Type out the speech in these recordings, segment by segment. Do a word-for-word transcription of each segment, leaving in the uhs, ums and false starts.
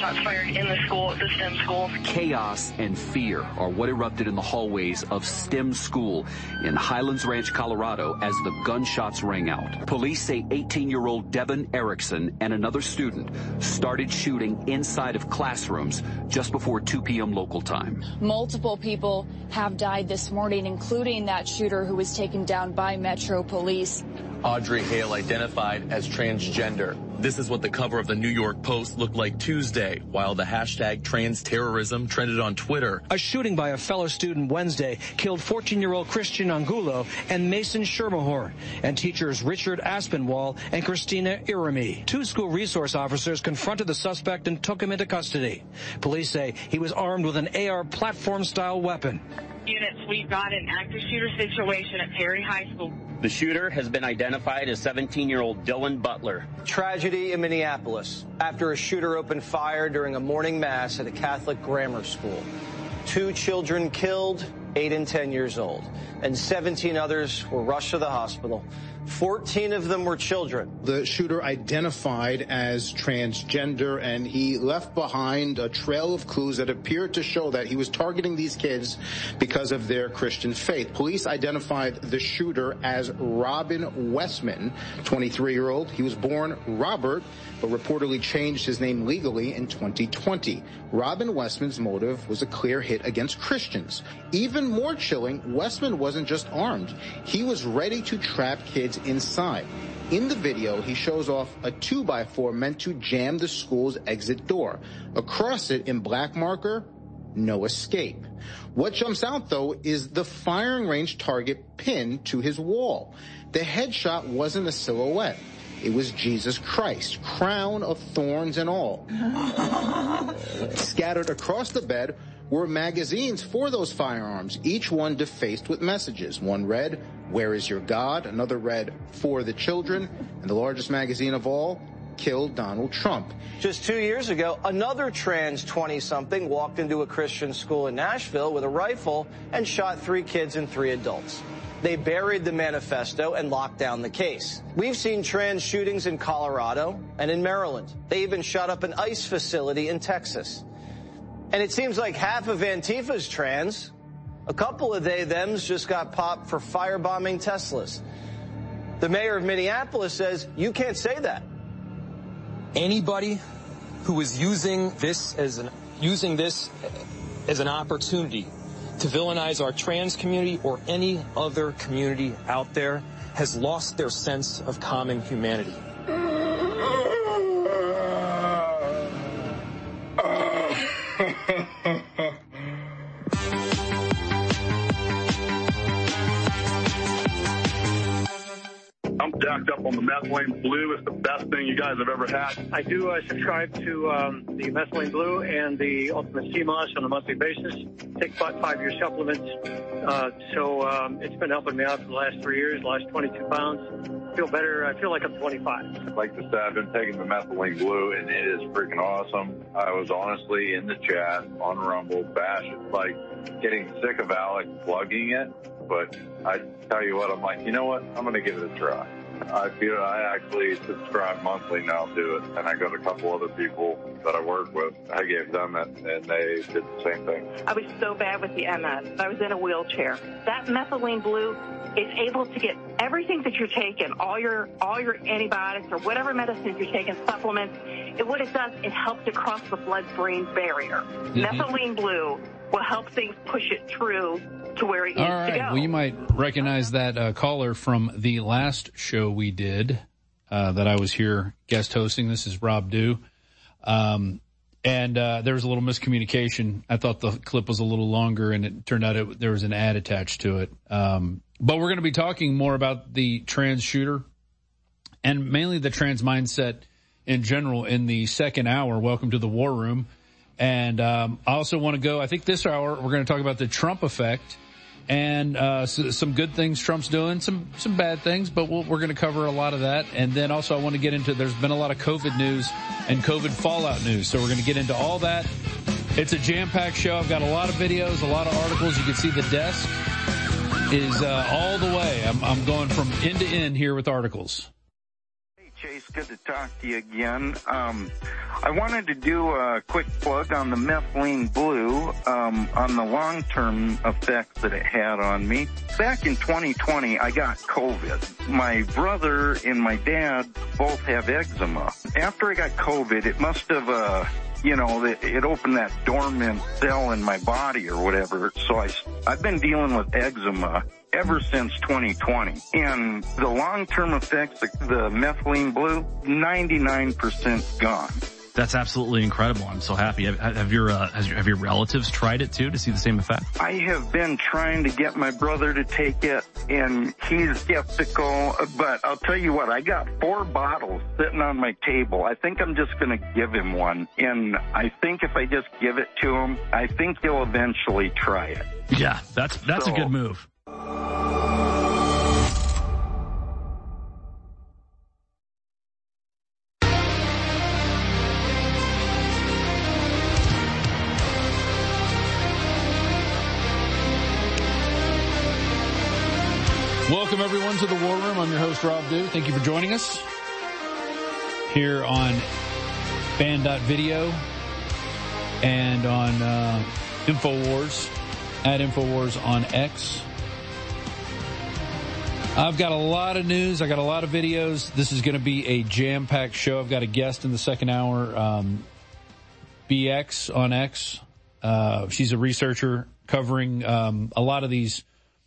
shots fired in the school, the STEM school. Chaos and fear are what erupted in the hallways of STEM School in Highlands Ranch, Colorado, as the gunshots rang out. Police say eighteen-year-old Devin Erickson and another student started shooting inside of classrooms just before two p.m. local time. Multiple people have died this morning, including that shooter who was taken down by Metro Police. Audrey Hale identified as transgender. This is what the cover of the New York Post looked like Tuesday, while the hashtag trans terrorism trended on Twitter. A shooting by a fellow student Wednesday killed fourteen-year-old Christian Angulo and Mason Schermerhorn, and teachers Richard Aspinwall and Christina Irami. Two school resource officers confronted the suspect and took him into custody. Police say he was armed with an A R platform-style weapon. Units, we've got an active shooter situation at Perry High School. The shooter has been identified as seventeen-year-old Dylan Butler. Tragedy in Minneapolis after a shooter opened fire during a morning mass at a Catholic grammar school. Two children killed, eight and ten years old, and seventeen others were rushed to the hospital. fourteen of them were children. The shooter identified as transgender, and he left behind a trail of clues that appeared to show that he was targeting these kids because of their Christian faith. Police identified the shooter as Robin Westman, twenty-three-year-old. He was born Robert, but reportedly changed his name legally in twenty twenty. Robin Westman's motive was a clear hit against Christians. Even more chilling, Westman wasn't just armed. He was ready to trap kids inside. In the video, he shows off a two by four meant to jam the school's exit door. Across it, in black marker, no escape. What jumps out, though, is the firing range target pinned to his wall. The headshot wasn't a silhouette. It was Jesus Christ, crown of thorns and all. Scattered across the bed were magazines for those firearms, each one defaced with messages. One read, "Where is your God?" Another read, "For the children." And the largest magazine of all, "Kill Donald Trump." Just two years ago, another trans twenty-something walked into a Christian school in Nashville with a rifle and shot three kids and three adults. They buried the manifesto and locked down the case. We've seen trans shootings in Colorado and in Maryland. They even shot up an ICE facility in Texas. And it seems like half of Antifa's trans. A couple of they-thems just got popped for firebombing Teslas. The mayor of Minneapolis says you can't say that. Anybody who is using this as an using this as an opportunity to villainize our trans community or any other community out there has lost their sense of common humanity. I'm jacked up on the Methylene Blue. It's the best thing you guys have ever had. I do uh, subscribe to um, the Methylene Blue and the Ultimate C M O S on a monthly basis. Take about five-year supplements. Uh, so um, it's been helping me out for the last three years, last twenty-two pounds. I feel better. I feel like I'm twenty-five. Like I said, I've been taking the Methylene Blue, and it is freaking awesome. I was honestly in the chat on Rumble, bash, like getting sick of Alex plugging it. But I tell you what, I'm like, you know what? I'm going to give it a try. I feel I actually subscribe monthly now to it, and I got a couple other people that I work with. I gave them it, and they did the same thing. I was so bad with the M S. I was in a wheelchair. That Methylene Blue is able to get everything that you're taking, all your all your antibiotics or whatever medicines you're taking, supplements. It, what it does, it helps to cross the blood-brain barrier. Mm-hmm. Methylene Blue will help things push it through to where it needs All right. to go. Well, you might recognize that uh, caller from the last show we did uh, that I was here guest hosting. This is Rob Dew. Um, and uh, there was a little miscommunication. I thought the clip was a little longer, and it turned out it, there was an ad attached to it. Um, but we're going to be talking more about the trans shooter and mainly the trans mindset in general in the second hour. Welcome to the War Room. And um, I also want to go, I think this hour, we're going to talk about the Trump effect and uh so, some good things Trump's doing, some some bad things, but we'll, we're going to cover a lot of that. And then also I want to get into, there's been a lot of COVID news and COVID fallout news, so we're going to get into all that. It's a jam-packed show. I've got a lot of videos, a lot of articles. You can see the desk is uh all the way. I'm, I'm going from end to end here with articles. Chase, It's good to talk to you again. Um, I wanted to do a quick plug on the methylene blue, um, on the long-term effects that it had on me. Back in twenty twenty, I got COVID. My brother and my dad both have eczema. After I got COVID, it must have, uh, you know, it opened that dormant cell in my body or whatever. So I, I've been dealing with eczema ever since twenty twenty. And the long-term effects, the, the methylene blue, ninety-nine percent gone. That's absolutely incredible. I'm so happy. Have, have your uh, has your, have your relatives tried it too to see the same effect? I have been trying to get my brother to take it, and he's skeptical. But I'll tell you what, I got four bottles sitting on my table. I think I'm just going to give him one, and I think if I just give it to him, I think he'll eventually try it. Yeah, that's that's so, a good move. Welcome, everyone, to the War Room. I'm your host, Rob Dew. Thank you for joining us here on Fan dot video and on uh, InfoWars, at InfoWars on X. I've got a lot of news. I got a lot of videos. This is going to be a jam-packed show. I've got a guest in the second hour, um, B X on X. Uh, she's a researcher covering um, a lot of these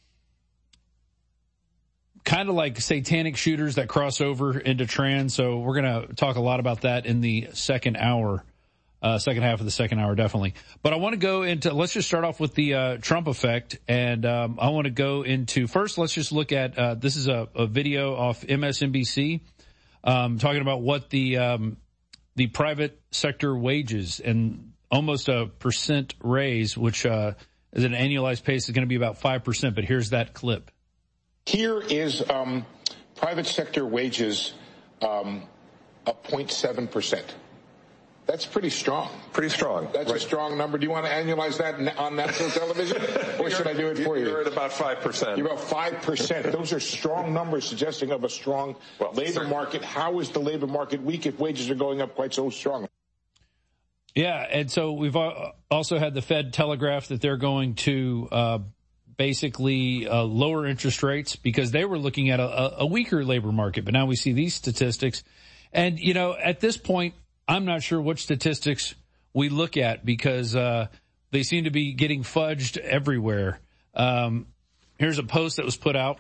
kind of like satanic shooters that cross over into trans. So we're going to talk a lot about that in the second hour, uh, second half of the second hour, definitely. But I want to go into, let's just start off with the uh, Trump effect. And um, I want to go into, first, let's just look at, uh, this is a, a video off M S N B C um, talking about what the um, the private sector wages and almost a percent raise, which uh, is an annualized pace is going to be about five percent. But here's that clip. Here is um, private sector wages um, up zero point seven percent. That's pretty strong. Pretty strong. That's right. a strong number. Do you want to annualize that on national television? Or should I do it for you? You're at about five percent. You're about five percent. Those are strong numbers suggesting of a strong well, labor certainly. market. How is the labor market weak if wages are going up quite so strong? Yeah, and so we've also had the Fed telegraph that they're going to uh, basically uh, lower interest rates because they were looking at a, a weaker labor market. But now we see these statistics. And, you know, at this point, I'm not sure which statistics we look at because uh, they seem to be getting fudged everywhere. Um, here's a post that was put out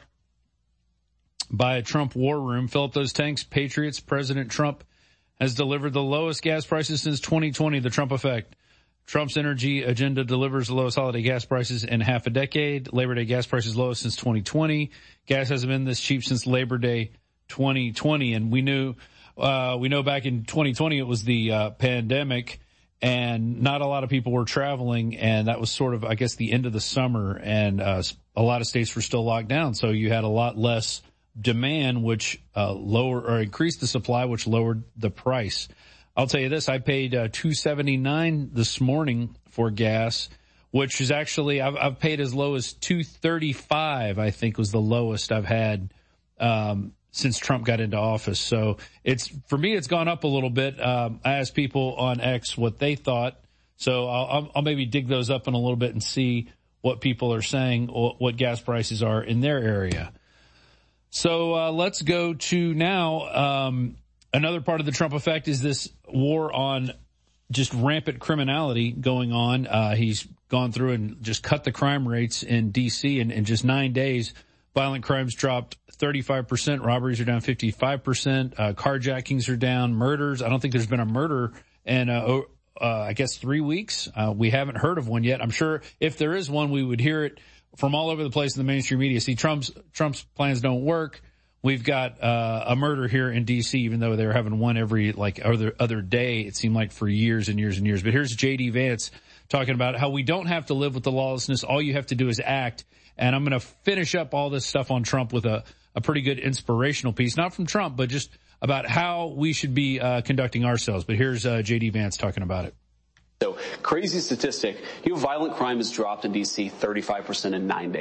by a Trump War Room. Fill up those tanks, Patriots. President Trump has delivered the lowest gas prices since twenty twenty, the Trump effect. Trump's energy agenda delivers the lowest holiday gas prices in half a decade. Labor Day gas prices lowest since twenty twenty. Gas hasn't been this cheap since Labor Day twenty twenty. And we knew, uh, we know back in twenty twenty it was the uh, pandemic and not a lot of people were traveling. And that was sort of, I guess, the end of the summer and uh, a lot of states were still locked down. So you had a lot less demand, which uh, lower or increased the supply, which lowered the price. I'll tell you this, I paid uh, two seventy-nine this morning for gas, which is actually, I've, I've paid as low as two thirty-five, I think was the lowest I've had um, since Trump got into office. So it's, for me, it's gone up a little bit. Um, I asked people on X what they thought. So I'll, I'll maybe dig those up in a little bit and see what people are saying, or what gas prices are in their area. So uh, let's go to now. Um, another part of the Trump effect is this war on just rampant criminality going on. Uh, he's gone through and just cut the crime rates in D C in, in just nine days. Violent crimes dropped thirty-five percent. Robberies are down fifty-five percent. Uh, carjackings are down. Murders. I don't think there's been a murder in, uh, uh, I guess, three weeks. Uh, we haven't heard of one yet. I'm sure if there is one, we would hear it from all over the place in the mainstream media. See, Trump's Trump's plans don't work. We've got uh, a murder here in D C, even though they were having one every like other other day. It seemed like for years and years and years. But here's J D Vance talking about how we don't have to live with the lawlessness. All you have to do is act. And I'm going to finish up all this stuff on Trump with a, a pretty good inspirational piece, not from Trump, but just about how we should be uh, conducting ourselves. But here's uh, J D Vance talking about it. So, crazy statistic. You know, violent crime has dropped in D C thirty-five percent in nine days.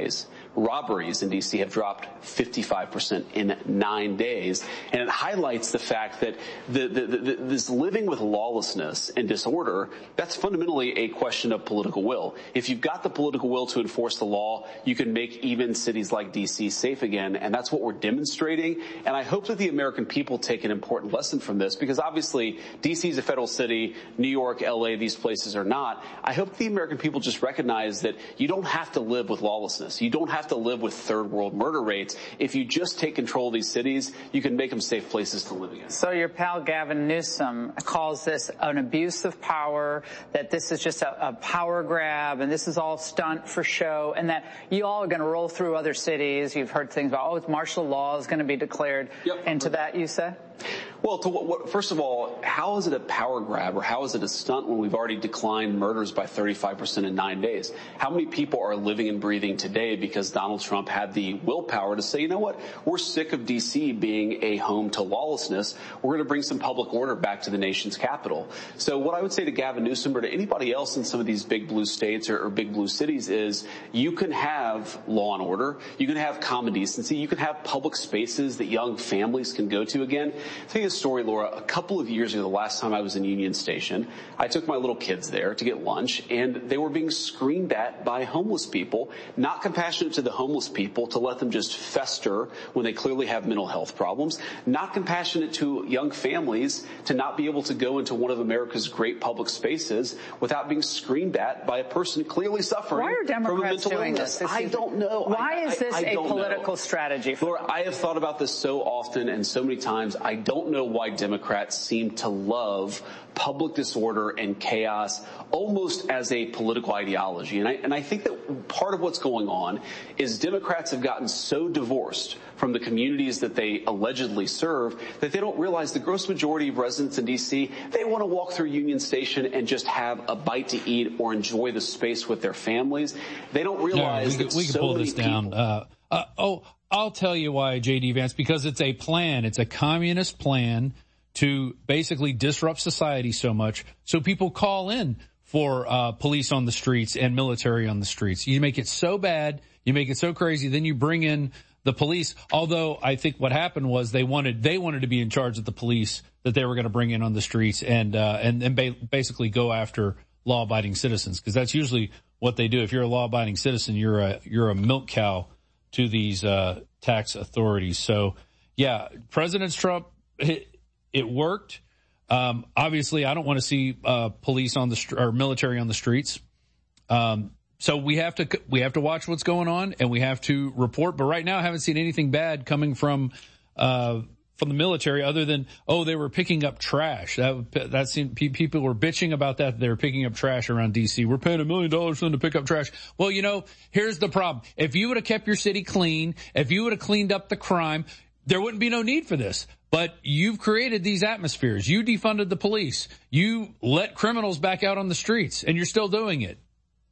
robberies in D C have dropped fifty-five percent in nine days. And it highlights the fact that the, the, the, this living with lawlessness and disorder, that's fundamentally a question of political will. If you've got the political will to enforce the law, you can make even cities like D C safe again. And that's what we're demonstrating. And I hope that the American people take an important lesson from this, because obviously D C is a federal city, New York, L A, these places are not. I hope the American people just recognize that you don't have to live with lawlessness. You don't have to live with third world murder rates. If you just take control of these cities, you can make them safe places to live in. So your pal Gavin Newsom calls this an abuse of power, that this is just a, a power grab, and this is all stunt for show, and that you all are going to roll through other cities. You've heard things about, oh, it's martial law is going to be declared. Yep. And to that you say? Well, to what, what, first of all, how is it a power grab, or how is it a stunt when we've already declined murders by thirty-five percent in nine days? How many people are living and breathing today because Donald Trump had the willpower to say, you know what, we're sick of D C being a home to lawlessness. We're going to bring some public order back to the nation's capital. So what I would say to Gavin Newsom or to anybody else in some of these big blue states or, or big blue cities is you can have law and order. You can have common decency. You can have public spaces that young families can go to again. I'll tell you a story, Laura. A couple of years ago, the last time I was in Union Station, I took my little kids there to get lunch, and they were being screamed at by homeless people, not compassionate to the homeless people to let them just fester when they clearly have mental health problems, not compassionate to young families to not be able to go into one of America's great public spaces without being screamed at by a person clearly suffering Why are Democrats from a mental doing illness. this? I don't know. Why I, is this I, I a political know. strategy? For Laura, I have thought about this so often and so many times. I don't know why Democrats seem to love public disorder and chaos almost as a political ideology. And I, and I think that part of what's going on is Democrats have gotten so divorced from the communities that they allegedly serve that they don't realize the gross majority of residents in D C, they want to walk through Union Station and just have a bite to eat or enjoy the space with their families. They don't realize no, we, that we can so pull many this down. people, Uh, uh, oh, I'll tell you why, J D Vance, because it's a plan. It's a communist plan to basically disrupt society so much so people call in for uh police on the streets and military on the streets. You make it so bad, you make it so crazy, then you bring in the police. Although I think what happened was they wanted they wanted to be in charge of the police that they were going to bring in on the streets and uh and, and ba- basically go after law-abiding citizens, because that's usually what they do. If you're a law-abiding citizen, you're a you're a milk cow to these uh tax authorities. So yeah, President Trump, it, it worked. Um, obviously, I don't want to see uh, police on the st- or military on the streets. Um, so we have to we have to watch what's going on, and we have to report. But right now, I haven't seen anything bad coming from uh, from the military, other than oh, they were picking up trash. That that seemed people were bitching about that. They were picking up trash around D C. We're paying a million dollars for them to pick up trash. Well, you know, here's the problem: if you would have kept your city clean, if you would have cleaned up the crime, there wouldn't be no need for this. But you've created these atmospheres. You defunded the police. You let criminals back out on the streets, and you're still doing it.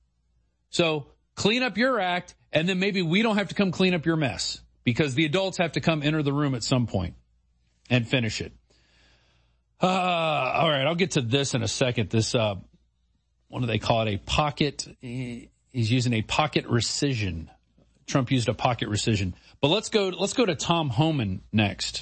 So clean up your act, and then maybe we don't have to come clean up your mess, because the adults have to come enter the room at some point and finish it. Uh, all right, I'll get to this in a second. This, uh, what do they call it? A pocket. He's using a pocket rescission. Trump used a pocket rescission. But let's go, let's go to Tom Homan next.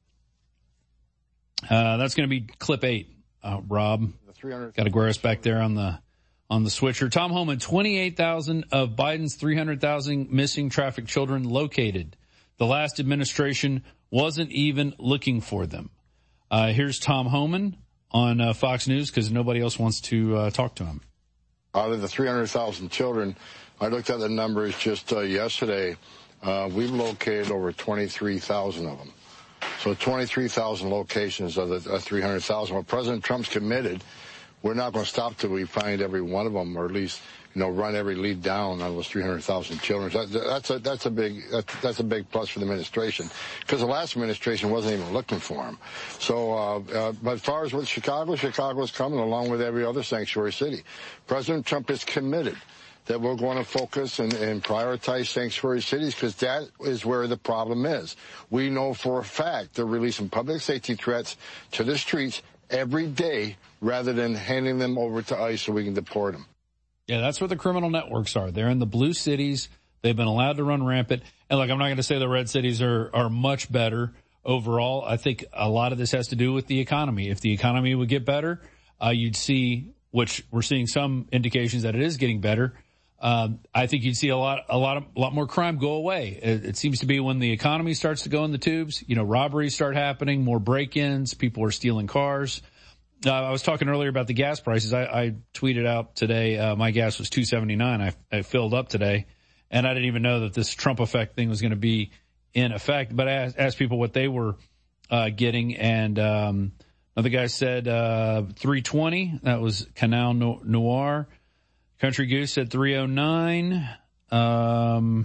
Uh, that's going to be clip eight. Uh, Rob, got to wear us back there on the, on the switcher. Tom Homan, twenty-eight thousand of Biden's three hundred thousand missing trafficked children located. The last administration wasn't even looking for them. Uh, here's Tom Homan on uh, Fox News, because nobody else wants to uh, talk to him. Out of the three hundred thousand children, I looked at the numbers just uh, yesterday. Uh, we've located over twenty-three thousand of them. So twenty-three thousand locations of the uh, three hundred thousand. Well, President Trump's committed. We're not going to stop till we find every one of them, or at least, you know, run every lead down on those three hundred thousand children. That, that's a that's a big that's, that's a big plus for the administration, because the last administration wasn't even looking for them. So, uh, uh, but as far as with Chicago, Chicago's coming along with every other sanctuary city. President Trump is committed that we're going to focus and, and prioritize sanctuary cities, because that is where the problem is. We know for a fact they're releasing public safety threats to the streets every day rather than handing them over to ICE so we can deport them. Yeah, that's where the criminal networks are. They're in the blue cities. They've been allowed to run rampant. And look, I'm not going to say the red cities are, are much better overall. I think a lot of this has to do with the economy. If the economy would get better, uh, you'd see, which we're seeing some indications that it is getting better. Um, I think you'd see a lot, a lot of, a lot more crime go away. It, it seems to be when the economy starts to go in the tubes, you know, robberies start happening, more break-ins, people are stealing cars. Uh, I was talking earlier about the gas prices. I, I tweeted out today, uh, my gas was two seventy-nine. I, I filled up today, and I didn't even know that this Trump effect thing was going to be in effect. But I asked, asked people what they were uh, getting, and um, another guy said uh, three twenty. That was Canal Noir. Country Goose said three oh nine. Um,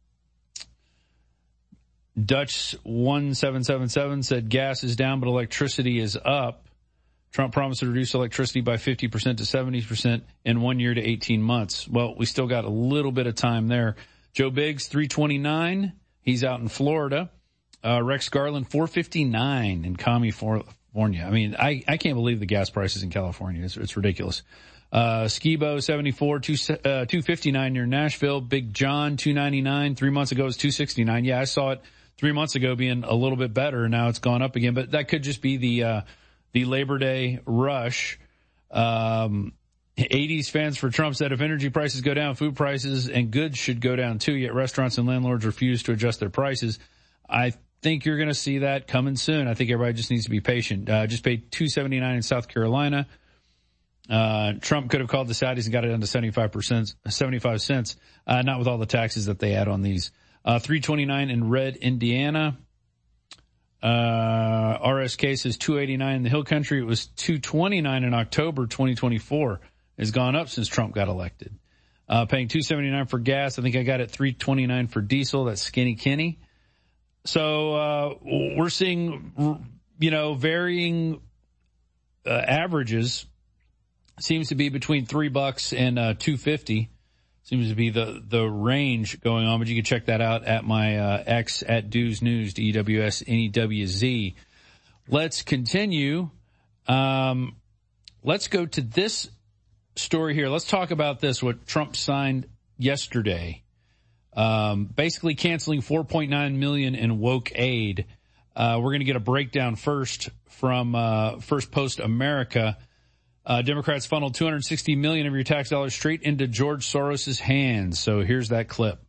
Dutch one seven seven seven said gas is down, but electricity is up. Trump promised to reduce electricity by fifty percent to seventy percent in one year to eighteen months. Well, we still got a little bit of time there. Joe Biggs, three twenty-nine. He's out in Florida. Uh, Rex Garland, four fifty-nine in California. I mean, I, I can't believe the gas prices in California. It's, it's ridiculous. Uh, Skibo, seventy-four, two, uh, two fifty-nine near Nashville. Big John, two ninety-nine. Three months ago it was two sixty-nine. Yeah, I saw it three months ago being a little bit better, and now it's gone up again. But that could just be the, uh, the Labor Day rush. Um, eighties fans for Trump said if energy prices go down, food prices and goods should go down too, yet restaurants and landlords refuse to adjust their prices. I think you're going to see that coming soon. I think everybody just needs to be patient. Uh, just paid two seventy-nine in South Carolina. Uh, Trump could have called the Saudis and got it down to seventy-five percent, seventy-five cents, uh, not with all the taxes that they add on these. Uh, three twenty-nine in Red, Indiana. Uh, R S K says two eighty-nine in the Hill Country. It was two twenty-nine in October twenty twenty-four. Has gone up since Trump got elected. Uh, paying two seventy-nine for gas. I think I got it three twenty-nine for diesel. That's Skinny Kenny. So, uh, we're seeing, you know, varying, uh, averages. Seems to be between three bucks and, uh, two fifty. Seems to be the, the range going on, but you can check that out at my, uh, X at Dews News, D E W S N E W Z. Let's continue. Um, let's go to this story here. Let's talk about this, what Trump signed yesterday. Um, basically canceling four point nine million dollars in woke aid. Uh, we're going to get a breakdown first from, uh, First Post America. Uh, Democrats funneled two hundred sixty million dollars of your tax dollars straight into George Soros' hands. So here's that clip.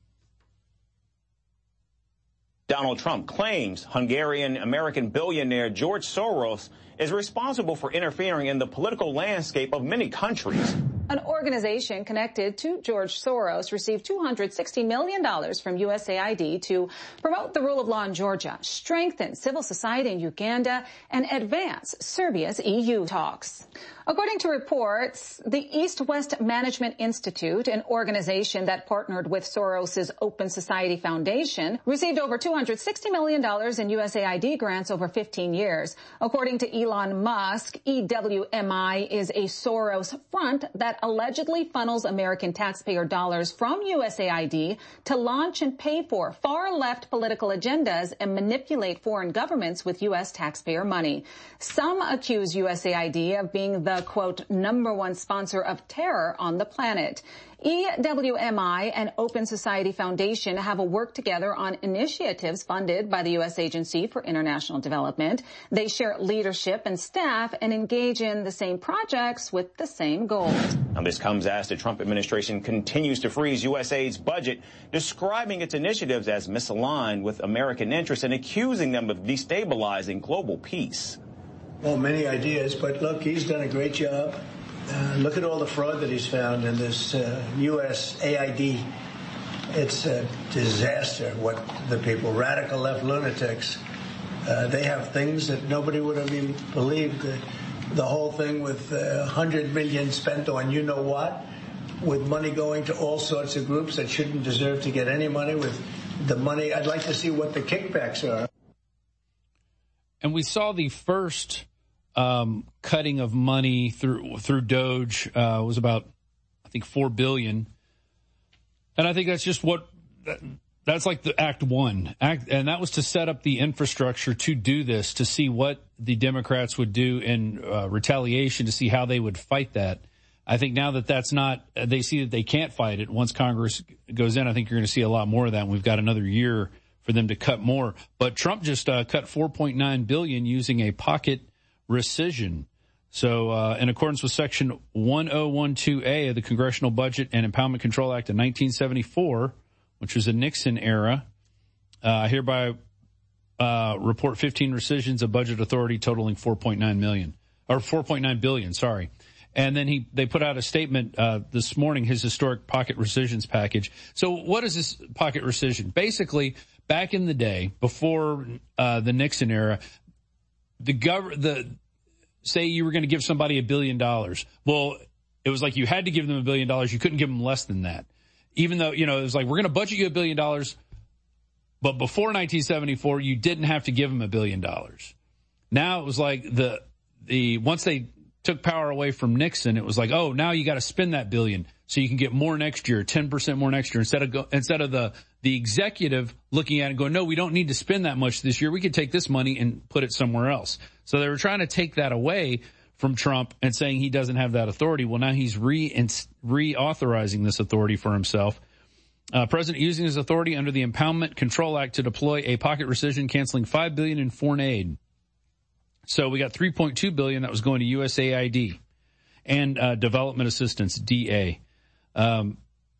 Donald Trump claims Hungarian-American billionaire George Soros is responsible for interfering in the political landscape of many countries. An organization connected to George Soros received two hundred sixty million dollars from U S A I D to promote the rule of law in Georgia, strengthen civil society in Uganda, and advance Serbia's E U talks. According to reports, the East-West Management Institute, an organization that partnered with Soros's Open Society Foundation, received over two hundred sixty million dollars in U S A I D grants over fifteen years. According to Elon Musk, E W M I is a Soros front that allegedly funnels American taxpayer dollars from U S A I D to launch and pay for far-left political agendas and manipulate foreign governments with U S taxpayer money. Some accuse U S A I D of being the, quote, number one sponsor of terror on the planet. E W M I and Open Society Foundation have a work together on initiatives funded by the U S Agency for International Development. They share leadership and staff and engage in the same projects with the same goals. Now, this comes as the Trump administration continues to freeze U S Aid's budget, describing its initiatives as misaligned with American interests and accusing them of destabilizing global peace. Well, many ideas, but look, he's done a great job. Uh, look at all the fraud that he's found in this uh, U S A I D. It's a disaster what the people, radical left lunatics, uh, they have things that nobody would have even believed. Uh, the whole thing with uh, one hundred million dollars spent on you know what, with money going to all sorts of groups that shouldn't deserve to get any money, with the money. I'd like to see what the kickbacks are. And we saw the first Um, cutting of money through through Doge uh, was about, I think, four billion dollars, and I think that's just what that's like the act one act, and that was to set up the infrastructure to do this, to see what the Democrats would do in uh, retaliation, to see how they would fight that. I think now that that's not, they see that they can't fight it. Once Congress goes in, I think you're going to see a lot more of that. And we've got another year for them to cut more. But Trump just uh, cut four point nine billion dollars using a pocket rescission. So uh, in accordance with Section ten twelve A of the Congressional Budget and Impoundment Control Act of nineteen seventy-four, which was a Nixon era, uh, hereby uh, report fifteen rescissions of budget authority totaling four point nine million dollars, or four point nine billion dollars, sorry. And then he they put out a statement uh, this morning, his historic pocket rescissions package. So what is this pocket rescission? Basically, back in the day, before uh, the Nixon era, the gov- the say you were going to give somebody a billion dollars. Well, it was like you had to give them a billion dollars. You couldn't give them less than that. Even though, you know, it was like, we're going to budget you a billion dollars. But before nineteen seventy-four, you didn't have to give them a billion dollars. Now it was like the, the, once they took power away from Nixon, it was like, oh, now you got to spend that billion so you can get more next year, ten percent more next year, instead of go, instead of the, the executive looking at it and going, no, we don't need to spend that much this year. We could take this money and put it somewhere else. So they were trying to take that away from Trump and saying he doesn't have that authority. Well, now he's re reauthorizing this authority for himself. Uh, President using his authority under the Impoundment Control Act to deploy a pocket rescission, canceling five billion dollars in foreign aid. So we got three point two billion dollars that was going to U S A I D and uh, Development Assistance, D A. Um,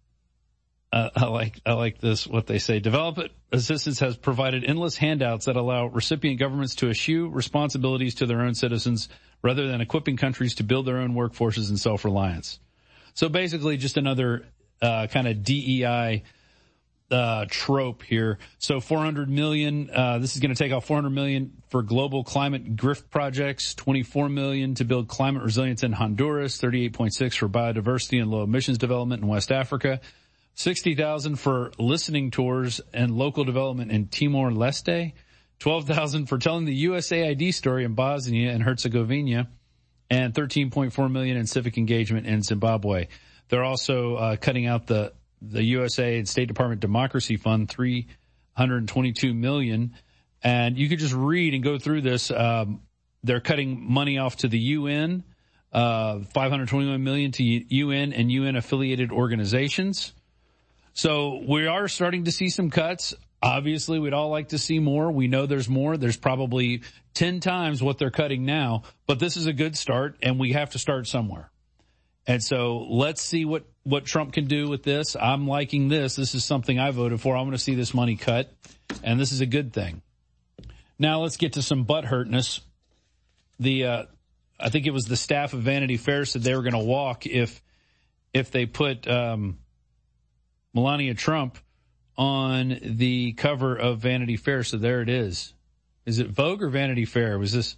uh, I like I like this, what they say. Development Assistance has provided endless handouts that allow recipient governments to eschew responsibilities to their own citizens rather than equipping countries to build their own workforces and self-reliance. So basically just another uh, kind of D E I uh, trope here. So four hundred million dollars, uh, this is going to take off four hundred million dollars for global climate grift projects, twenty-four million dollars to build climate resilience in Honduras, thirty-eight point six for biodiversity and low emissions development in West Africa, sixty thousand for listening tours and local development in Timor-Leste, twelve thousand for telling the U S A I D story in Bosnia and Herzegovina, and thirteen point four million in civic engagement in Zimbabwe. They're also uh, cutting out the the U S A and State Department Democracy Fund, three hundred twenty-two million dollars. And you could just read and go through this. Um, they're cutting money off to the U N, uh, five hundred twenty-one million dollars to U N and U N affiliated organizations. So we are starting to see some cuts. Obviously, we'd all like to see more. We know there's more. There's probably ten times what they're cutting now, but this is a good start, and we have to start somewhere. And so let's see what, what Trump can do with this. I'm liking this. This is something I voted for. I'm going to see this money cut, and this is a good thing. Now let's get to some butthurtness. The, uh, I think it was the staff of Vanity Fair said they were going to walk if, if they put, um, Melania Trump on the cover of Vanity Fair. So there it is. Is it Vogue or Vanity Fair? Was this?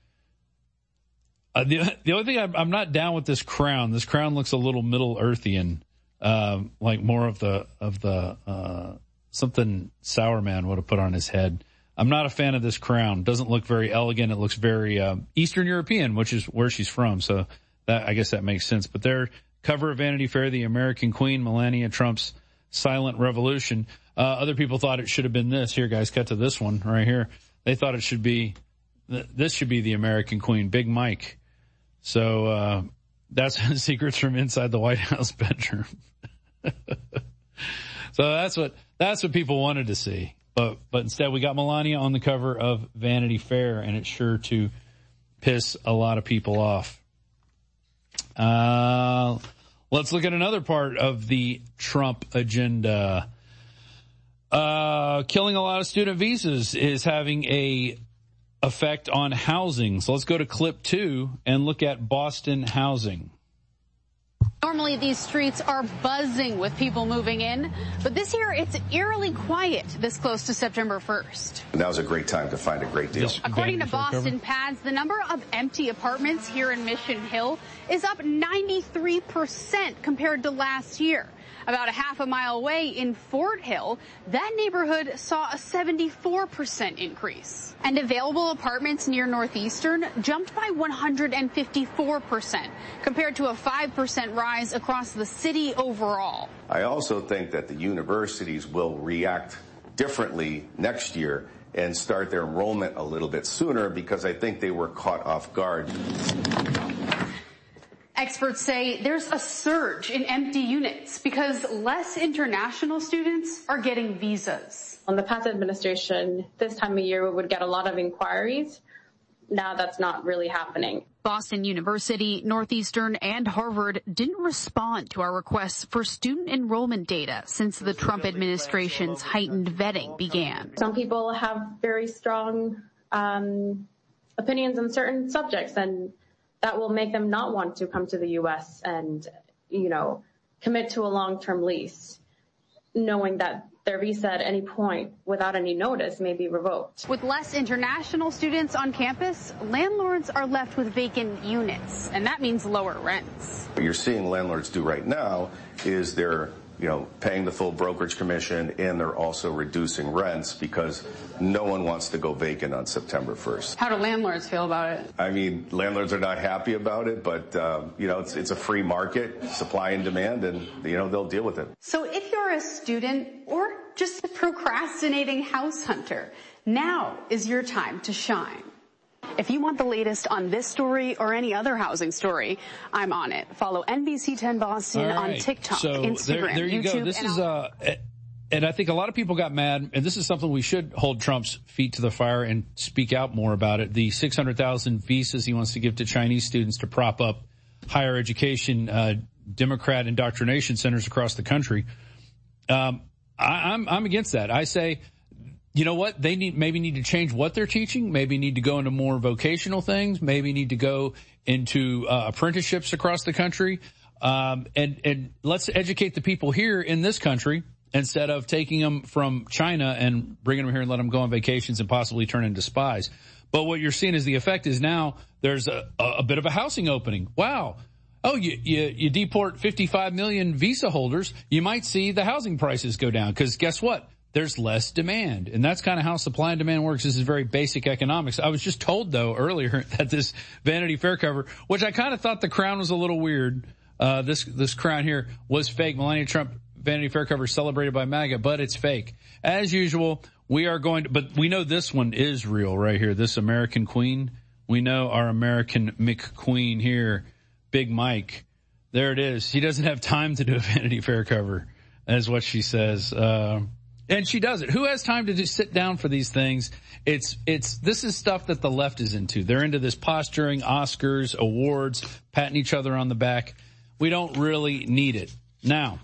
Uh, the the only thing I'm, I'm not down with this crown. This crown looks a little Middle Earthian, um, like more of the of the uh, something Sour Man would have put on his head. I'm not a fan of this crown. Doesn't look very elegant. It looks very um, Eastern European, which is where she's from. So that I guess that makes sense. But their cover of Vanity Fair, the American Queen, Melania Trump's silent revolution. Uh, other people thought it should have been this. Here, guys, cut to this one right here. They thought it should be, this should be the American Queen, Big Mike. So, uh, that's secrets from inside the White House bedroom. So that's what, that's what people wanted to see. But, but instead we got Melania on the cover of Vanity Fair, and it's sure to piss a lot of people off. Uh, let's look at another part of the Trump agenda. Uh, killing a lot of student visas is having a effect on housing. So let's go to clip two and look at Boston housing. Normally these streets are buzzing with people moving in, but this year it's eerily quiet this close to September first. That was a great time to find a great deal. According to Boston Pads, the number of empty apartments here in Mission Hill is up ninety-three percent compared to last year. About a half a mile away in Fort Hill, that neighborhood saw a seventy-four percent increase. And available apartments near Northeastern jumped by one hundred fifty-four percent, compared to a five percent rise across the city overall. I also think that the universities will react differently next year and start their enrollment a little bit sooner, because I think they were caught off guard. Experts say there's a surge in empty units because less international students are getting visas. On the past administration, this time of year, we would get a lot of inquiries. Now that's not really happening. Boston University, Northeastern, and Harvard didn't respond to our requests for student enrollment data since the Trump administration's heightened vetting began. Some people have very strong um, opinions on certain subjects, and that will make them not want to come to the U S and, you know, commit to a long-term lease, knowing that their visa at any point without any notice may be revoked. With less international students on campus, landlords are left with vacant units, and that means lower rents. What you're seeing landlords do right now is they're, you know, paying the full brokerage commission, and they're also reducing rents because no one wants to go vacant on September first. How do landlords feel about it? I mean, landlords are not happy about it, but, uh, you know, it's, it's a free market, supply and demand, and, you know, they'll deal with it. So if you're a student or just a procrastinating house hunter, now is your time to shine. If you want the latest on this story or any other housing story, I'm on it. Follow N B C ten Boston right. on TikTok, so Instagram, there, there you YouTube. Go. This and is uh, and I think a lot of people got mad, and this is something we should hold Trump's feet to the fire and speak out more about it. The six hundred thousand visas he wants to give to Chinese students to prop up higher education, uh, Democrat indoctrination centers across the country. Um, I, I'm I'm against that. I say, you know what? They need maybe need to change what they're teaching. Maybe need to go into more vocational things. Maybe need to go into uh, apprenticeships across the country. Um, and and let's educate the people here in this country instead of taking them from China and bringing them here and let them go on vacations and possibly turn into spies. But what you're seeing is the effect is now there's a, a bit of a housing opening. Wow. Oh, you, you, you deport fifty-five million visa holders, you might see the housing prices go down because guess what? There's less demand. And that's kind of how supply and demand works. This is very basic economics. I was just told, though, earlier that this Vanity Fair cover, which I kind of thought the crown was a little weird, uh, this, this crown here was fake. Melania Trump Vanity Fair cover celebrated by MAGA, but it's fake. As usual, we are going to, but we know this one is real right here. This American Queen. We know our American McQueen here. Big Mike. There it is. He doesn't have time to do a Vanity Fair cover, is what she says. Uh, and she does it. Who has time to just sit down for these things? It's, it's, this is stuff that the left is into. They're into this posturing, Oscars, awards, patting each other on the back. We don't really need it. Now,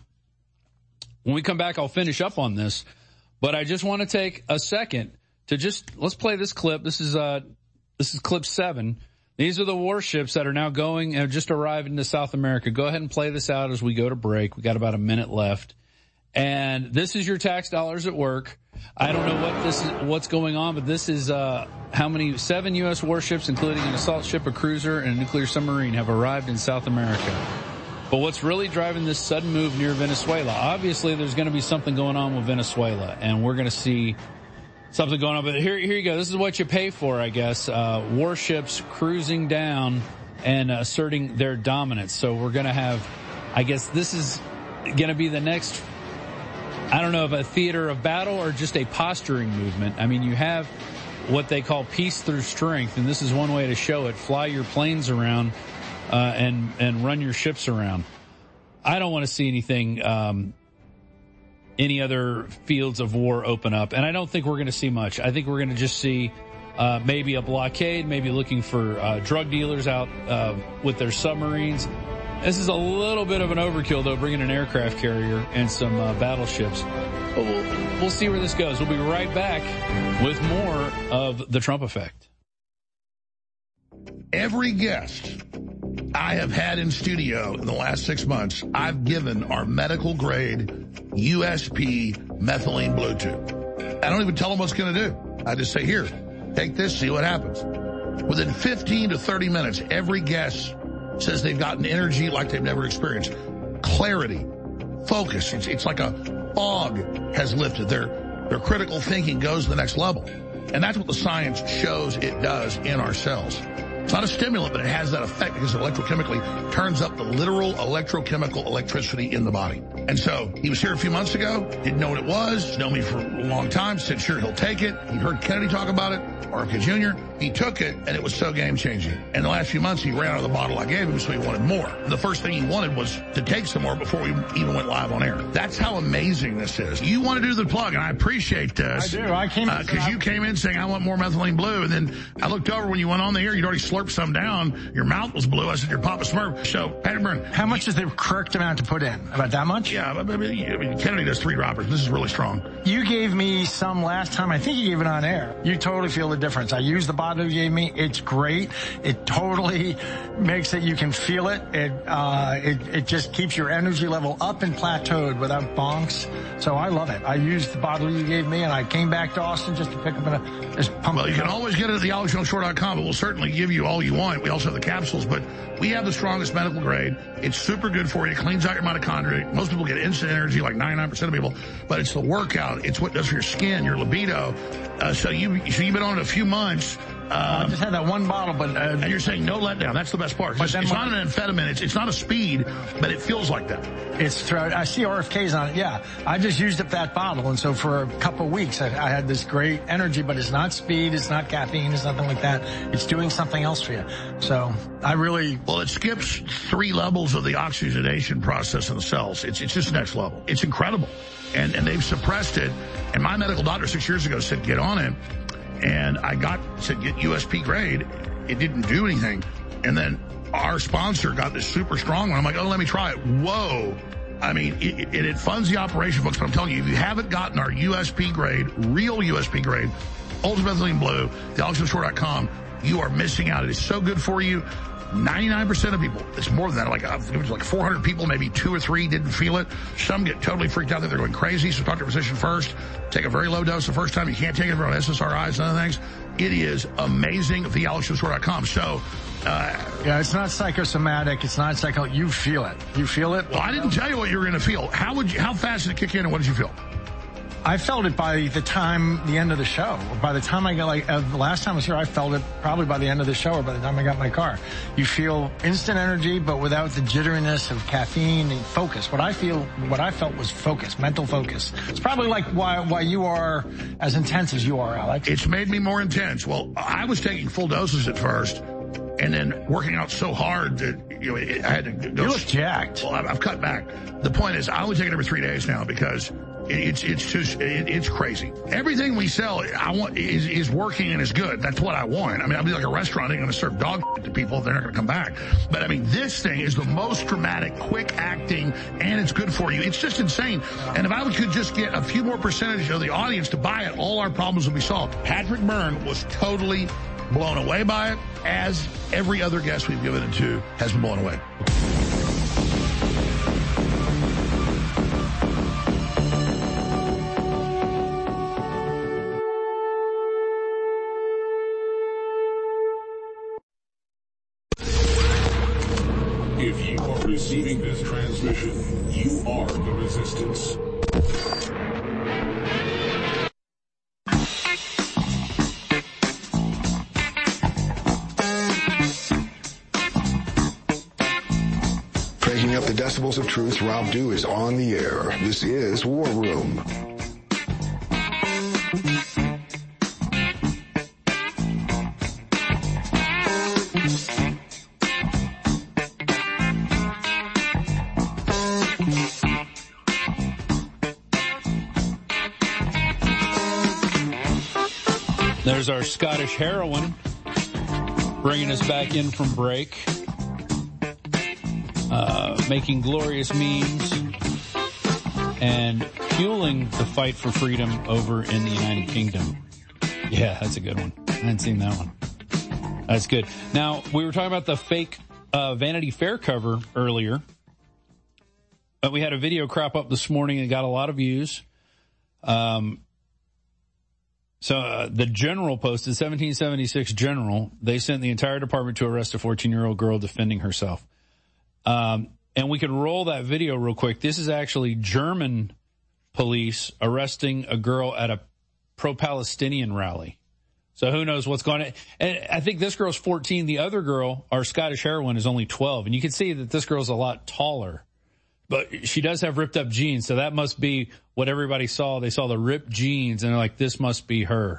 when we come back, I'll finish up on this, but I just want to take a second to just, let's play this clip. This is, uh, this is clip seven. These are the warships that are now going and have just arrived into South America. Go ahead and play this out as we go to break. We got about a minute left. And this is your tax dollars at work. I don't know what this is, what's going on, but this is, uh, how many, seven U S warships, including an assault ship, a cruiser, and a nuclear submarine have arrived in South America. But what's really driving this sudden move near Venezuela? Obviously, there's going to be something going on with Venezuela, and we're going to see something going on. But here, here you go. This is what you pay for, I guess. Uh, warships cruising down and asserting their dominance. So we're going to have, I guess this is going to be the next, I don't know if a theater of battle or just a posturing movement. I mean, you have what they call peace through strength, and this is one way to show it. Fly your planes around uh, and, and run your ships around. I don't want to see anything, um, any other fields of war open up. And I don't think we're going to see much. I think we're going to just see uh, maybe a blockade, maybe looking for uh, drug dealers out uh, with their submarines. This is a little bit of an overkill, though, bringing an aircraft carrier and some uh, battleships. But we'll, we'll see where this goes. We'll be right back with more of the Trump effect. Every guest I have had in studio in the last six months, I've given our medical grade U S P methylene blue tube. I don't even tell them what's going to do. I just say, here, take this, see what happens. Within fifteen to thirty minutes, every guest says they've gotten energy like they've never experienced. Clarity, focus. It's, it's like a fog has lifted. Their, their critical thinking goes to the next level. And that's what the science shows it does in our cells. It's not a stimulant, but it has that effect because it electrochemically turns up the literal electrochemical electricity in the body. And so he was here a few months ago, didn't know what it was, known me for a long time, said sure he'll take it. He heard Kennedy talk about it. R F K Junior, he took it, and it was so game-changing. In the last few months, he ran out of the bottle I gave him, so he wanted more. The first thing he wanted was to take some more before we even went live on air. That's how amazing this is. You want to do the plug, and I appreciate this. I do. I came Because uh, you came in saying, I want more methylene blue, and then I looked over when you went on the air, you'd already slurped some down. Your mouth was blue. I said, you're Papa Smurf. So, Patrick Byrne. How much is the correct amount to put in? About that much? Yeah, I mean, I mean, Kennedy does three droppers. This is really strong. You gave me some last time. I think you gave it on air. You totally feel the difference. I used the bottle you gave me. It's great. It totally makes it, you can feel it. It, uh, it, it just keeps your energy level up and plateaued without bonks. So I love it. I used the bottle you gave me, and I came back to Austin just to pick up a, just pump. Well, you can always get it at the alex jones shore dot com, but we'll certainly give you all you want. We also have the capsules, but we have the strongest medical grade. It's super good for you. It cleans out your mitochondria. Most people get instant energy, like ninety-nine percent of people, but it's the workout. It's what it does for your skin, your libido. Uh, so you, so you've been on it a few months. Uh, I just had that one bottle, but... Uh, and you're saying no letdown. That's the best part. But it's it's not an amphetamine. It's, it's not a speed, but it feels like that. It's through, I see R F Ks on it, yeah. I just used up that bottle, and so for a couple of weeks, I, I had this great energy, but it's not speed, it's not caffeine, it's nothing like that. It's doing something else for you. So I really... Well, it skips three levels of the oxygenation process in the cells. It's, it's just next level. It's incredible. And, and they've suppressed it. And my medical doctor six years ago said, get on it. And I got, said, get U S P grade. It didn't do anything. And then our sponsor got this super strong one. I'm like, oh, let me try it. Whoa. I mean, it, it, it funds the operation, folks, but I'm telling you, if you haven't gotten our U S P grade, real U S P grade, Ultimate Methylene Blue, the alex jones shore dot com, you are missing out. It is so good for you. ninety-nine percent of people, it's more than that, like, it was like four hundred people, maybe two or three didn't feel it. Some get totally freaked out that they're going crazy, so talk to your physician first. Take a very low dose the first time. You can't take it on S S R Is and other things. It is amazing at the alex jones shore dot com. So, uh, yeah, it's not psychosomatic. It's not psycho. You feel it. You feel it. Well, I didn't tell you what you were going to feel. How would you, how fast did it kick in, and what did you feel? I felt it by the time, the end of the show. By the time I got, like, uh, the last time I was here, I felt it probably by the end of the show or by the time I got in my car. You feel instant energy, but without the jitteriness of caffeine and focus. What I feel, what I felt was focus, mental focus. It's probably like why, why you are as intense as you are, Alex. It's made me more intense. Well, I was taking full doses at first, and then working out so hard that, you know, it, I had to go. You look jacked. Well, I've, I've cut back. The point is, I only take it every three days now because It's it's just it, it's crazy. Everything we sell, I want is is working and is good. That's what I want. I mean, I'll be like a restaurant. I'm going to serve dog to people if they're not going to come back. But I mean, this thing is the most dramatic, quick acting, and it's good for you. It's just insane. And if I could just get a few more percentage of the audience to buy it, all our problems would be solved. Patrick Byrne was totally blown away by it, as every other guest we've given it to has been blown away. If you are receiving this transmission, you are the resistance. Cranking up the decibels of truth, Rob Dew is on the air. This is War Room. There's our Scottish heroine bringing us back in from break, uh, making glorious memes and fueling the fight for freedom over in the United Kingdom. Yeah, that's a good one. I hadn't seen that one. That's good. Now, we were talking about the fake uh, Vanity Fair cover earlier, but we had a video crop up this morning and got a lot of views. Um, So uh, the General posted, seventeen seventy-six General, they sent the entire department to arrest a fourteen-year-old girl defending herself. Um, and we can roll that video real quick. This is actually German police arresting a girl at a pro-Palestinian rally. So who knows what's going on. And I think this girl's fourteen. The other girl, our Scottish heroine, is only twelve. And you can see that this girl's a lot taller. But she does have ripped up jeans, so that must be what everybody saw. They saw the ripped jeans, and they're like, this must be her.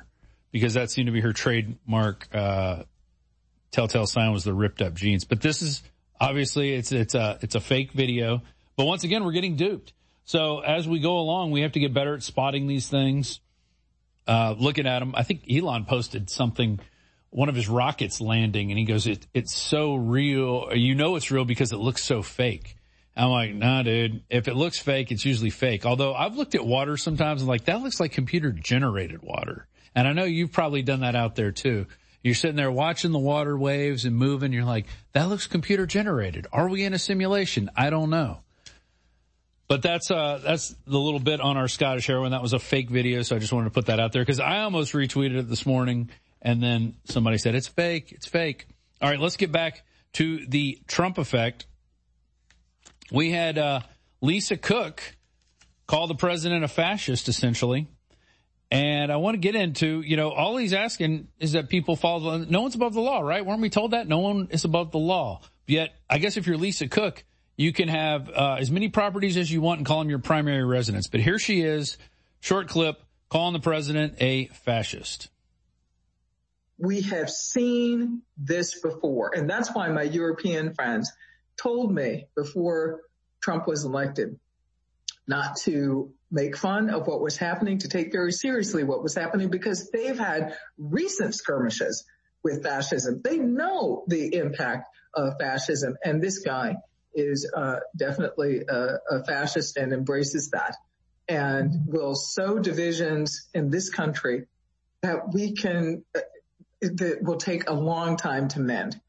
because that seemed to be her trademark uh, telltale sign was the ripped up jeans. But this is obviously it's it's a it's a fake video. But once again, we're getting duped. So as we go along, we have to get better at spotting these things, uh, looking at them. I think Elon posted something, one of his rockets landing, and he goes, it, it's so real. You know it's real because it looks so fake. I'm like, nah, dude, if it looks fake, it's usually fake. Although I've looked at water sometimes and like, that looks like computer generated water. And I know you've probably done that out there too. You're sitting there watching the water waves and moving. You're like, that looks computer generated. Are we in a simulation? I don't know. But that's, uh, that's the little bit on our Scottish heroin. That was a fake video. So I just wanted to put that out there because I almost retweeted it this morning. And then somebody said, it's fake. It's fake. All right. Let's get back to the Trump effect. We had, uh, Lisa Cook call the president a fascist, essentially. And I want to get into, you know, all he's asking is that people follow, the, no one's above the law, right? Weren't we told that? No one is above the law. Yet, I guess if you're Lisa Cook, you can have uh, as many properties as you want and call them your primary residence. But here she is, short clip, calling the president a fascist. We have seen this before. And that's why my European friends told me before Trump was elected not to make fun of what was happening, to take very seriously what was happening, because they've had recent skirmishes with fascism. They know the impact of fascism. And this guy is uh, definitely a, a fascist and embraces that and will sow divisions in this country that we can, uh, that will take a long time to mend.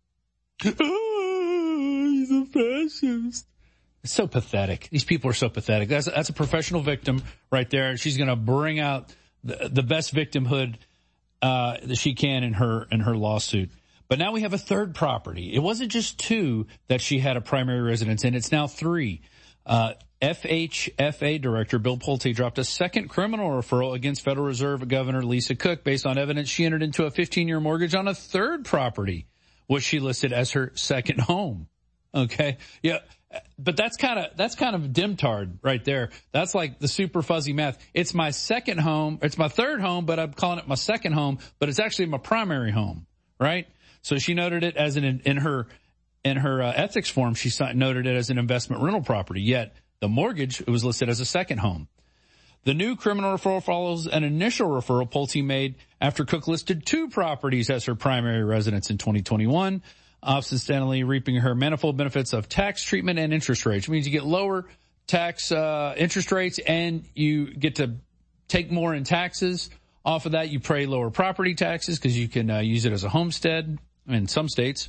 Oh, he's a fascist. It's so pathetic. These people are so pathetic. That's, that's a professional victim right there. She's going to bring out the, the best victimhood uh, that she can in her in her lawsuit. But now we have a third property. It wasn't just two that she had a primary residence in. It's now three. Uh, F H F A Director Bill Pulte dropped a second criminal referral against Federal Reserve Governor Lisa Cook based on evidence she entered into a fifteen-year mortgage on a third property, which she listed as her second home. Okay. Yeah. But that's kind of, that's kind of dim-tard right there. That's like the super fuzzy math. It's my second home. It's my third home, but I'm calling it my second home, but it's actually my primary home, right? So she noted it as an, in her, in her uh, ethics form, she noted it as an investment rental property. Yet the mortgage, it was listed as a second home. The new criminal referral follows an initial referral Pulte made after Cook listed two properties as her primary residence in twenty twenty-one. Obstinately reaping her manifold benefits of tax treatment and interest rates. It means you get lower tax uh interest rates and you get to take more in taxes. Off of that, you pay lower property taxes because you can uh, use it as a homestead in some states.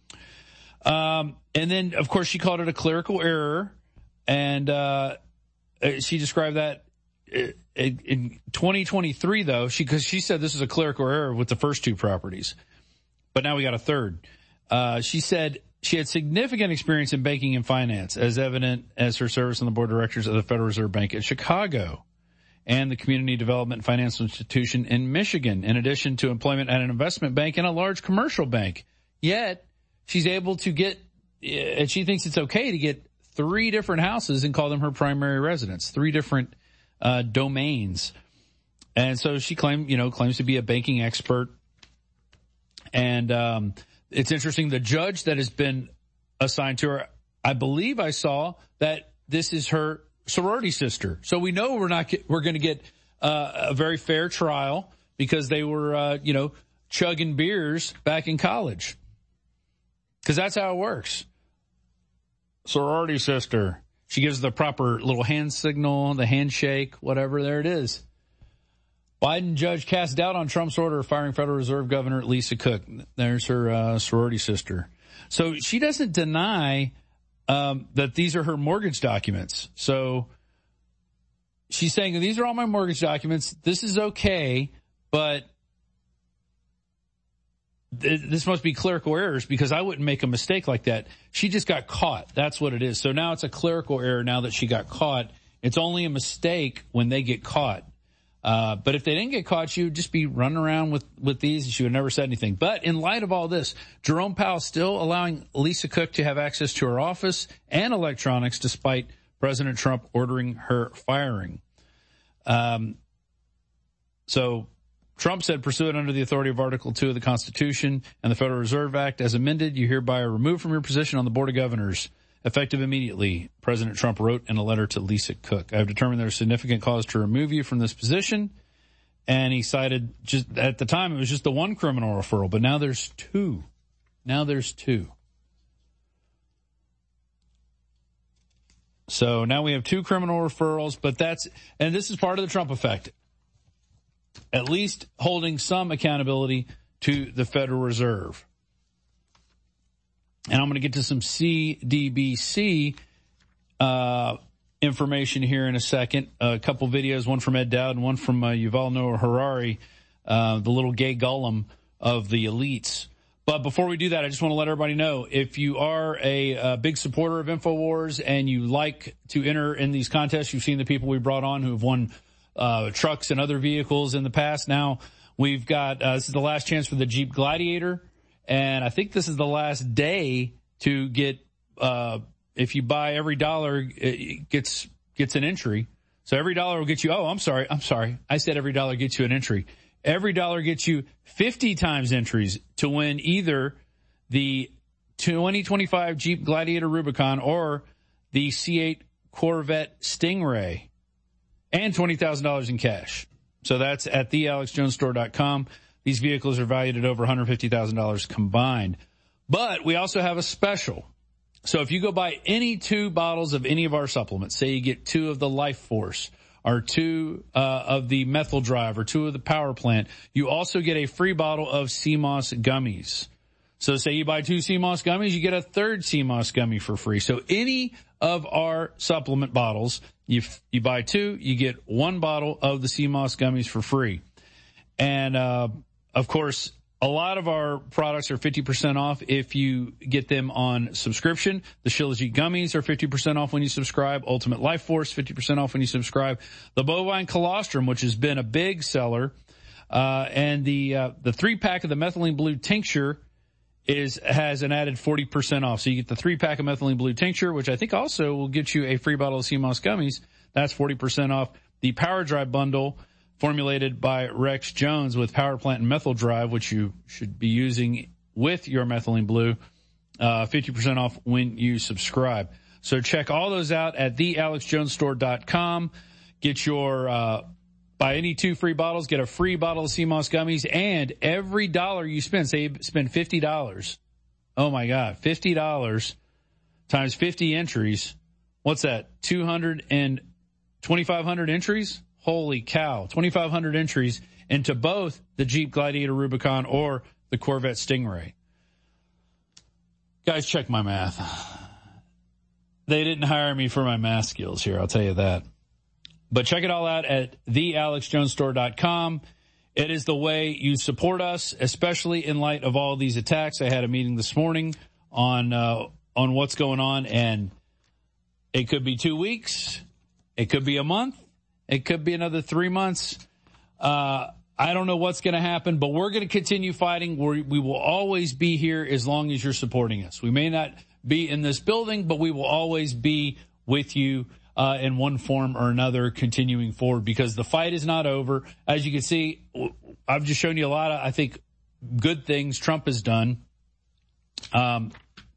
Um, and then, of course, she called it a clerical error. And uh she described that in twenty twenty-three, though, she because she said this is a clerical error with the first two properties. But now we got a third. Uh, she said she had significant experience in banking and finance, as evident as her service on the board of directors of the Federal Reserve Bank in Chicago and the Community Development Financial Institution in Michigan, in addition to employment at an investment bank and a large commercial bank. Yet, she's able to get, and she thinks it's okay to get three different houses and call them her primary residence, three different uh, domains. And so she claimed, you know, claims to be a banking expert. And um it's interesting, the judge that has been assigned to her, I believe I saw that this is her sorority sister. So we know we're not, get, we're going to get uh, a very fair trial because they were, uh, you know, chugging beers back in college. Because that's how it works. Sorority sister. She gives the proper little hand signal, the handshake, whatever, there it is. Biden judge casts doubt on Trump's order firing Federal Reserve Governor Lisa Cook. There's her uh, sorority sister. So she doesn't deny um, that these are her mortgage documents. So she's saying, these are all my mortgage documents. This is okay, but th- this must be clerical errors because I wouldn't make a mistake like that. She just got caught. That's what it is. So now it's a clerical error now that she got caught. It's only a mistake when they get caught. Uh, but if they didn't get caught, she would just be running around with, with these and she would never said anything. But in light of all this, Jerome Powell still allowing Lisa Cook to have access to her office and electronics despite President Trump ordering her firing. Um, so Trump said, pursuant under the authority of Article two of the Constitution and the Federal Reserve Act, as amended, you hereby are removed from your position on the Board of Governors, effective immediately, President Trump wrote in a letter to Lisa Cook. I have determined there is significant cause to remove you from this position. And he cited, just at the time, it was just the one criminal referral, but now there's two. Now there's two. So now we have two criminal referrals, but that's, and this is part of the Trump effect. At least holding some accountability to the Federal Reserve. And I'm going to get to some C D B C uh, information here in a second. A couple videos, one from Ed Dowd and one from uh, Yuval Noah Harari, uh, the little gay golem of the elites. But before we do that, I just want to let everybody know, if you are a, a big supporter of InfoWars and you like to enter in these contests, you've seen the people we brought on who have won uh, trucks and other vehicles in the past. Now we've got, uh, this is the last chance for the Jeep Gladiator. And I think this is the last day to get, uh, if you buy every dollar, it gets, gets an entry. So every dollar will get you, oh, I'm sorry, I'm sorry. I said every dollar gets you an entry. Every dollar gets you fifty times entries to win either the twenty twenty-five Jeep Gladiator Rubicon or the C eight Corvette Stingray, and twenty thousand dollars in cash. So that's at the alex jones store dot com. These vehicles are valued at over one hundred fifty thousand dollars combined. But we also have a special. So if you go buy any two bottles of any of our supplements, say you get two of the Life Force, or two uh, of the Methyl Drive, or two of the Power Plant, you also get a free bottle of C M O S gummies. So say you buy two C M O S gummies, you get a third C M O S gummy for free. So any of our supplement bottles, you you buy two, you get one bottle of the C M O S gummies for free. And uh of course, a lot of our products are fifty percent off if you get them on subscription. The Shilajit gummies are fifty percent off when you subscribe. Ultimate Life Force, fifty percent off when you subscribe. The Bovine Colostrum, which has been a big seller, uh, and the, uh, the three pack of the Methylene Blue Tincture is, has an added forty percent off. So you get the three pack of Methylene Blue Tincture, which I think also will get you a free bottle of C M O S gummies. That's forty percent off. The Power Drive bundle, formulated by Rex Jones with Power Plant and Methyl Drive, which you should be using with your Methylene Blue, uh, fifty percent off when you subscribe. So check all those out at the alex jones store dot com. Get your, uh, buy any two free bottles, get a free bottle of C M O S gummies, and every dollar you spend, say you spend fifty dollars. Oh my God, fifty dollars times fifty entries. What's that? two hundred and twenty-five hundred entries? Holy cow, twenty-five hundred entries into both the Jeep Gladiator Rubicon or the Corvette Stingray. Guys, check my math. They didn't hire me for my math skills here, I'll tell you that. But check it all out at the alex jones store dot com. It is the way you support us, especially in light of all these attacks. I had a meeting this morning on uh, on what's going on, and it could be two weeks. It could be a month. It could be another three months. Uh, I don't know what's going to happen, but we're going to continue fighting. We're, we will always be here as long as you're supporting us. We may not be in this building, but we will always be with you uh, in one form or another, continuing forward, because the fight is not over. As you can see, I've just shown you a lot of, I think, good things Trump has done. Um,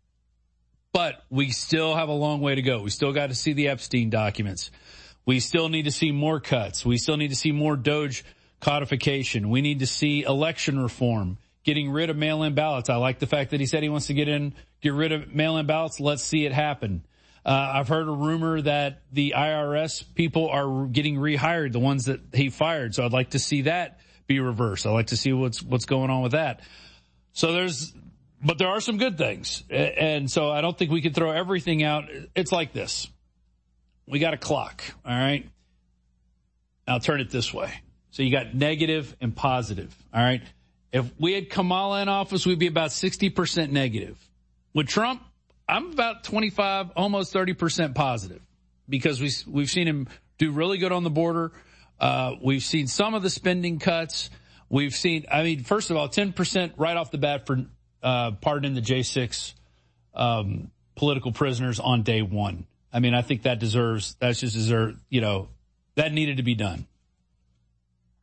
but we still have a long way to go. We still got to see the Epstein documents. We still need to see more cuts. We still need to see more Doge codification. We need to see election reform, getting rid of mail-in ballots. I like the fact that he said he wants to get in, get rid of mail-in ballots. Let's see it happen. Uh, I've heard a rumor that the I R S people are getting rehired, the ones that he fired. So I'd like to see that be reversed. I'd like to see what's, what's going on with that. So there's, but there are some good things. And so I don't think we can throw everything out. It's like this. We got a clock, all right? I'll turn it this way. So you got negative and positive, all right? If we had Kamala in office, we'd be about sixty percent negative. With Trump, I'm about twenty-five, almost thirty percent positive, because we, we've seen him do really good on the border. Uh, we've seen some of the spending cuts. We've seen, I mean, first of all, ten percent right off the bat for uh, pardoning the J six um, political prisoners on day one. I mean, I think that deserves, that's just deserve, you know, that needed to be done.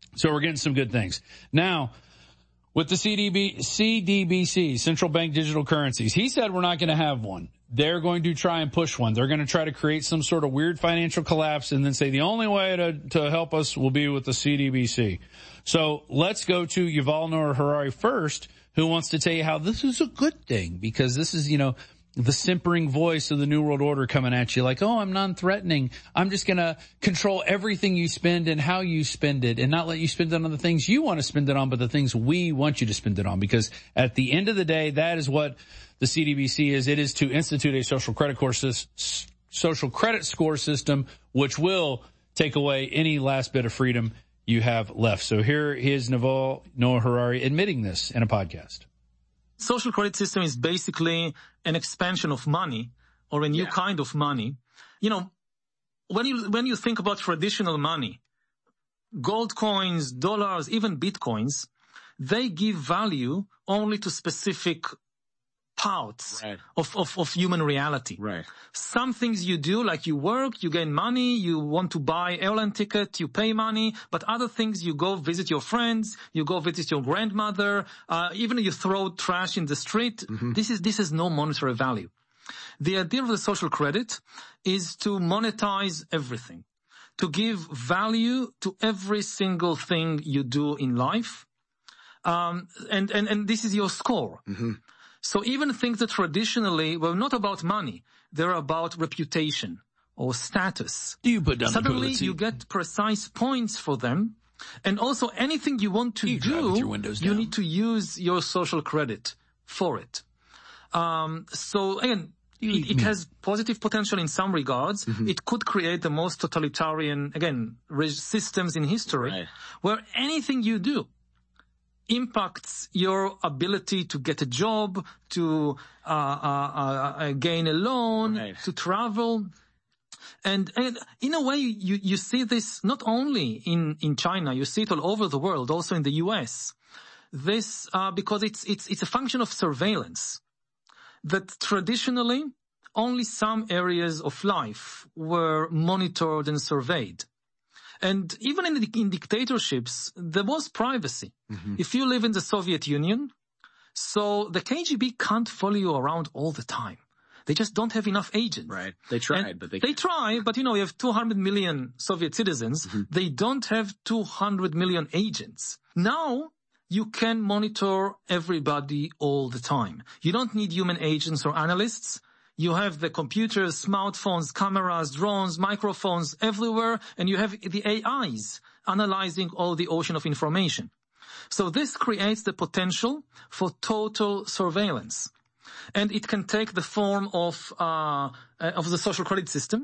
So we're getting some good things. Now, with the C D B, C D B C, Central Bank Digital Currencies, he said we're not going to have one. They're going to try and push one. They're going to try to create some sort of weird financial collapse and then say the only way to, to help us will be with the C D B C. So let's go to Yuval Noah Harari first, who wants to tell you how this is a good thing because this is, you know, the simpering voice of the New World Order coming at you like, oh, I'm non-threatening. I'm just going to control everything you spend and how you spend it and not let you spend it on the things you want to spend it on, but the things we want you to spend it on. Because at the end of the day, that is what the C D B C is. It is to institute a social credit course, social credit score system, which will take away any last bit of freedom you have left. So here is Yuval Noah Harari admitting this in a podcast. Social credit system is basically an expansion of money or a new yeah. kind of money. You know, when you, when you think about traditional money, gold coins, dollars, even bitcoins, they give value only to specific parts right. of, of, of human reality. Right. Some things you do, like you work, you gain money, you want to buy airline ticket, you pay money, but other things you go visit your friends, you go visit your grandmother, uh, even you throw trash in the street. Mm-hmm. This is, this has no monetary value. The idea of the social credit is to monetize everything, to give value to every single thing you do in life. Um, and, and, and this is your score. Mm-hmm. So even things that traditionally were not about money, they're about reputation or status. Do you put down Suddenly you get precise points for them. And also anything you want to you do, you need to use your social credit for it. Um, so again, it, it has positive potential in some regards. Mm-hmm. It could create the most totalitarian, again, systems in history right. where anything you do impacts your ability to get a job, to uh, uh, uh, gain a loan, right. to travel. And, and in a way, you, you see this not only in, in China, you see it all over the world, also in the U S. This, uh, because it's, it's, it's a function of surveillance. That traditionally, only some areas of life were monitored and surveyed. And even in, in dictatorships, there was privacy. Mm-hmm. If you live in the Soviet Union, so the K G B can't follow you around all the time. They just don't have enough agents. Right. They tried, and but they They can't. try, but you know, you have two hundred million Soviet citizens. Mm-hmm. They don't have two hundred million agents. Now, you can monitor everybody all the time. You don't need human agents or analysts. You have the computers, smartphones, cameras, drones, microphones everywhere, and you have the A Is analyzing all the ocean of information. So this creates the potential for total surveillance. And it can take the form of, uh, of the social credit system.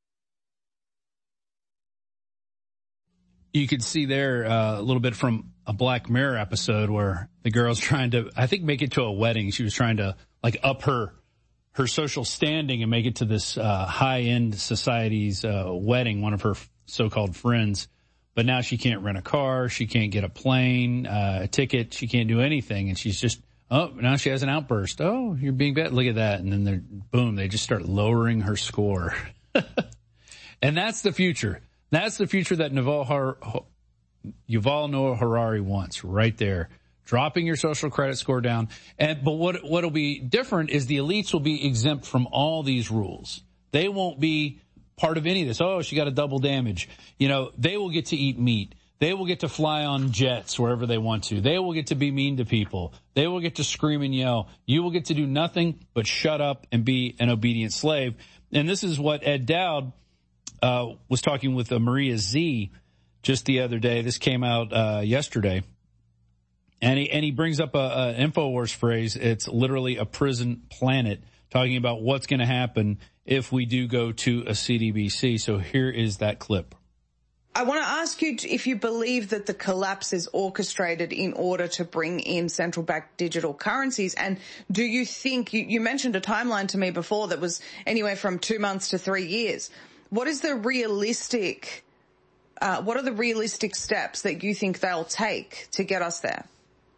You could see there uh, a little bit from a Black Mirror episode where the girl's trying to, I think, make it to a wedding. She was trying to, like, up her her social standing and make it to this uh high-end society's uh wedding, one of her f- so-called friends. But now she can't rent a car, she can't get a plane, uh, a ticket, she can't do anything. And she's just, oh, now she has an outburst. Oh, you're being bad. Look at that. And then they're, boom, they just start lowering her score. And that's the future. That's the future that Yuval, Har- Yuval Noah Harari wants right there. Dropping your social credit score down. And, but what, what'll be different is the elites will be exempt from all these rules. They won't be part of any of this. Oh, she got a double damage. You know, they will get to eat meat. They will get to fly on jets wherever they want to. They will get to be mean to people. They will get to scream and yell. You will get to do nothing but shut up and be an obedient slave. And this is what Ed Dowd, uh, was talking with uh, Maria Z just the other day. This came out, uh, yesterday. And he, and he brings up a, a InfoWars phrase. It's literally a prison planet, talking about what's going to happen if we do go to a C D B C. So here is that clip. I want to ask you if you believe that the collapse is orchestrated in order to bring in central bank digital currencies. And do you think, you, you mentioned a timeline to me before that was anywhere from two months to three years. What is the realistic, uh, what are the realistic steps that you think they'll take to get us there?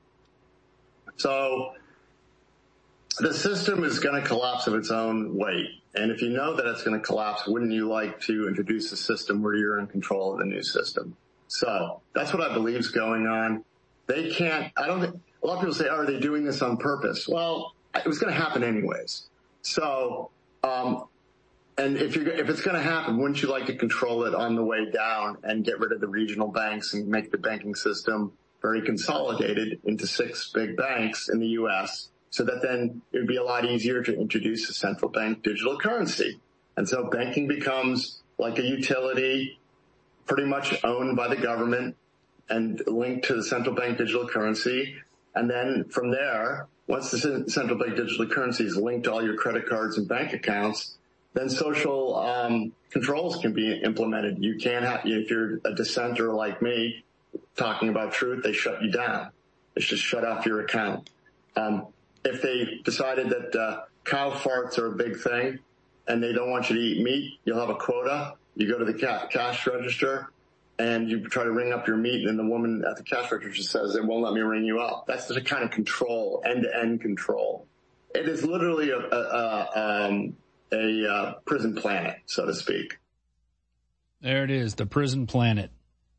So the system is going to collapse of its own weight. And if you know that it's going to collapse, wouldn't you like to introduce a system where you're in control of the new system? So that's what I believe is going on. They can't, I don't think, a lot of people say, oh, are they doing this on purpose? Well, it was going to happen anyways. So, um, and if you're, if it's going to happen, wouldn't you like to control it on the way down and get rid of the regional banks and make the banking system very consolidated into six big banks in the U S so that then it would be a lot easier to introduce a central bank digital currency. And so banking becomes like a utility pretty much owned by the government and linked to the central bank digital currency. And then from there, once the central bank digital currency is linked to all your credit cards and bank accounts, then social um, controls can be implemented. You can't have, if you're a dissenter like me talking about truth, they shut you down. It's just shut off your account. Um, if they decided that uh, cow farts are a big thing and they don't want you to eat meat, you'll have a quota. You go to the ca- cash register and you try to ring up your meat, and the woman at the cash register says, it won't let me ring you up. That's the kind of control, end-to-end control. It is literally a, a, a, um, a uh, prison planet, so to speak. There it is, the prison planet.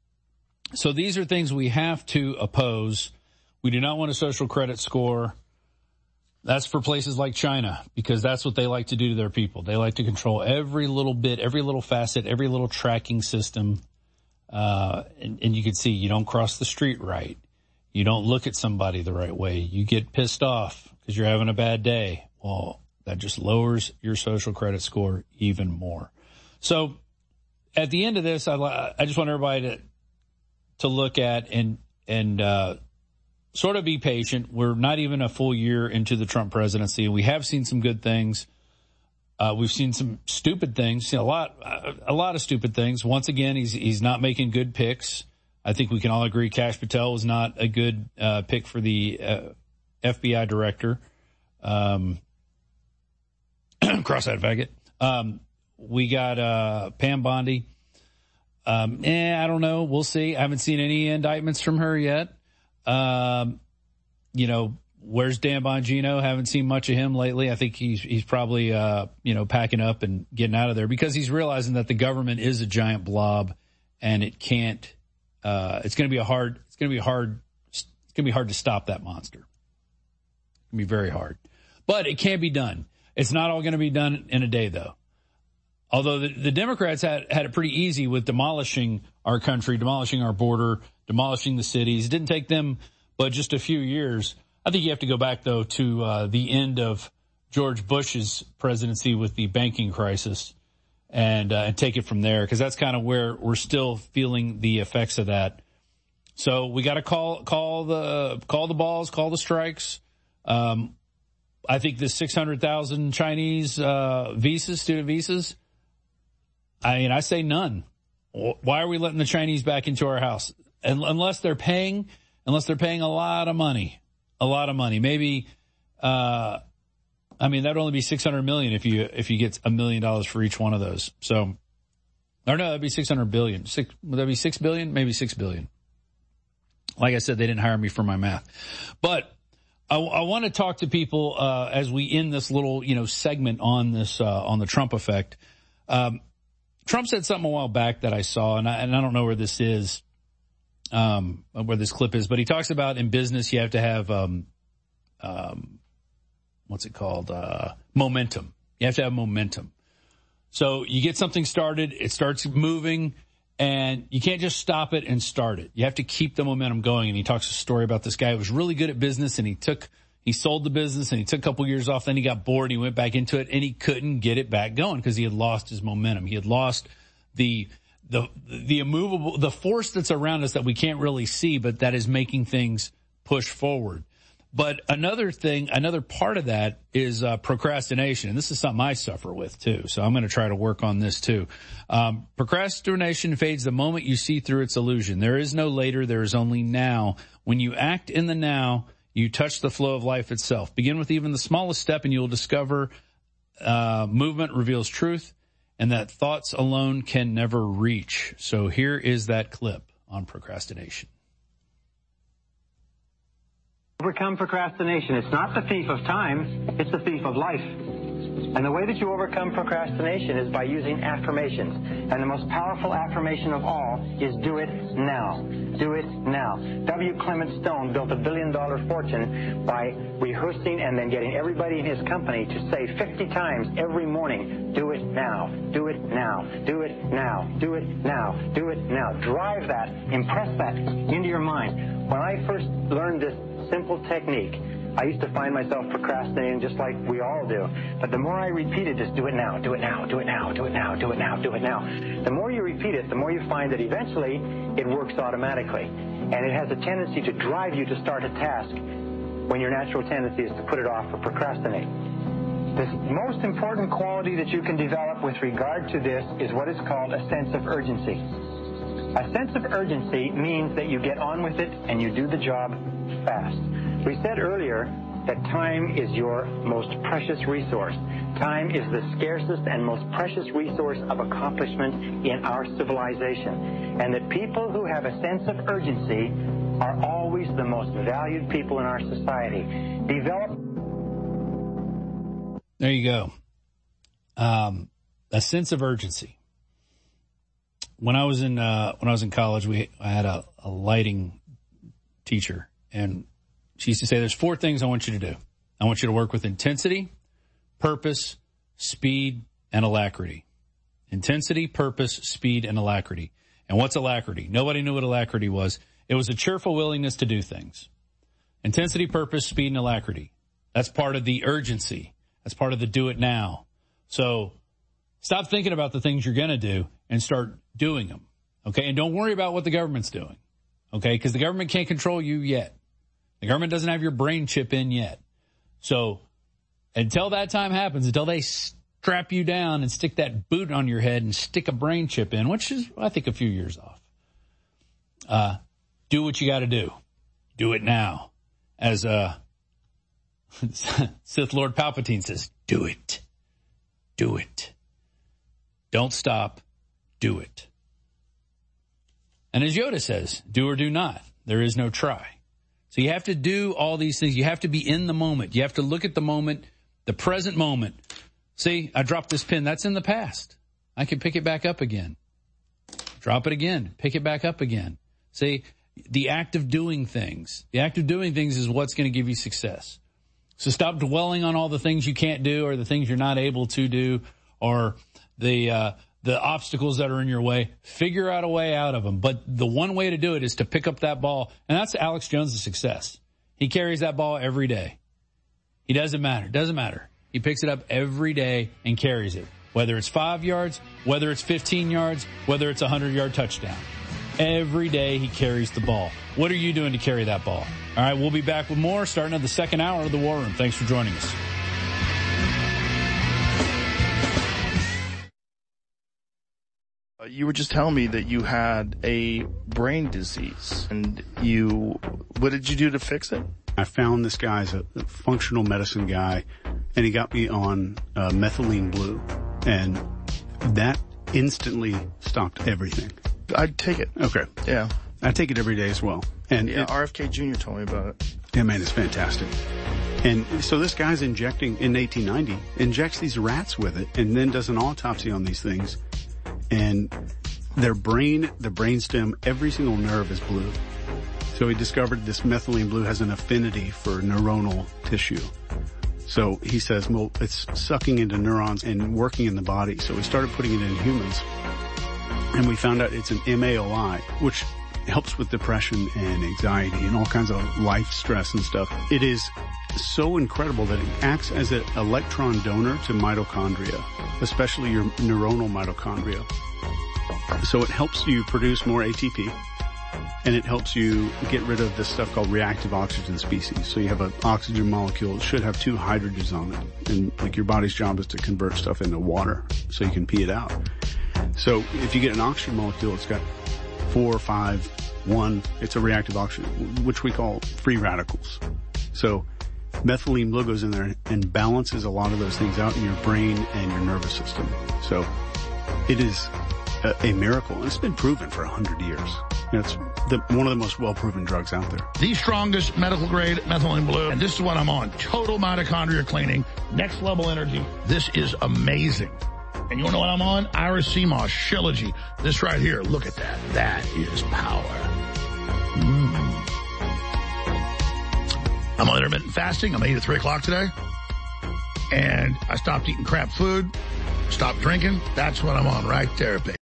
So these are things we have to oppose. We do not want a social credit score. That's for places like China, because that's what they like to do to their people. They like to control every little bit, every little facet, every little tracking system. Uh, and, and you can see you don't cross the street right. You don't look at somebody the right way. You get pissed off because you're having a bad day. Well, that just lowers your social credit score even more. So at the end of this, I, I just want everybody to, to look at and, and, uh, sort of be patient. We're not even a full year into the Trump presidency, and we have seen some good things. Uh, we've seen some stupid things, you know, a lot, a lot of stupid things. Once again, he's, he's not making good picks. I think we can all agree Kash Patel was not a good, uh, pick for the, uh, F B I director. Um, cross that faggot. Um, we got, uh, Pam Bondi. Um, eh, I don't know. We'll see. I haven't seen any indictments from her yet. Um, you know, where's Dan Bongino? Haven't seen much of him lately. I think he's, he's probably, uh, you know, packing up and getting out of there because he's realizing that the government is a giant blob and it can't, uh, it's going to be a hard, it's going to be hard, it's going to be hard to stop that monster. It's going to be very hard, but it can be done. It's not all going to be done in a day though. Although the, the Democrats had, had it pretty easy with demolishing our country, demolishing our border, demolishing the cities. It didn't take them but just a few years. I think you have to go back, though, to uh, the end of George Bush's presidency with the banking crisis and, uh, and take it from there, because that's kind of where we're still feeling the effects of that. So we got to call call the call the balls, call the strikes. Um, I think the six hundred thousand Chinese uh, visas, student visas, I mean, I say none. Why are we letting the Chinese back into our house? And unless they're paying, unless they're paying a lot of money, a lot of money. Maybe, uh, I mean, that'd only be six hundred million if you, if you get a million dollars for each one of those. So, or no, that'd be six hundred billion. Six, would that be six billion? Maybe six billion. Like I said, they didn't hire me for my math. But I, I want to talk to people, uh, as we end this little, you know, segment on this, uh, on the Trump effect. Um, Trump said something a while back that I saw, and I, and I don't know where this is, um, where this clip is, but he talks about in business you have to have, um, um, what's it called, uh, momentum. You have to have momentum. So you get something started, it starts moving, and you can't just stop it and start it. You have to keep the momentum going. And he talks a story about this guy who was really good at business, and he took, he sold the business, and he took a couple years off. Then he got bored, and he went back into it, and he couldn't get it back going because he had lost his momentum. He had lost the, the, the immovable, the force that's around us that we can't really see, but that is making things push forward. But another thing, another part of that is uh, procrastination. And this is something I suffer with too. So I'm going to try to work on this too. Um, procrastination fades the moment you see through its illusion. There is no later. There is only now. When you act in the now, you touch the flow of life itself. Begin with even the smallest step and you'll discover uh, movement reveals truth and that thoughts alone can never reach. So here is that clip on procrastination. Overcome procrastination. It's not the thief of time, it's the thief of life. And the way that you overcome procrastination is by using affirmations. And the most powerful affirmation of all is do it now. Do it now. W. Clement Stone built a billion dollar fortune by rehearsing and then getting everybody in his company to say fifty times every morning, do it now, do it now, do it now, do it now, do it now. Drive that, impress that into your mind. When I first learned this simple technique, I used to find myself procrastinating just like we all do. But the more I repeated this, do it now, do it now, do it now, do it now, do it now, do it now. The more you repeat it, the more you find that eventually it works automatically. And it has a tendency to drive you to start a task when your natural tendency is to put it off or procrastinate. The most important quality that you can develop with regard to this is what is called a sense of urgency. A sense of urgency means that you get on with it and you do the job fast. We said earlier that time is your most precious resource. Time is the scarcest and most precious resource of accomplishment in our civilization. And that people who have a sense of urgency are always the most valued people in our society. Develop. There you go. Um, a sense of urgency. When I was in uh, when I was in college, we I had a, a lighting teacher, and she used to say, there's four things I want you to do. I want you to work with intensity, purpose, speed, and alacrity. Intensity, purpose, speed, and alacrity. And what's alacrity? Nobody knew what alacrity was. It was a cheerful willingness to do things. Intensity, purpose, speed, and alacrity. That's part of the urgency. That's part of the do it now. So stop thinking about the things you're going to do and start doing them. Okay? And don't worry about what the government's doing. Okay? Because the government can't control you yet. The government doesn't have your brain chip in yet. So until that time happens, until they strap you down and stick that boot on your head and stick a brain chip in, which is, I think, a few years off, uh, do what you got to do. Do it now. As uh, Sith Lord Palpatine says, do it. Do it. Don't stop. Do it. And as Yoda says, do or do not. There is no try. So you have to do all these things. You have to be in the moment. You have to look at the moment, the present moment. See, I dropped this pin. That's in the past. I can pick it back up again. Drop it again. Pick it back up again. See, the act of doing things. The act of doing things is what's going to give you success. So stop dwelling on all the things you can't do or the things you're not able to do or the uh, the obstacles that are in your way. Figure out a way out of them. But the one way to do it is to pick up that ball. And that's Alex Jones' success. He carries that ball every day. He doesn't matter. Doesn't matter. He picks it up every day and carries it. Whether it's five yards, whether it's fifteen yards, whether it's a hundred-yard touchdown. Every day he carries the ball. What are you doing to carry that ball? All right, we'll be back with more starting at the second hour of the War Room. Thanks for joining us. You were just telling me that you had a brain disease, and you, what did you do to fix it? I found this guy as a functional medicine guy, and he got me on uh, methylene blue, and that instantly stopped everything. I'd take it. Okay. Yeah. I take it every day as well. And yeah, it, R F K Junior told me about it. Yeah, man, it's fantastic. And so this guy's injecting, in eighteen ninety, injects these rats with it, and then does an autopsy on these things. And their brain, the brainstem, every single nerve is blue. So he discovered this methylene blue has an affinity for neuronal tissue. So he says, well, it's sucking into neurons and working in the body. So we started putting it in humans. And we found out it's an M A O I, which helps with depression and anxiety and all kinds of life stress and stuff. It is so incredible that it acts as an electron donor to mitochondria, especially your neuronal mitochondria. So it helps you produce more A T P, and it helps you get rid of this stuff called reactive oxygen species. So you have an oxygen molecule that should have two hydrogens on it, and like your body's job is to convert stuff into water so you can pee it out. So if you get an oxygen molecule, it's got four, five, one, it's a reactive oxygen, which we call free radicals. So methylene blue goes in there and balances a lot of those things out in your brain and your nervous system. So it is a, a miracle, and it's been proven for a hundred years. It's the, one of the most well-proven drugs out there. The strongest medical grade methylene blue, and this is what I'm on. Total mitochondria cleaning, next level energy. This is amazing. And you want to know what I'm on? Iris C M O S, Shilajit. This right here, look at that. That is power. Mm. I'm on intermittent fasting. I'm going to eat at three o'clock today. And I stopped eating crap food, stopped drinking. That's what I'm on right there, baby.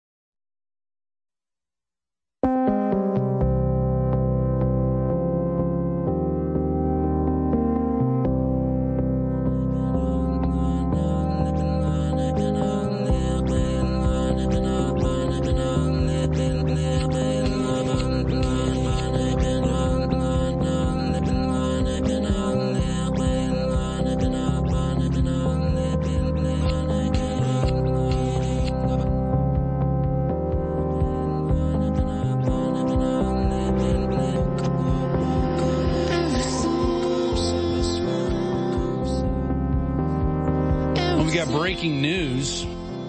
Breaking news.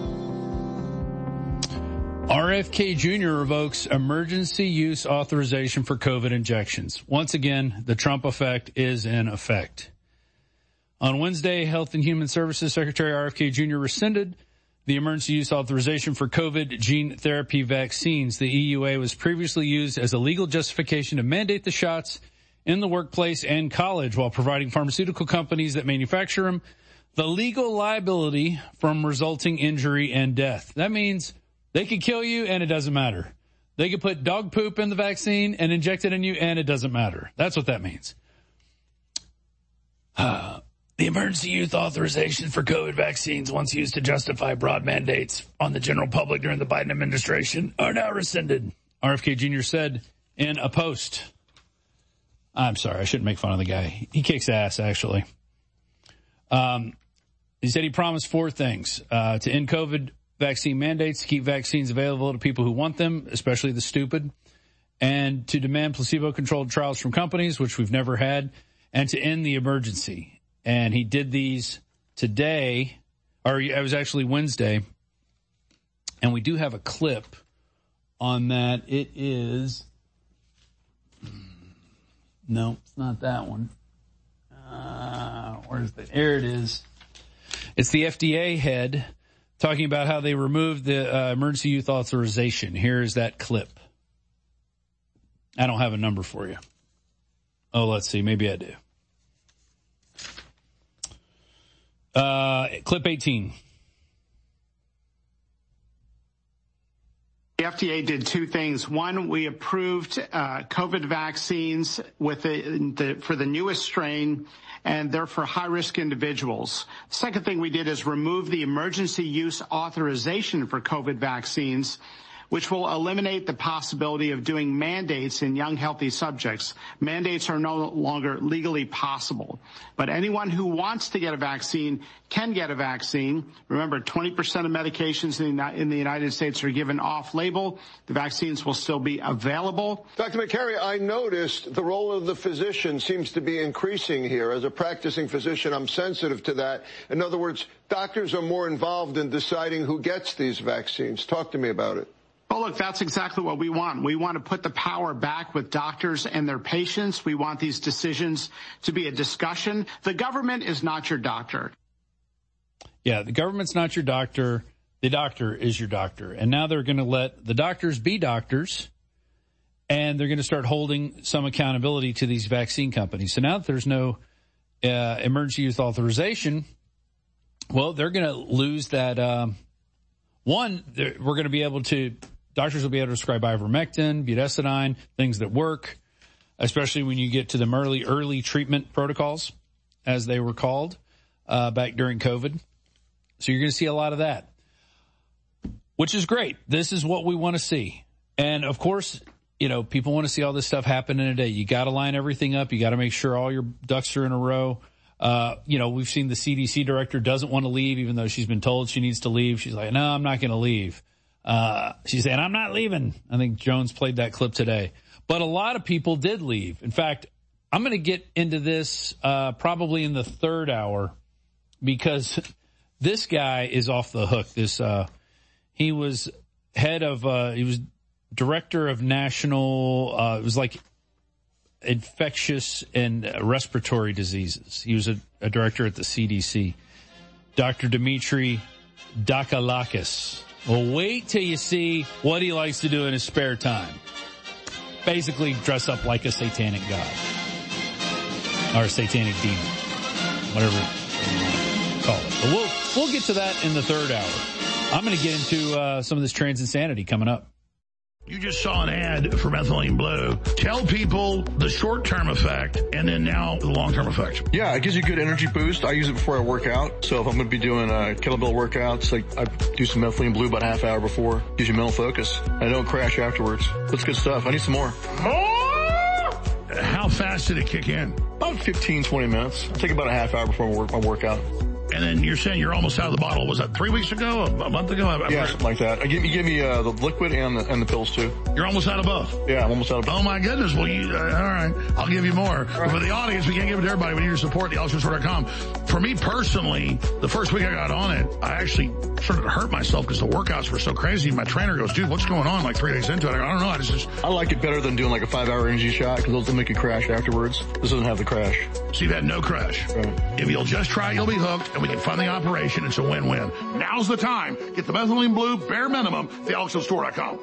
R F K Junior revokes emergency use authorization for COVID injections. Once again, the Trump effect is in effect. On Wednesday, Health and Human Services Secretary R F K Junior rescinded the emergency use authorization for COVID gene therapy vaccines. The E U A was previously used as a legal justification to mandate the shots in the workplace and college while providing pharmaceutical companies that manufacture them the legal liability from resulting injury and death. That means they could kill you and it doesn't matter. They could put dog poop in the vaccine and inject it in you and it doesn't matter. That's what that means. Uh, the emergency use authorization for COVID vaccines, once used to justify broad mandates on the general public during the Biden administration, are now rescinded, R F K Junior said in a post. I'm sorry, I shouldn't make fun of the guy. He kicks ass, actually. Um, he said he promised four things, uh, to end COVID vaccine mandates, to keep vaccines available to people who want them, especially the stupid, and to demand placebo-controlled trials from companies, which we've never had, and to end the emergency. And he did these today, or it was actually Wednesday, and we do have a clip on that. It is, no, it's not that one. Uh, where's the, here it is. It's the F D A head talking about how they removed the uh, emergency use authorization. Here's that clip. I don't have a number for you. Oh, let's see. Maybe I do. Uh, clip eighteen. The F D A did two things. One, we approved uh, COVID vaccines with the, the, for the newest strain, and they're for high-risk individuals. The second thing we did is remove the emergency use authorization for COVID vaccines, which will eliminate the possibility of doing mandates in young, healthy subjects. Mandates are no longer legally possible. But anyone who wants to get a vaccine can get a vaccine. Remember, twenty percent of medications in the, in the United States are given off-label. The vaccines will still be available. Doctor Makary, I noticed the role of the physician seems to be increasing here. As a practicing physician, I'm sensitive to that. In other words, doctors are more involved in deciding who gets these vaccines. Talk to me about it. Well, look, that's exactly what we want. We want to put the power back with doctors and their patients. We want these decisions to be a discussion. The government is not your doctor. Yeah, the government's not your doctor. The doctor is your doctor. And now they're going to let the doctors be doctors, and they're going to start holding some accountability to these vaccine companies. So now that there's no uh, emergency use authorization, well, they're going to lose that. Um, one, we're going to be able to Doctors will be able to prescribe ivermectin, budesonide, things that work, especially when you get to the early, early treatment protocols, as they were called, uh, back during COVID. So you're going to see a lot of that, which is great. This is what we want to see. And of course, you know, people want to see all this stuff happen in a day. You got to line everything up. You got to make sure all your ducks are in a row. Uh, you know, we've seen the C D C director doesn't want to leave, even though she's been told she needs to leave. She's like, no, I'm not going to leave. Uh, she's saying, I'm not leaving. I think Jones played that clip today. But a lot of people did leave. In fact, I'm going to get into this uh, probably in the third hour because this guy is off the hook. This uh, he was head of uh, he was director of national, uh, it was like infectious and respiratory diseases. He was a, a director at the C D C. Doctor Dimitri Dakalakis. Well, wait till you see what he likes to do in his spare time. Basically dress up like a satanic god. Or a satanic demon. Whatever you want to call it. But we'll, we'll get to that in the third hour. I'm going to get into uh, some of this trans insanity coming up. You just saw an ad for Methylene Blue. Tell people the short-term effect and then now the long-term effect. Yeah, it gives you a good energy boost. I use it before I work out. So if I'm going to be doing uh, kettlebell workouts, like I do some Methylene Blue about a half hour before. Gives you mental focus. I don't crash afterwards. That's good stuff. I need some more. How fast did it kick in? About fifteen, twenty minutes. I take about a half hour before my, work, my workout. And then you're saying you're almost out of the bottle. Was that three weeks ago? A month ago? I've yeah, something like that. I give, you give me uh, the liquid and the, and the pills, too. You're almost out of both? Yeah, I'm almost out of both. Oh, my goodness. Well, you, uh, all right. I'll give you more. Right. For the audience, we can't give it to everybody. We need your support, the alex jones show dot com. For me personally, the first week I got on it, I actually started to hurt myself because the workouts were so crazy. My trainer goes, dude, what's going on? Like three days into it. I go, I don't know. I just... I like it better than doing like a five-hour energy shot because those will make you crash afterwards. This doesn't have the crash. So you've had no crash. Right. If you'll just try, you'll be hooked, and we can fund the operation. It's a win-win. Now's the time. Get the Methylene Blue, bare minimum, the alex jones store dot com.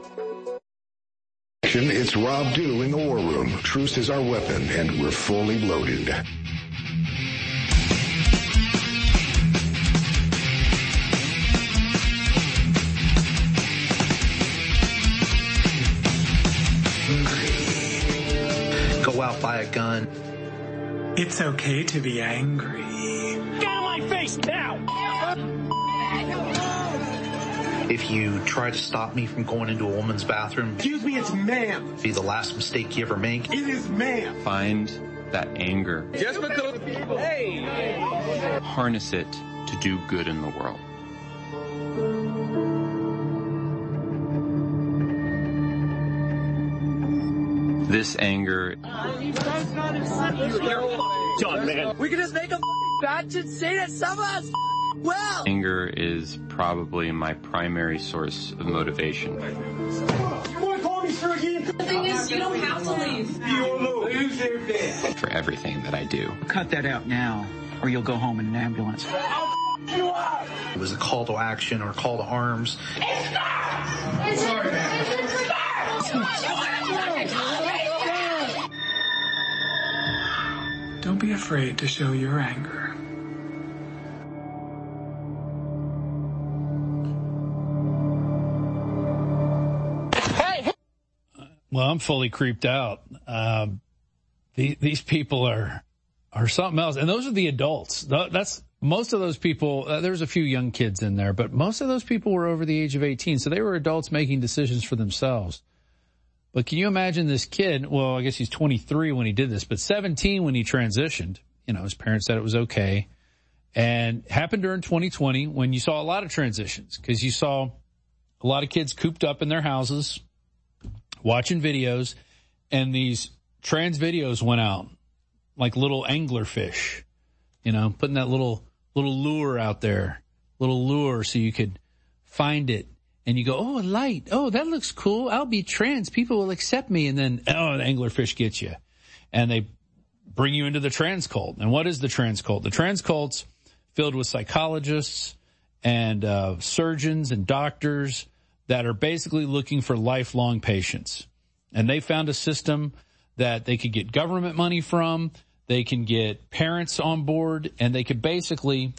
It's Rob Dew in the War Room. Truth is our weapon, and we're fully loaded. Go out, buy a gun. It's okay to be angry. Get out of my face now! If you try to stop me from going into a woman's bathroom, excuse me, it's ma'am. Be the last mistake you ever make. It is ma'am. Find that anger. Just because people. Hey. Harness it to do good in the world. This anger. John, man. We can just make a batch and say that some of us well. Anger is probably my primary source of motivation. You want to call me sir again? The thing is, you don't have to leave. You don't know. Who's there, man? For everything that I do. Cut that out now, or you'll go home in an ambulance. I'll f- you up. It was a call to action or a call to arms. It's not! It's sorry, man. It's not! Don't be afraid to show your anger. Well, I'm fully creeped out. Um, the, these people are are something else, and those are the adults. That's most of those people. Uh, there's a few young kids in there, but most of those people were over the age of eighteen, so they were adults making decisions for themselves. But can you imagine this kid? Well, I guess he's twenty-three when he did this, but seventeen when he transitioned. You know, his parents said it was okay, and happened during twenty twenty when you saw a lot of transitions because you saw a lot of kids cooped up in their houses, watching videos, and these trans videos went out like little anglerfish, you know, putting that little little lure out there, little lure so you could find it. And you go, oh, a light. Oh, that looks cool. I'll be trans. People will accept me. And then, oh, the anglerfish gets you. And they bring you into the trans cult. And what is the trans cult? The trans cult's filled with psychologists and uh, surgeons and doctors that are basically looking for lifelong patients. And they found a system that they could get government money from. They can get parents on board. And they could basically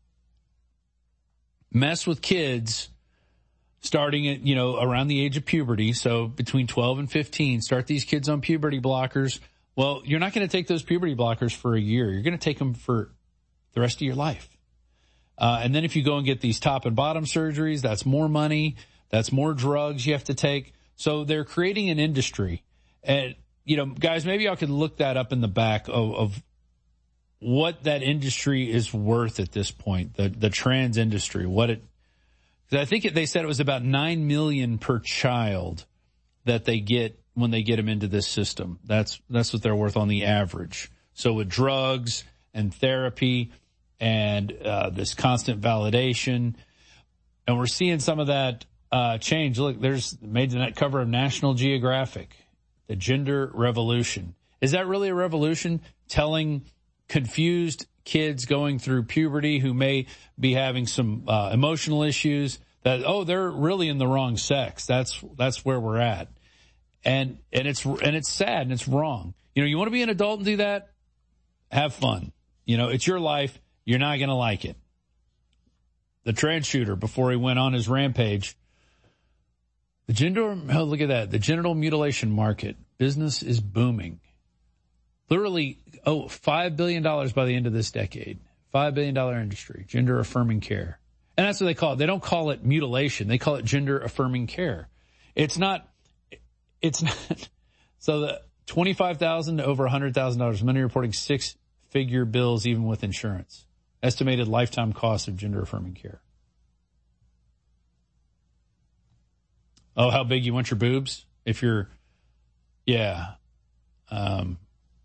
mess with kids starting at, you know, around the age of puberty. So between twelve and fifteen, start these kids on puberty blockers. Well, you're not going to take those puberty blockers for a year. You're going to take them for the rest of your life. Uh, and then if you go and get these top and bottom surgeries, that's more money. That's more drugs you have to take. So they're creating an industry. And, you know, guys, maybe y'all could look that up in the back of, of what that industry is worth at this point, the, the trans industry, what it, I think it, they said it was about nine million per child that they get when they get them into this system. That's that's what they're worth on the average. So with drugs and therapy and uh, this constant validation, and we're seeing some of that uh, change. Look, there's made the cover of National Geographic, the gender revolution. Is that really a revolution? Telling confused kids going through puberty who may be having some uh, emotional issues that, oh, they're really in the wrong sex. That's, that's where we're at. And, and it's, and it's sad and it's wrong. You know, you want to be an adult and do that? Have fun. You know, it's your life. You're not going to like it. The trans shooter, before he went on his rampage, the gender, oh, look at that. The genital mutilation market business is booming. Literally, oh, five billion dollars by the end of this decade. five billion dollars industry, gender affirming care. And that's what they call it. They don't call it mutilation. They call it gender affirming care. It's not, it's not. So the twenty-five thousand dollars to over one hundred thousand dollars. Many reporting six figure bills even with insurance. Estimated lifetime cost of gender affirming care. Oh, how big you want your boobs? If you're, yeah. Um,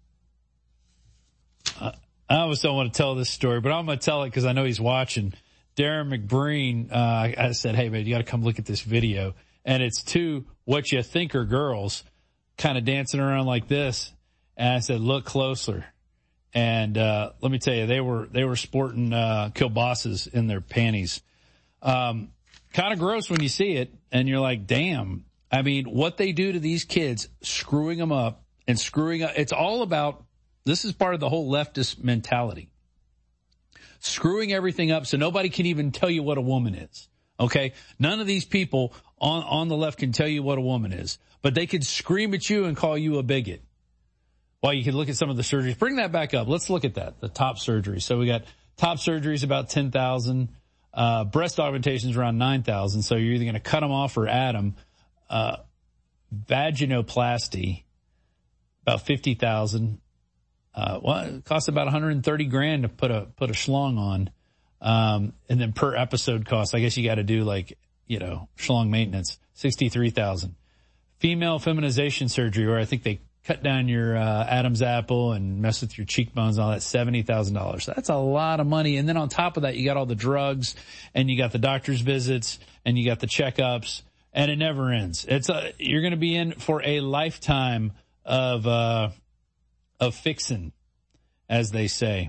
I, I almost don't want to tell this story, but I'm going to tell it because I know he's watching. Darren McBreen, uh, I said, hey, man, you got to come look at this video. And it's two what you think are girls kind of dancing around like this. And I said, look closer. And, uh, let me tell you, they were, they were sporting, uh, kielbasa's in their panties. Um, kind of gross when you see it and you're like, damn. I mean, what they do to these kids, screwing them up and screwing up. It's all about, this is part of the whole leftist mentality. Screwing everything up so nobody can even tell you what a woman is. Okay. None of these people on, on the left can tell you what a woman is, but they could scream at you and call you a bigot. Well, you can look at some of the surgeries. Bring that back up. Let's look at that, the top surgeries. So we got top surgeries about ten thousand, uh, breast augmentations around nine thousand. So you're either going to cut them off or add them. Uh, vaginoplasty, about fifty thousand. Uh, well, it costs about one hundred thirty grand to put a, put a schlong on. Um, and then per episode cost, I guess you got to do like, you know, schlong maintenance, sixty-three thousand. Female feminization surgery, where I think they cut down your uh, Adam's apple and mess with your cheekbones and all that, seventy thousand dollars. That's a lot of money. And then on top of that, you got all the drugs and you got the doctor's visits and you got the checkups, and it never ends. It's a, you're going to be in for a lifetime of, uh, of fixing, as they say.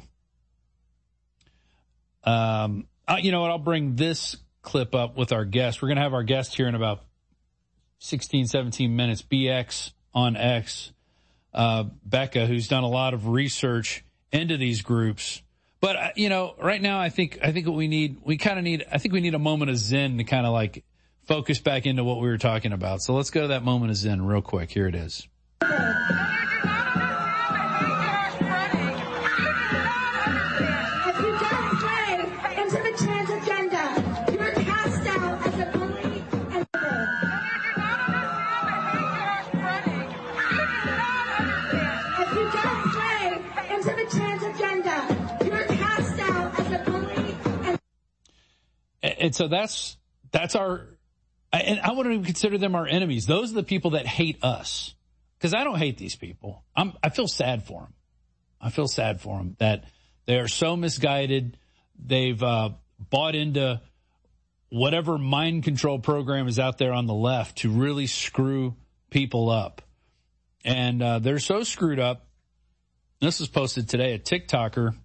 Um, uh, you know what? I'll bring this clip up with our guest. We're going to have our guest here in about sixteen, seventeen minutes, B X on X. Uh, Becca, who's done a lot of research into these groups. But, uh, you know, right now I think, I think what we need, we kind of need, I think we need a moment of zen to kind of like focus back into what we were talking about. So let's go to that moment of zen real quick. Here it is. And so that's, that's our, and I wouldn't even consider them our enemies. Those are the people that hate us. Cause I don't hate these people. I'm, I feel sad for them. I feel sad for them that they are so misguided. They've, uh, bought into whatever mind control program is out there on the left to really screw people up. And, uh, they're so screwed up. This was posted today, a TikToker.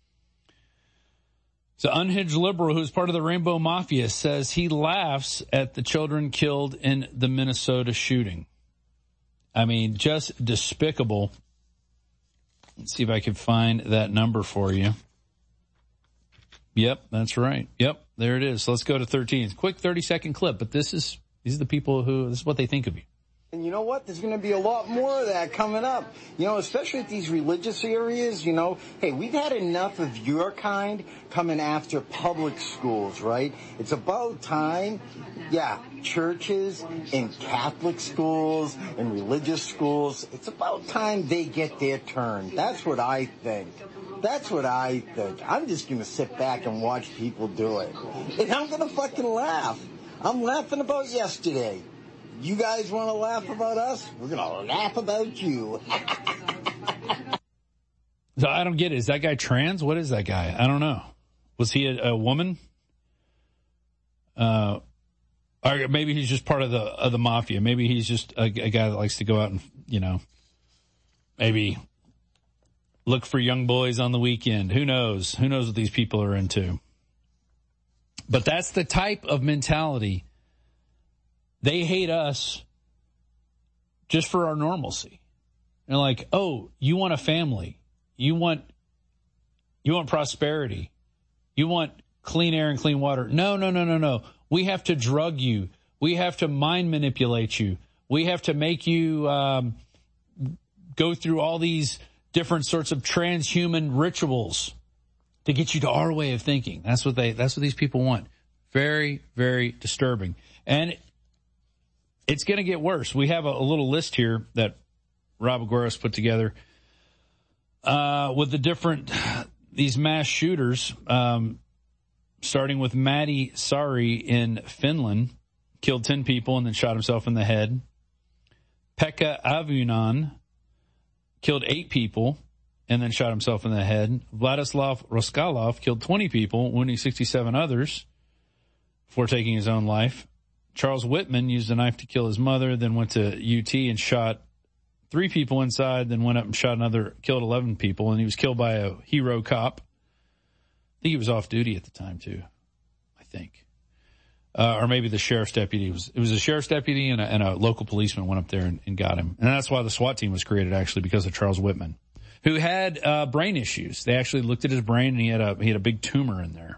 The unhinged liberal who's part of the Rainbow Mafia says he laughs at the children killed in the Minnesota shooting. I mean, just despicable. Let's see if I can find that number for you. Yep, that's right. Yep, there it is. So let's go to thirteen. It's a quick thirty second clip, but this is, these are the people who, this is what they think of you. And you know what? There's going to be a lot more of that coming up. You know, especially at these religious areas, you know, hey, we've had enough of your kind coming after public schools, right? It's about time, yeah, churches and Catholic schools and religious schools, it's about time they get their turn. That's what I think. That's what I think. I'm just going to sit back and watch people do it. And I'm going to fucking laugh. I'm laughing about yesterday. You guys want to laugh about us? We're going to laugh about you. So I don't get it. Is that guy trans? What is that guy? I don't know. Was he a, a woman? Uh, Or maybe he's just part of the of the mafia. Maybe he's just a, a guy that likes to go out and, you know, maybe look for young boys on the weekend. Who knows? Who knows what these people are into? But that's the type of mentality. They hate us just for our normalcy. They're like, oh, you want a family. You want, you want prosperity. You want clean air and clean water. No, no, no, no, no. We have to drug you. We have to mind manipulate you. We have to make you um, go through all these different sorts of transhuman rituals to get you to our way of thinking. That's what they, that's what these people want. Very, very disturbing. And it's going to get worse. We have a, a little list here that Rob Aguero's put together uh, with the different, these mass shooters, um, starting with Matti Saari in Finland, killed ten people and then shot himself in the head. Pekka Avuinen killed eight people and then shot himself in the head. Vladislav Roskalov killed twenty people, wounding sixty-seven others before taking his own life. Charles Whitman used a knife to kill his mother, then went to U T and shot three people inside, then went up and shot another, killed eleven people, and he was killed by a hero cop. I think he was off duty at the time, too, I think. Uh, or maybe the sheriff's deputy. It was, it was a sheriff's deputy and a, and a local policeman went up there and, and got him. And that's why the SWAT team was created, actually, because of Charles Whitman, who had uh, brain issues. They actually looked at his brain, and he had a he had a big tumor in there.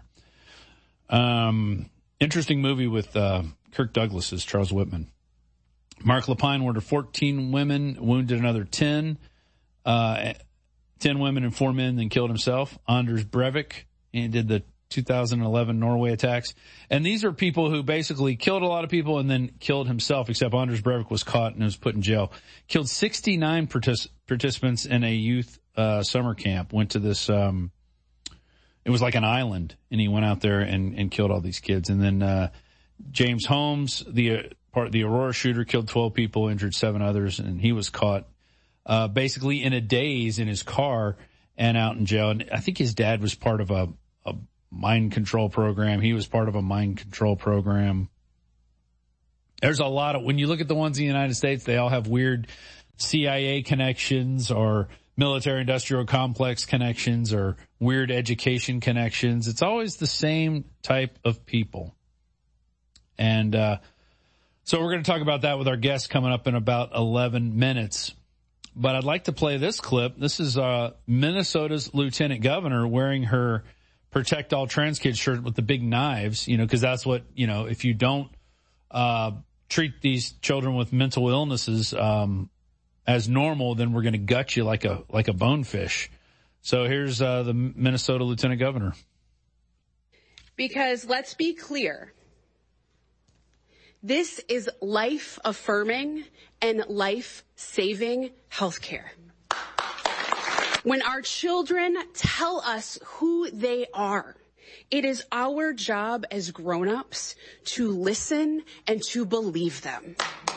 Um, interesting movie with uh, Kirk Douglas's Charles Whitman. Mark Lapine ordered fourteen women, wounded another ten. Uh, ten women and four men, then killed himself. Anders Breivik, he did the two thousand eleven Norway attacks. And these are people who basically killed a lot of people and then killed himself, except Anders Breivik was caught and was put in jail. Killed sixty-nine partic- participants in a youth uh, summer camp. Went to this, um, it was like an island, and he went out there and, and killed all these kids. And then uh, James Holmes, the uh, part the Aurora shooter, killed twelve people, injured seven others, and he was caught uh, basically in a daze in his car and out in jail. And I think his dad was part of a, a mind control program. He was part of a mind control program. There's a lot of, when you look at the ones in the United States, they all have weird C I A connections or military industrial complex connections or weird education connections. It's always the same type of people. And, uh, so we're going to talk about that with our guest coming up in about eleven minutes. But I'd like to play this clip. This is, uh, Minnesota's lieutenant governor wearing her Protect All Trans Kids shirt with the big knives, you know, because that's what, you know, if you don't uh treat these children with mental illnesses um as normal, then we're going to gut you like a like a bonefish. So here's uh the Minnesota lieutenant governor. Because let's be clear, this is life-affirming and life-saving healthcare. When our children tell us who they are, it is our job as grown-ups to listen and to believe them.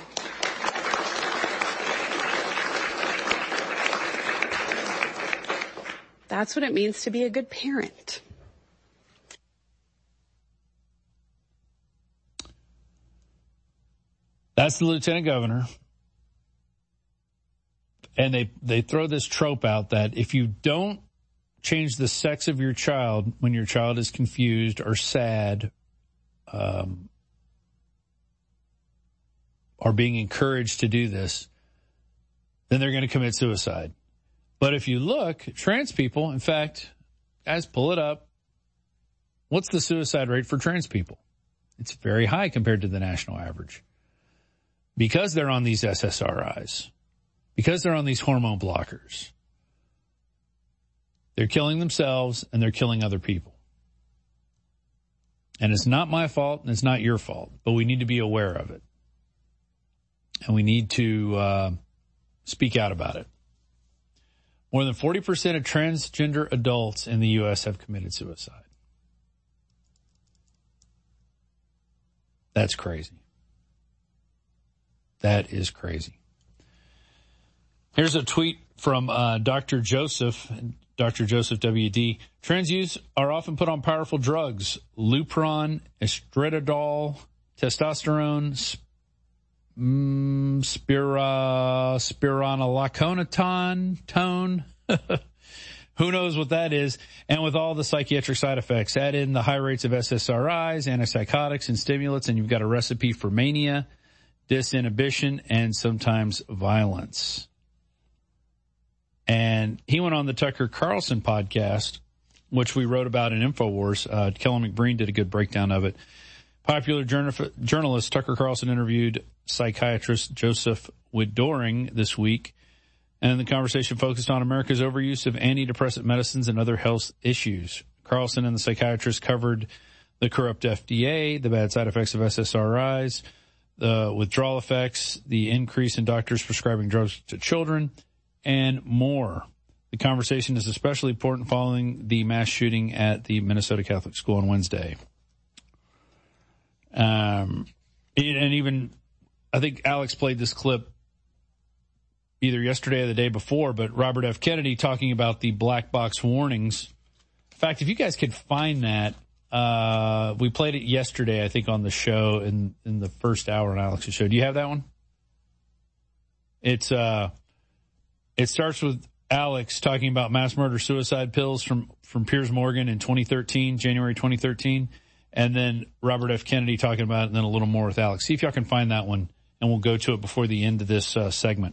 That's what it means to be a good parent. That's the lieutenant governor. And they, they throw this trope out that if you don't change the sex of your child when your child is confused or sad, um, or being encouraged to do this, then they're going to commit suicide. But if you look, trans people, in fact, guys, pull it up. What's the suicide rate for trans people? It's very high compared to the national average. Because they're on these S S R Is. Because they're on these hormone blockers, they're killing themselves and they're killing other people. And it's not my fault and it's not your fault, but we need to be aware of it. And we need to uh, speak out about it. More than forty percent of transgender adults in the U S have committed suicide. That's crazy. That is crazy. Here's a tweet from uh, Doctor Joseph, Doctor Joseph W D. Trans youths are often put on powerful drugs, Lupron, estradiol, testosterone, sp- mm, spira, spironolactone, tone. Who knows what that is? And with all the psychiatric side effects, add in the high rates of S S R Is, antipsychotics, and stimulants, and you've got a recipe for mania, disinhibition, and sometimes violence. And he went on the Tucker Carlson podcast, which we wrote about in InfoWars. Uh, Kellen McBreen did a good breakdown of it. Popular journal- journalist Tucker Carlson interviewed psychiatrist Joseph Widoring this week, and the conversation focused on America's overuse of antidepressant medicines and other health issues. Carlson and the psychiatrist covered the corrupt F D A, the bad side effects of S S R Is, the withdrawal effects, the increase in doctors prescribing drugs to children, and more. The conversation is especially important following the mass shooting at the Minnesota Catholic School on Wednesday. Um, and even, I think Alex played this clip either yesterday or the day before, but Robert F. Kennedy talking about the black box warnings. In fact, if you guys could find that, uh, we played it yesterday, I think, on the show in, in the first hour on Alex's show. Do you have that one? It's, uh, it starts with Alex talking about mass murder suicide pills from, from Piers Morgan in twenty thirteen, January twenty thirteen, and then Robert F. Kennedy talking about it, and then a little more with Alex. See if y'all can find that one, and we'll go to it before the end of this uh, segment.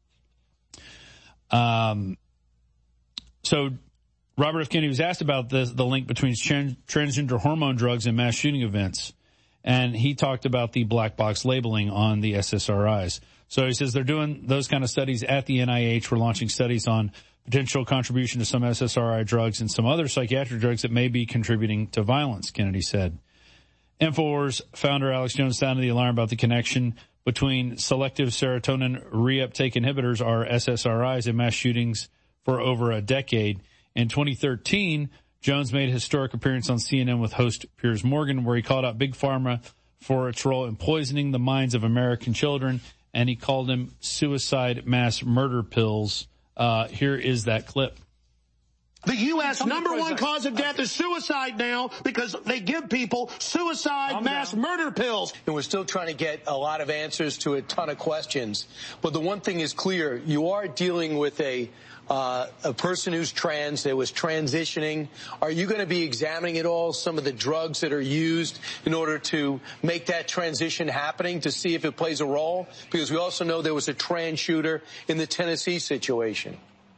Um, so Robert F. Kennedy was asked about the, the link between trans, transgender hormone drugs and mass shooting events. And he talked about the black box labeling on the S S R Is. So he says they're doing those kind of studies at the N I H. We're launching studies on potential contribution to some S S R I drugs and some other psychiatric drugs that may be contributing to violence, Kennedy said. InfoWars founder Alex Jones sounded the alarm about the connection between selective serotonin reuptake inhibitors, or S S R Is, and mass shootings for over a decade. In twenty thirteen, Jones made a historic appearance on C N N with host Piers Morgan, where he called out Big Pharma for its role in poisoning the minds of American children, and he called them suicide mass murder pills. Uh, here is that clip. The U S number one cause of death is suicide now because they give people suicide mass murder pills. And we're still trying to get a lot of answers to a ton of questions. But the one thing is clear. You are dealing with a uh, a person who's trans, that was transitioning. Are you going to be examining at all some of the drugs that are used in order to make that transition happening, to see if it plays a role? Because we also know there was a trans shooter in the Tennessee situation.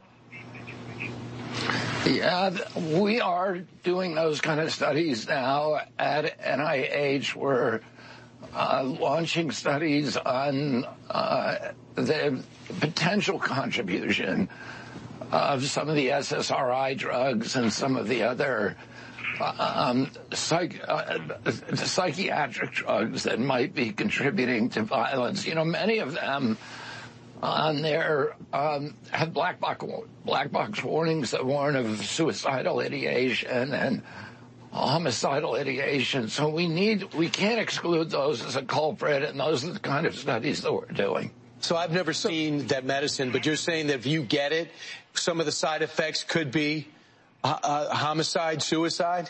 Yeah, we are doing those kind of studies now at N I H. We're uh, launching studies on uh, the potential contribution of some of the S S R I drugs and some of the other um, psych, uh, psychiatric drugs that might be contributing to violence. You know, many of them on there um, had black box, black box warnings that warn of suicidal ideation and homicidal ideation. So we need, we can't exclude those as a culprit, and those are the kind of studies that we're doing. So I've never seen that medicine, but you're saying that if you get it, some of the side effects could be uh, uh, homicide, suicide?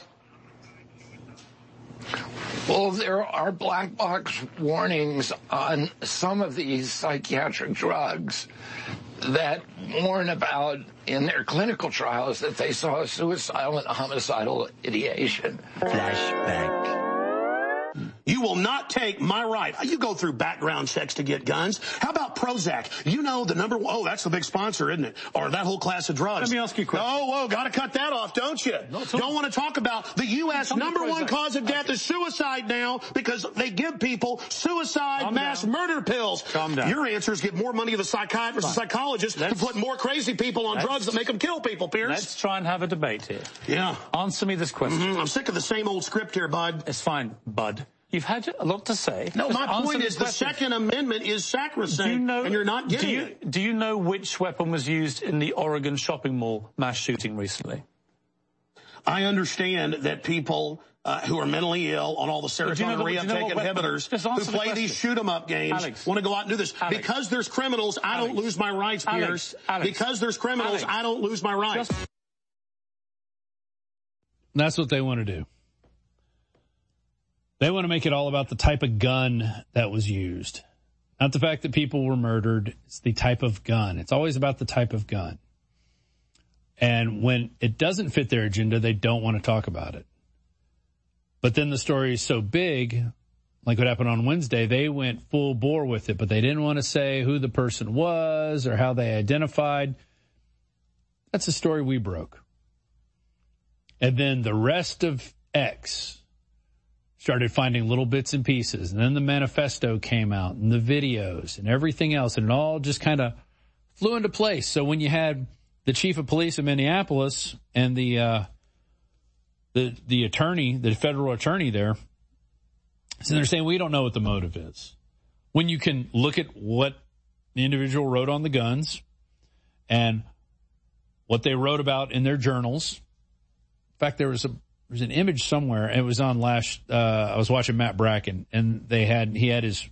Well, there are black box warnings on some of these psychiatric drugs that warn about, in their clinical trials, that they saw suicidal and homicidal ideation. Flashback. You will not take my right. You go through background checks to get guns. How about Prozac? You know the number one, oh, that's the big sponsor, isn't it? Or that whole class of drugs. Let me ask you a question. Oh, whoa, gotta cut that off, don't you? Don't want to talk about the U S number one cause of death is suicide now because they give people suicide Calm mass down. murder pills. Calm down. Your answer is get more money to the psychiatrists and psychologists let's, to put more crazy people on drugs that make them kill people, Pierce. Let's try and have a debate here. Yeah. Answer me this question. Mm-hmm. I'm sick of the same old script here, bud. It's fine, bud. You've had a lot to say. No, Just my point is the Second Amendment is sacrosanct, you know, and you're not getting do you, it. Do you know which weapon was used in the Oregon shopping mall mass shooting recently? I understand that people uh, who are mentally ill on all the serotonin you know reuptake you know inhibitors who play these shoot-'em-up games Alex, want to go out and do this. Alex, because there's criminals, I Alex, don't lose my rights, Pierce. Alex, because there's criminals, Alex, I don't lose my rights. Just... That's what they want to do. They want to make it all about the type of gun that was used. Not the fact that people were murdered. It's the type of gun. It's always about the type of gun. And when it doesn't fit their agenda, they don't want to talk about it. But then the story is so big, like what happened on Wednesday, they went full bore with it, but they didn't want to say who the person was or how they identified. That's a story we broke. And then the rest of X started finding little bits and pieces. And then the manifesto came out and the videos and everything else. And it all just kind of flew into place. So when you had the chief of police in Minneapolis and the, uh, the, the attorney, the federal attorney there, so they're saying, we don't know what the motive is. When you can look at what the individual wrote on the guns and what they wrote about in their journals. In fact, there was a, There's an image somewhere. It was on last, uh, I was watching Matt Bracken and they had, he had his,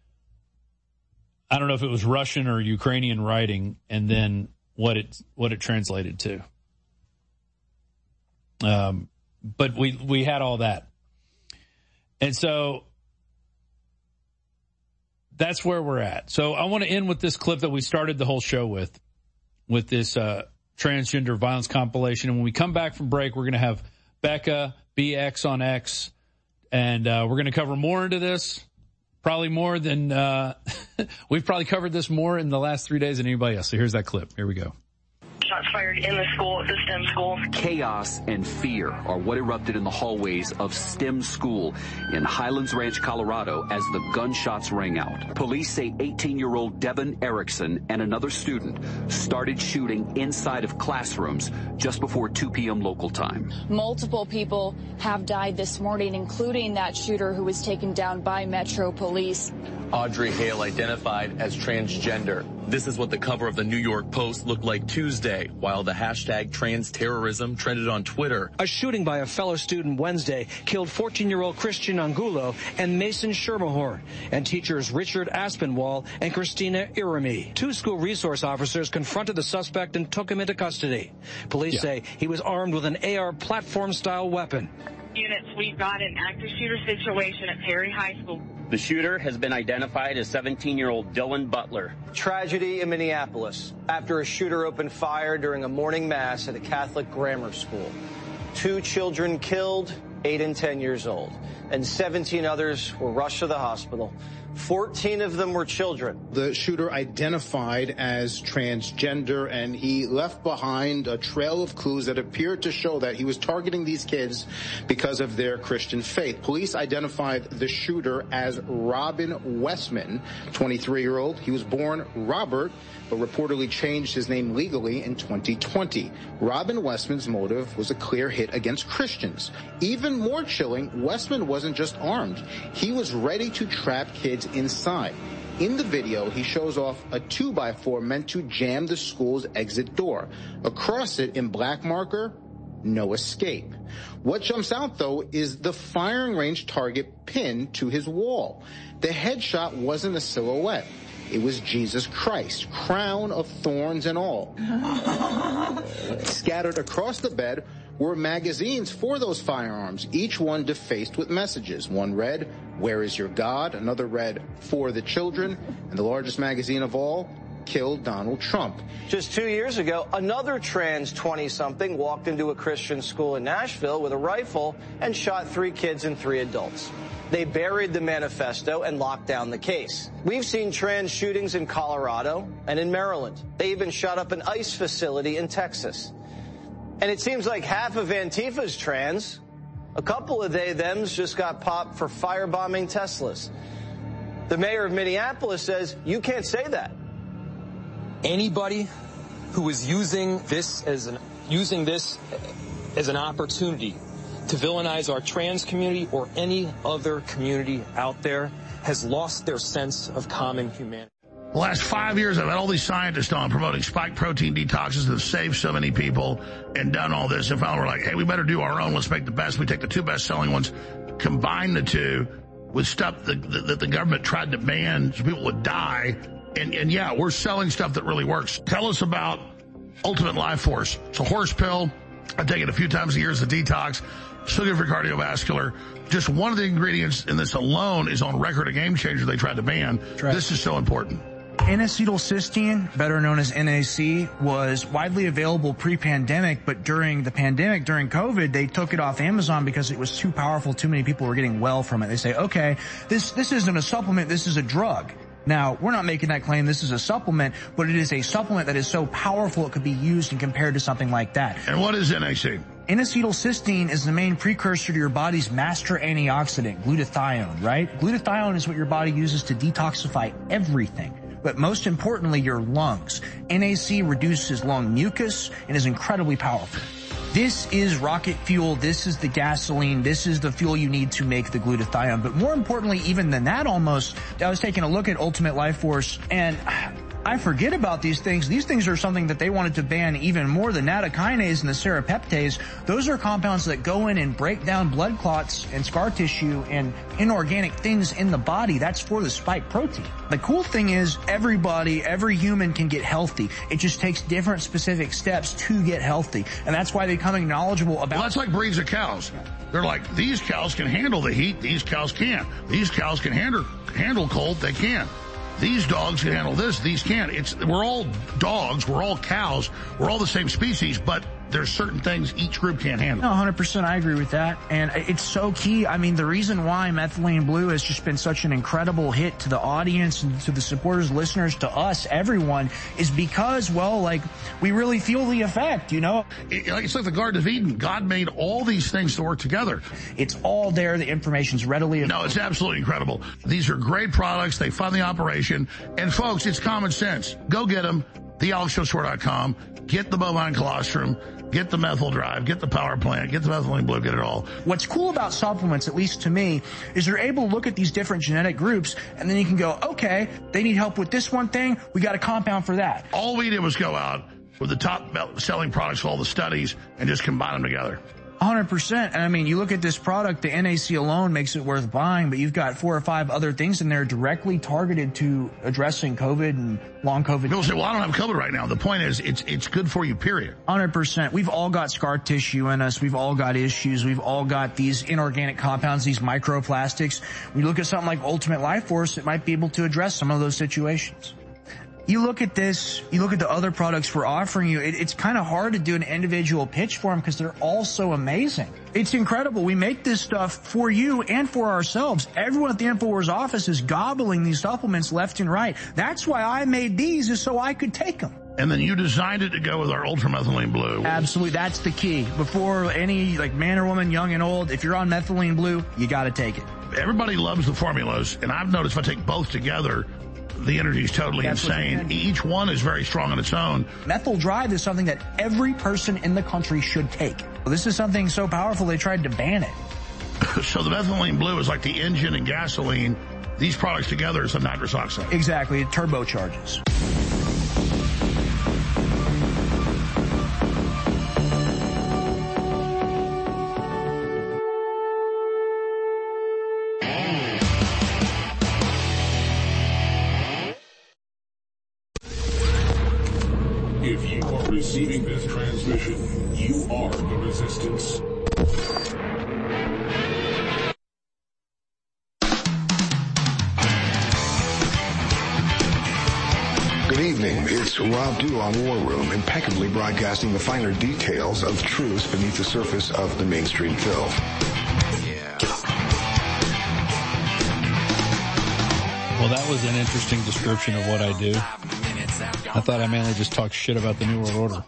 I don't know if it was Russian or Ukrainian writing and then what it, what it translated to. Um, but we, we had all that. And so that's where we're at. So I want to end with this clip that we started the whole show with, with this, uh, transgender violence compilation. And when we come back from break, we're going to have Becca, B X on X, and uh, we're going to cover more into this, probably more than, uh, we've probably covered this more in the last three days than anybody else. So here's that clip. Here we go. Shots fired in the school, the STEM school. Chaos and fear are what erupted in the hallways of STEM school in Highlands Ranch, Colorado, as the gunshots rang out. Police say eighteen-year-old Devin Erickson and another student started shooting inside of classrooms just before two p.m. local time. Multiple people have died this morning, including that shooter who was taken down by Metro Police. Audrey Hale identified as transgender. This is what the cover of the New York Post looked like Tuesday, while the hashtag trans terrorism trended on Twitter. A shooting by a fellow student Wednesday killed fourteen-year-old Christian Angulo and Mason Schermerhorn, and teachers Richard Aspinwall and Christina Irami. Two school resource officers confronted the suspect and took him into custody. Police yeah. say he was armed with an A R platform-style weapon. Units, we've got an active shooter situation at Perry High School. The shooter has been identified as seventeen-year-old Dylan Butler. Tragedy in Minneapolis after a shooter opened fire during a morning mass at a Catholic grammar school. Two children killed, eight and ten years old, and seventeen others were rushed to the hospital. fourteen of them were children. The shooter identified as transgender, and he left behind a trail of clues that appeared to show that he was targeting these kids because of their Christian faith. Police identified the shooter as Robin Westman, twenty-three-year-old. He was born Robert, but reportedly changed his name legally in twenty twenty. Robin Westman's motive was a clear hit against Christians. Even more chilling, Westman wasn't just armed. He was ready to trap kids inside. In the video, he shows off a two by four meant to jam the school's exit door. Across it, in black marker, no escape. What jumps out, though, is the firing range target pinned to his wall. The headshot wasn't a silhouette. It was Jesus Christ, crown of thorns and all. Scattered across the bed were magazines for those firearms, each one defaced with messages. One read, "Where is your God?" Another read, "For the children." And the largest magazine of all, "Kill Donald Trump." Just two years ago, another trans twenty-something walked into a Christian school in Nashville with a rifle and shot three kids and three adults. They buried the manifesto and locked down the case. We've seen trans shootings in Colorado and in Maryland. They even shot up an ICE facility in Texas. And it seems like half of Antifa's trans. A couple of they-thems just got popped for firebombing Teslas. The mayor of Minneapolis says you can't say that. Anybody who is using this as an using this as an opportunity to villainize our trans community or any other community out there has lost their sense of common humanity. The last five years, I've had all these scientists on promoting spike protein detoxes that have saved so many people and done all this. And finally, we're like, hey, we better do our own. Let's make the best. We take the two best-selling ones, combine the two with stuff that, that the government tried to ban so people would die. And, and yeah, we're selling stuff that really works. Tell us about Ultimate Life Force. It's a horse pill. I take it a few times a year as a detox. So good for cardiovascular. Just one of the ingredients in this alone is on record a game changer they tried to ban. Right. This is so important. N-acetylcysteine, better known as N A C, was widely available pre-pandemic, but during the pandemic, during COVID, they took it off Amazon because it was too powerful. Too many people were getting well from it. They say, okay, this, this isn't a supplement, this is a drug. Now, we're not making that claim this is a supplement, but it is a supplement that is so powerful it could be used and compared to something like that. And what is N A C? N-acetylcysteine is the main precursor to your body's master antioxidant, glutathione, right? Glutathione is what your body uses to detoxify everything. But most importantly, your lungs. N A C reduces lung mucus and is incredibly powerful. This is rocket fuel. This is the gasoline. This is the fuel you need to make the glutathione. But more importantly, even than that almost, I was taking a look at Ultimate Life Force, and I forget about these things. These things are something that they wanted to ban even more. The nattokinase and the serrapeptase, those are compounds that go in and break down blood clots and scar tissue and inorganic things in the body. That's for the spike protein. The cool thing is everybody, every human can get healthy. It just takes different specific steps to get healthy. And that's why they becoming knowledgeable about... Well, that's like breeds of cows. They're like, these cows can handle the heat, these cows can't. These cows can handle, handle cold, they can't. These dogs can handle this, these can't. It's, we're all dogs, we're all cows, we're all the same species, but there's certain things each group can't handle. No, one hundred percent I agree with that. And it's so key. I mean, the reason why Methylene Blue has just been such an incredible hit to the audience and to the supporters, listeners, to us, everyone, is because, well, like, we really feel the effect, you know? It, it's like the Garden of Eden. God made all these things to work together. It's all there. The information's readily available. No, it's absolutely incredible. These are great products. They fund the operation. And, folks, it's common sense. Go get them. the alex jones show dot com. Get the bovine colostrum. Get the methyl drive, get the power plant, get the methylene blue, get it all. What's cool about supplements, at least to me, is you're able to look at these different genetic groups, and then you can go, okay, they need help with this one thing, we got a compound for that. All we did was go out with the top selling products for all the studies and just combine them together. one hundred percent. And I mean, you look at this product, the N A C alone makes it worth buying, but you've got four or five other things in there directly targeted to addressing COVID and long COVID. People say, well, I don't have COVID right now. The point is, it's it's good for you, period. one hundred percent. We've all got scar tissue in us. We've all got issues. We've all got these inorganic compounds, these microplastics. When you look at something like Ultimate Life Force, it might be able to address some of those situations. You look at this, you look at the other products we're offering you, it, it's kind of hard to do an individual pitch for them because they're all so amazing. It's incredible. We make this stuff for you and for ourselves. Everyone at the InfoWars office is gobbling these supplements left and right. That's why I made these, is so I could take them. And then you designed it to go with our ultramethylene blue. Absolutely. That's the key. Before any, like, man or woman, young and old, if you're on methylene blue, you got to take it. Everybody loves the formulas, and I've noticed if I take both together, the energy is totally That's insane. Each one is very strong on its own. Methyl Drive is something that every person in the country should take. This is something so powerful they tried to ban it. So the methylene blue is like the engine and gasoline. These products together is some nitrous oxide. Exactly. It turbocharges. If you are receiving this transmission, you are the resistance. Good evening. It's Rob Dew on War Room, impeccably broadcasting the finer details of truth beneath the surface of the mainstream filth. Yeah. Well, that was an interesting description of what I do. I thought I mainly just talked shit about the New World Order.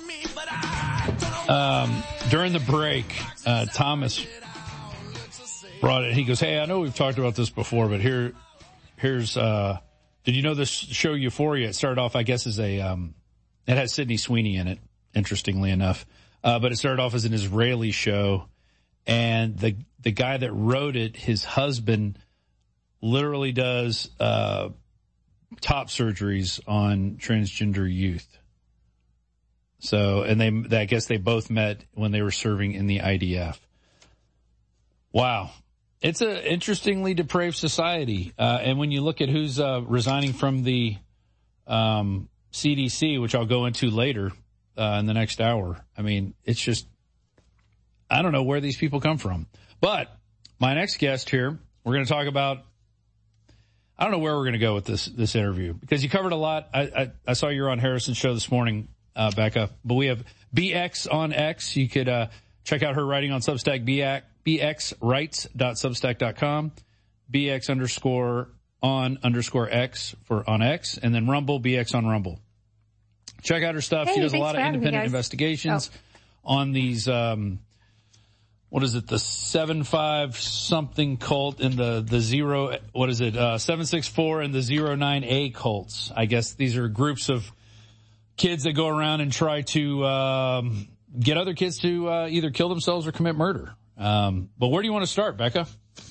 Um, during the break, uh, Thomas brought it. He goes, hey, I know we've talked about this before, but here, here's, uh, did you know this show Euphoria? It started off, I guess, as a, um, it has Sydney Sweeney in it, interestingly enough. Uh, but it started off as an Israeli show. And the, the guy that wrote it, his husband literally does, uh, top surgeries on transgender youth. So, and they, I guess they both met when they were serving in the I D F. Wow. It's an interestingly depraved society. Uh, and when you look at who's, uh, resigning from the, um, C D C, which I'll go into later, uh, in the next hour, I mean, it's just, I don't know where these people come from. But my next guest here, we're going to talk about, I don't know where we're going to go with this, this interview, because you covered a lot. I, I, I saw you were on Harrison's show this morning, uh, Becca, but we have B X on X. You could, uh, check out her writing on Substack, b x writes dot substack dot com, bx underscore on underscore x for on X, and then Rumble, bx on Rumble. Check out her stuff. Hey, she does a thanks lot for of having me, independent guys. investigations Oh. on these, um, what is it, the seven five something cult and the, the zero, what is it, uh, seven six four and the zero nine A cults. I guess these are groups of kids that go around and try to, um, get other kids to, uh, either kill themselves or commit murder. Um, but where do you want to start, Becca?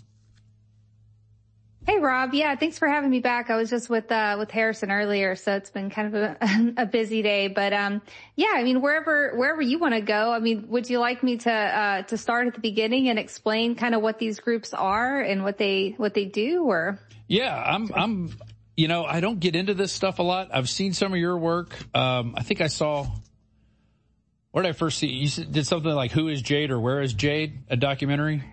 Hey, Rob. Yeah, thanks for having me back. I was just with, uh, with Harrison earlier, so it's been kind of a, a busy day. But, um, yeah, I mean, wherever, wherever you want to go, I mean, would you like me to, uh, to start at the beginning and explain kind of what these groups are and what they, what they do, or? Yeah, I'm, I'm, you know, I don't get into this stuff a lot. I've seen some of your work. Um, I think I saw, where did I first see, you did something like Who is Jade or Where is Jade, a documentary?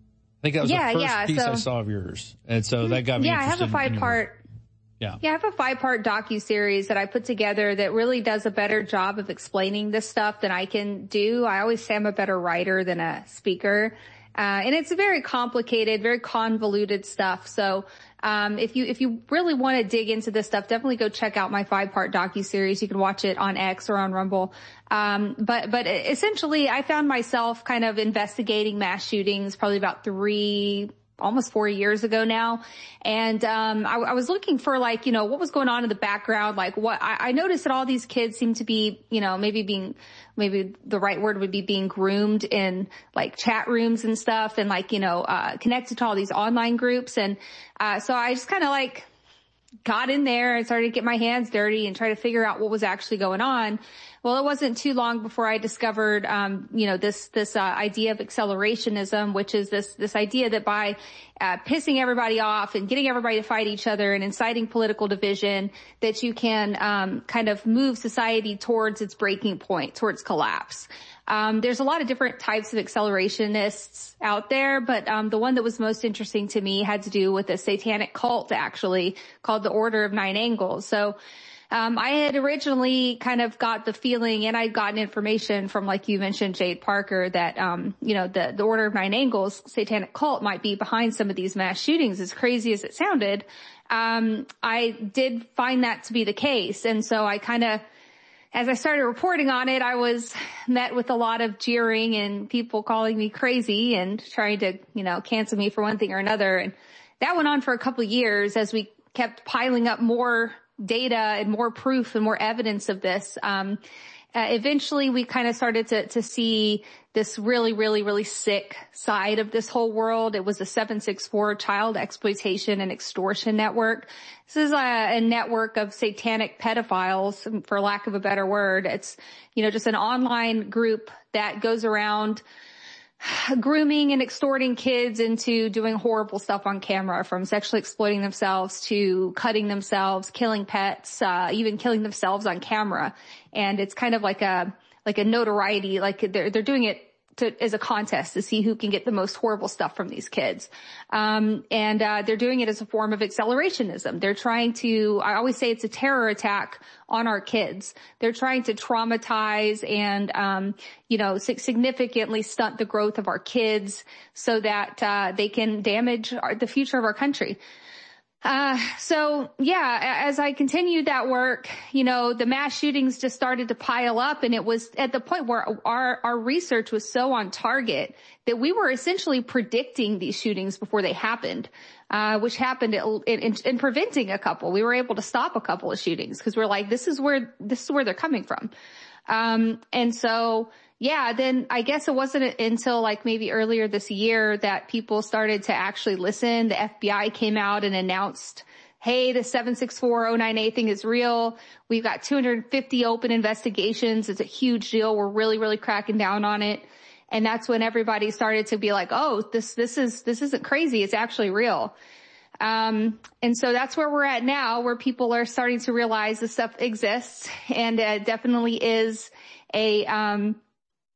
I think that was Yeah, the first yeah, piece so- I saw of yours. And so that got me Yeah, I have interested a in five your part. work. Yeah. Yeah, I have a five-part docu-series that I put together that really does a better job of explaining this stuff than I can do. I always say I'm a better writer than a speaker. Uh, and it's very complicated, very convoluted stuff. So, um, if you, if you really want to dig into this stuff, definitely go check out my five-part docu-series. You can watch it on X or on Rumble. Um, but, but essentially I found myself kind of investigating mass shootings probably about three, almost four years ago now. And, um, I, I was looking for like, you know, what was going on in the background. Like what I, I noticed that all these kids seem to be, you know, maybe being, maybe the right word would be being groomed in like chat rooms and stuff and like, you know, uh, connected to all these online groups. And, uh, so I just kind of like got in there and started to get my hands dirty and try to figure out what was actually going on. Well, it wasn't too long before I discovered, um, you know, this, this, uh, idea of accelerationism, which is this, this idea that by, uh, pissing everybody off and getting everybody to fight each other and inciting political division, that you can, um, kind of move society towards its breaking point, towards collapse. Um, there's a lot of different types of accelerationists out there, but, um, the one that was most interesting to me had to do with a satanic cult, actually, called the Order of Nine Angles. So, Um, I had originally kind of got the feeling, and I'd gotten information from, like you mentioned, Jade Parker, that, um, you know, the, the Order of Nine Angles satanic cult might be behind some of these mass shootings, as crazy as it sounded. Um, I did find that to be the case. And so I kind of, as I started reporting on it, I was met with a lot of jeering and people calling me crazy and trying to, you know, cancel me for one thing or another. And that went on for a couple of years as we kept piling up more data and more proof and more evidence of this. Um, uh, eventually we kind of started to, to see this really, really, really sick side of this whole world. It was a seven six four child exploitation and extortion network. This is a, a network of satanic pedophiles, for lack of a better word. It's, you know, just an online group that goes around grooming and extorting kids into doing horrible stuff on camera, from sexually exploiting themselves to cutting themselves, killing pets, uh, even killing themselves on camera. And it's kind of like a, like a notoriety, like they're, they're doing it to, as a contest to see who can get the most horrible stuff from these kids. Um, and, uh, they're doing it as a form of accelerationism. They're trying to, I always say it's a terror attack on our kids. They're trying to traumatize and, um, you know, significantly stunt the growth of our kids so that, uh, they can damage our, the future of our country. Uh, so yeah, as I continued that work, you know, the mass shootings just started to pile up, and it was at the point where our, our research was so on target that we were essentially predicting these shootings before they happened, uh, which happened in, in, in preventing a couple. We were able to stop a couple of shootings because we're like, this is where, this is where they're coming from. Um, and so, yeah, then I guess it wasn't until like maybe earlier this year that people started to actually listen. The F B I came out and announced, hey, the seven six four oh nine A thing is real. We've got two hundred fifty open investigations. It's a huge deal. We're really, really cracking down on it. And that's when everybody started to be like, oh, this, this is, this isn't crazy. It's actually real. Um, and so that's where we're at now, where people are starting to realize this stuff exists, and uh, definitely is a, um,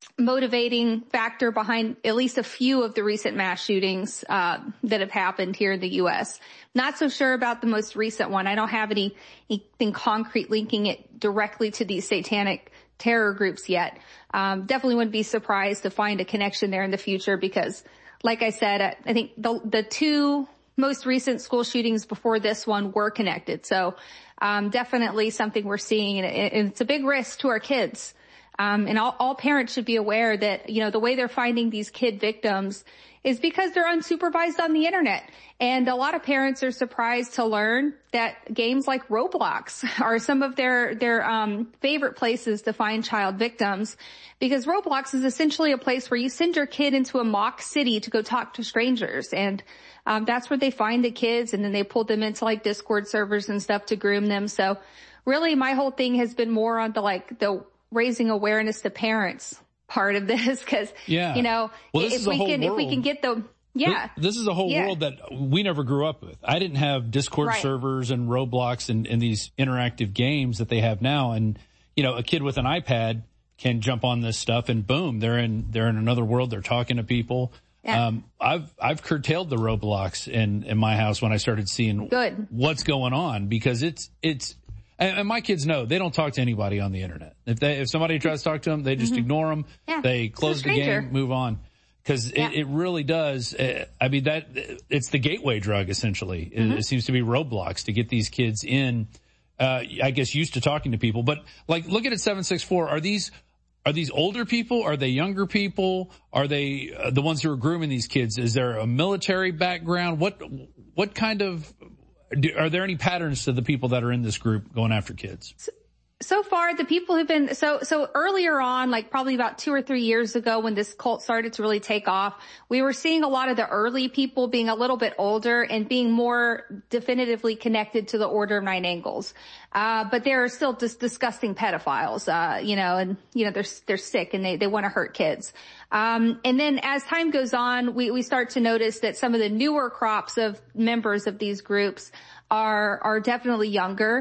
motivating factor behind at least a few of the recent mass shootings uh that have happened here in the U S. Not so sure about the most recent one. I don't have any anything concrete linking it directly to these satanic terror groups yet. Um, definitely wouldn't be surprised to find a connection there in the future because, like I said, I think the the two most recent school shootings before this one were connected. So um definitely something we're seeing, and it's a big risk to our kids. Um, and all, all parents should be aware that, you know, the way they're finding these kid victims is because they're unsupervised on the internet. And a lot of parents are surprised to learn that games like Roblox are some of their, their, um, favorite places to find child victims, because Roblox is essentially a place where you send your kid into a mock city to go talk to strangers. And, um, that's where they find the kids, and then they pull them into like Discord servers and stuff to groom them. So really my whole thing has been more on the, like, the raising awareness to parents part of this, because yeah. you know, well, if we can world. if we can get the yeah this, this is a whole yeah. world that we never grew up with. I didn't have Discord right. servers and Roblox and, and these interactive games that they have now. And you know, a kid with an iPad can jump on this stuff and boom, they're in they're in another world. They're talking to people. Yeah. Um, I've I've curtailed the Roblox in in my house when I started seeing Good. what's going on, because it's it's. And my kids know they don't talk to anybody on the internet. If they, if somebody tries to talk to them, they just mm-hmm. ignore them. Yeah. They close the game, move on. Cause yeah. it, it really does. Uh, I mean, that, it's the gateway drug, essentially. Mm-hmm. It, it seems to be Roblox to get these kids in, uh, I guess used to talking to people. But like, look at it, seven six four. Are these, are these older people? Are they younger people? Are they uh, the ones who are grooming these kids? Is there a military background? What, what kind of, Do, are there any patterns to the people that are in this group going after kids? So, so far, the people who've been, so, so earlier on, like probably about two or three years ago when this cult started to really take off, we were seeing a lot of the early people being a little bit older and being more definitively connected to the Order of Nine Angles. Uh, but there are still just disgusting pedophiles, uh, you know, and, you know, they're, they're sick and they, they want to hurt kids. Um, and then as time goes on, we, we start to notice that some of the newer crops of members of these groups are, are definitely younger.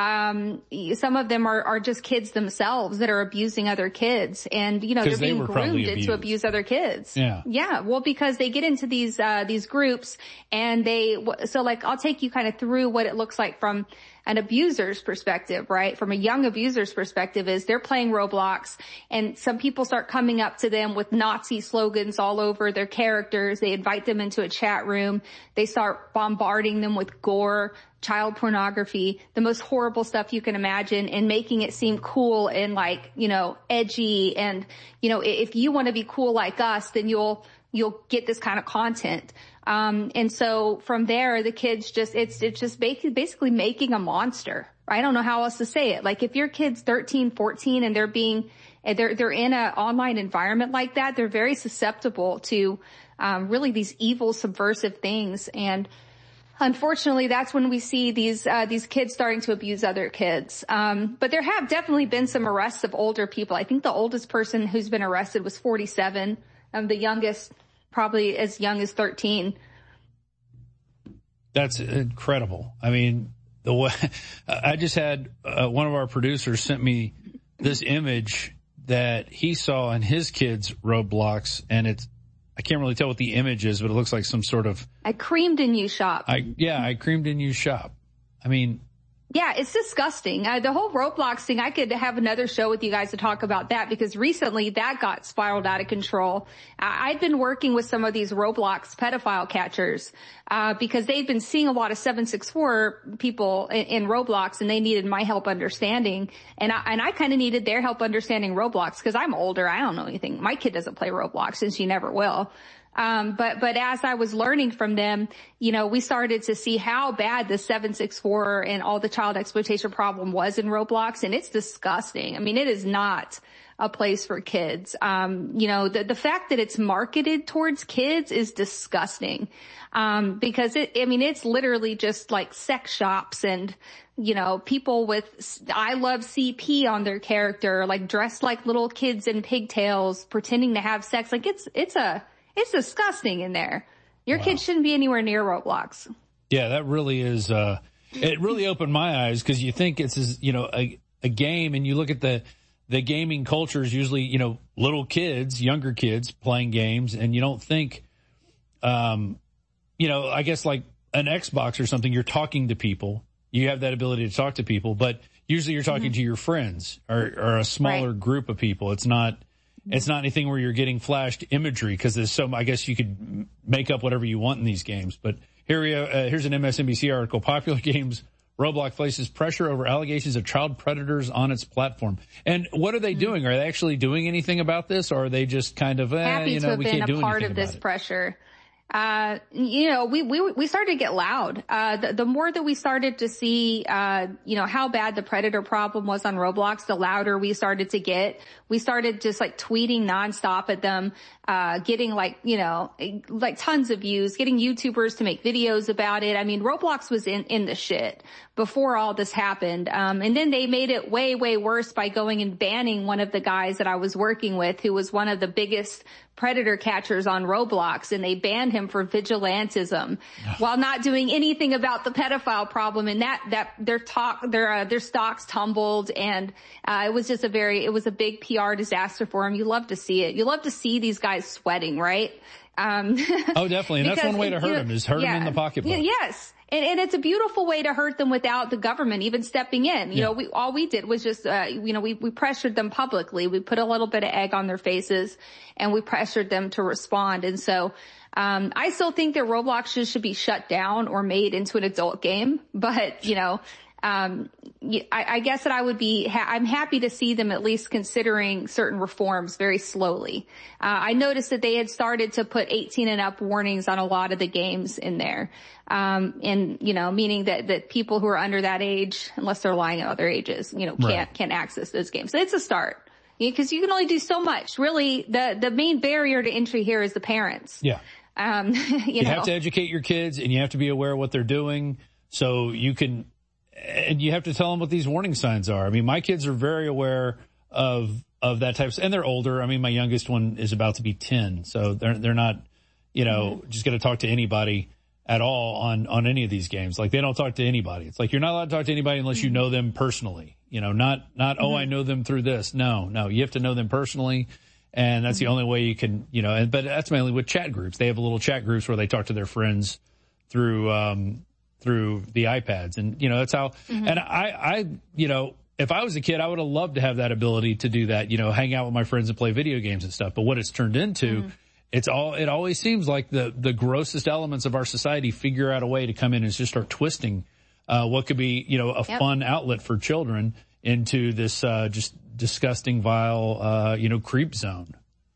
Um, some of them are, are just kids themselves that are abusing other kids, and, you know, they're being they groomed to abuse other kids. Yeah. Yeah. Well, because they get into these, uh, these groups and they, so like, I'll take you kind of through what it looks like from an abuser's perspective, right? From a young abuser's perspective is they're playing Roblox and some people start coming up to them with Nazi slogans all over their characters. They invite them into a chat room. They start bombarding them with gore, child pornography, the most horrible stuff you can imagine, and making it seem cool and like, you know, edgy. And, you know, if you want to be cool like us, then you'll, you'll get this kind of content. Um, and so from there, the kids just, it's, it's just basically making a monster. I don't know how else to say it. Like if your kid's thirteen, fourteen and they're being, they're, they're in an online environment like that, they're very susceptible to, um, really these evil, subversive things. And unfortunately, that's when we see these, uh, these kids starting to abuse other kids. Um, but there have definitely been some arrests of older people. I think the oldest person who's been arrested was forty-seven. Um, the youngest, probably as young as thirteen. That's incredible. I mean, the way I just had uh, one of our producers sent me this image that he saw in his kids' Roblox, and it's, I can't really tell what the image is, but it looks like some sort of. I creamed in you shop. I, yeah, I creamed in you shop. I mean. Yeah, it's disgusting. Uh, the whole Roblox thing, I could have another show with you guys to talk about that, because recently that got spiraled out of control. I- I'd been working with some of these Roblox pedophile catchers, uh, because they've been seeing a lot of seven six four people in, in Roblox, and they needed my help understanding. And I, and I kind of needed their help understanding Roblox, because I'm older. I don't know anything. My kid doesn't play Roblox, and she never will. Um, but, but as I was learning from them, you know, we started to see how bad the seven six four and all the child exploitation problem was in Roblox. And it's disgusting. I mean, it is not a place for kids. Um, you know, the, the fact that it's marketed towards kids is disgusting. Um, because it, I mean, it's literally just like sex shops and, you know, people with I love C P on their character, like dressed like little kids in pigtails, pretending to have sex. Like it's, it's a, It's disgusting in there. Your wow. kids shouldn't be anywhere near Roblox. Yeah, that really is, uh, it really opened my eyes, because you think it's, you know, a, a game, and you look at the, the gaming culture is usually, you know, little kids, younger kids playing games, and you don't think, um, you know, I guess like an Xbox or something, you're talking to people. You have that ability to talk to people, but usually you're talking mm-hmm. to your friends or, or a smaller right. group of people. It's not, it's not anything where you're getting flashed imagery, because there's so, I guess you could make up whatever you want in these games. But here we uh, here's an M S N B C article. Popular games, Roblox faces pressure over allegations of child predators on its platform. And what are they mm-hmm. doing? Are they actually doing anything about this, or are they just kind of, eh, happy you know, to have we been can't do a part anything of this about it? pressure? Uh, you know, we, we, we started to get loud. Uh, the, the more that we started to see, uh, you know, how bad the predator problem was on Roblox, the louder we started to get. We started just like tweeting nonstop at them, uh, getting like, you know, like tons of views, getting YouTubers to make videos about it. I mean, Roblox was in, in the shit before all this happened. Um, and then they made it way, way worse by going and banning one of the guys that I was working with, who was one of the biggest predator catchers on Roblox, and they banned him for vigilantism while not doing anything about the pedophile problem. And that, that their talk, their, uh, their stocks tumbled, and, uh, it was just a very, it was a big P R disaster for him. You love to see it. You love to see these guys sweating, right? Um, oh, definitely. And that's one way to hurt you know, him, is hurt yeah, him in the pocketbook. Yes. And, and it's a beautiful way to hurt them without the government even stepping in. You yeah. know, we, all we did was just, uh, you know, we, we pressured them publicly. We put a little bit of egg on their faces, and we pressured them to respond. And so, um, I still think that Roblox should, should be shut down or made into an adult game. But, you know, um, I, I guess that I would be, ha- I'm happy to see them at least considering certain reforms very slowly. Uh, I noticed that they had started to put eighteen and up warnings on a lot of the games in there. Um, and, you know, meaning that, that people who are under that age, unless they're lying about their ages, you know, can't, right. can't access those games. So it's a start, because you, know, you can only do so much. Really, the, the main barrier to entry here is the parents. Yeah. Um, you, you know. have to educate your kids, and you have to be aware of what they're doing, so you can, and you have to tell them what these warning signs are. I mean, my kids are very aware of, of that type of, and they're older. I mean, my youngest one is about to be ten, so they're, they're not, you know, mm-hmm. just going to talk to anybody at all on, on any of these games. Like, they don't talk to anybody. It's like, you're not allowed to talk to anybody unless you know them personally. You know, not, not, mm-hmm. oh, I know them through this. No, no, you have to know them personally. And that's mm-hmm. the only way you can, you know, and, but that's mainly with chat groups. They have little chat groups where they talk to their friends through, um, through the iPads. And, you know, that's how, mm-hmm. and I, I, you know, if I was a kid, I would have loved to have that ability to do that, you know, hang out with my friends and play video games and stuff. But what it's turned into, mm-hmm. it's all, it always seems like the, the grossest elements of our society figure out a way to come in and just start twisting, uh, what could be, you know, a yep. fun outlet for children into this, uh, just disgusting, vile, uh, you know, creep zone.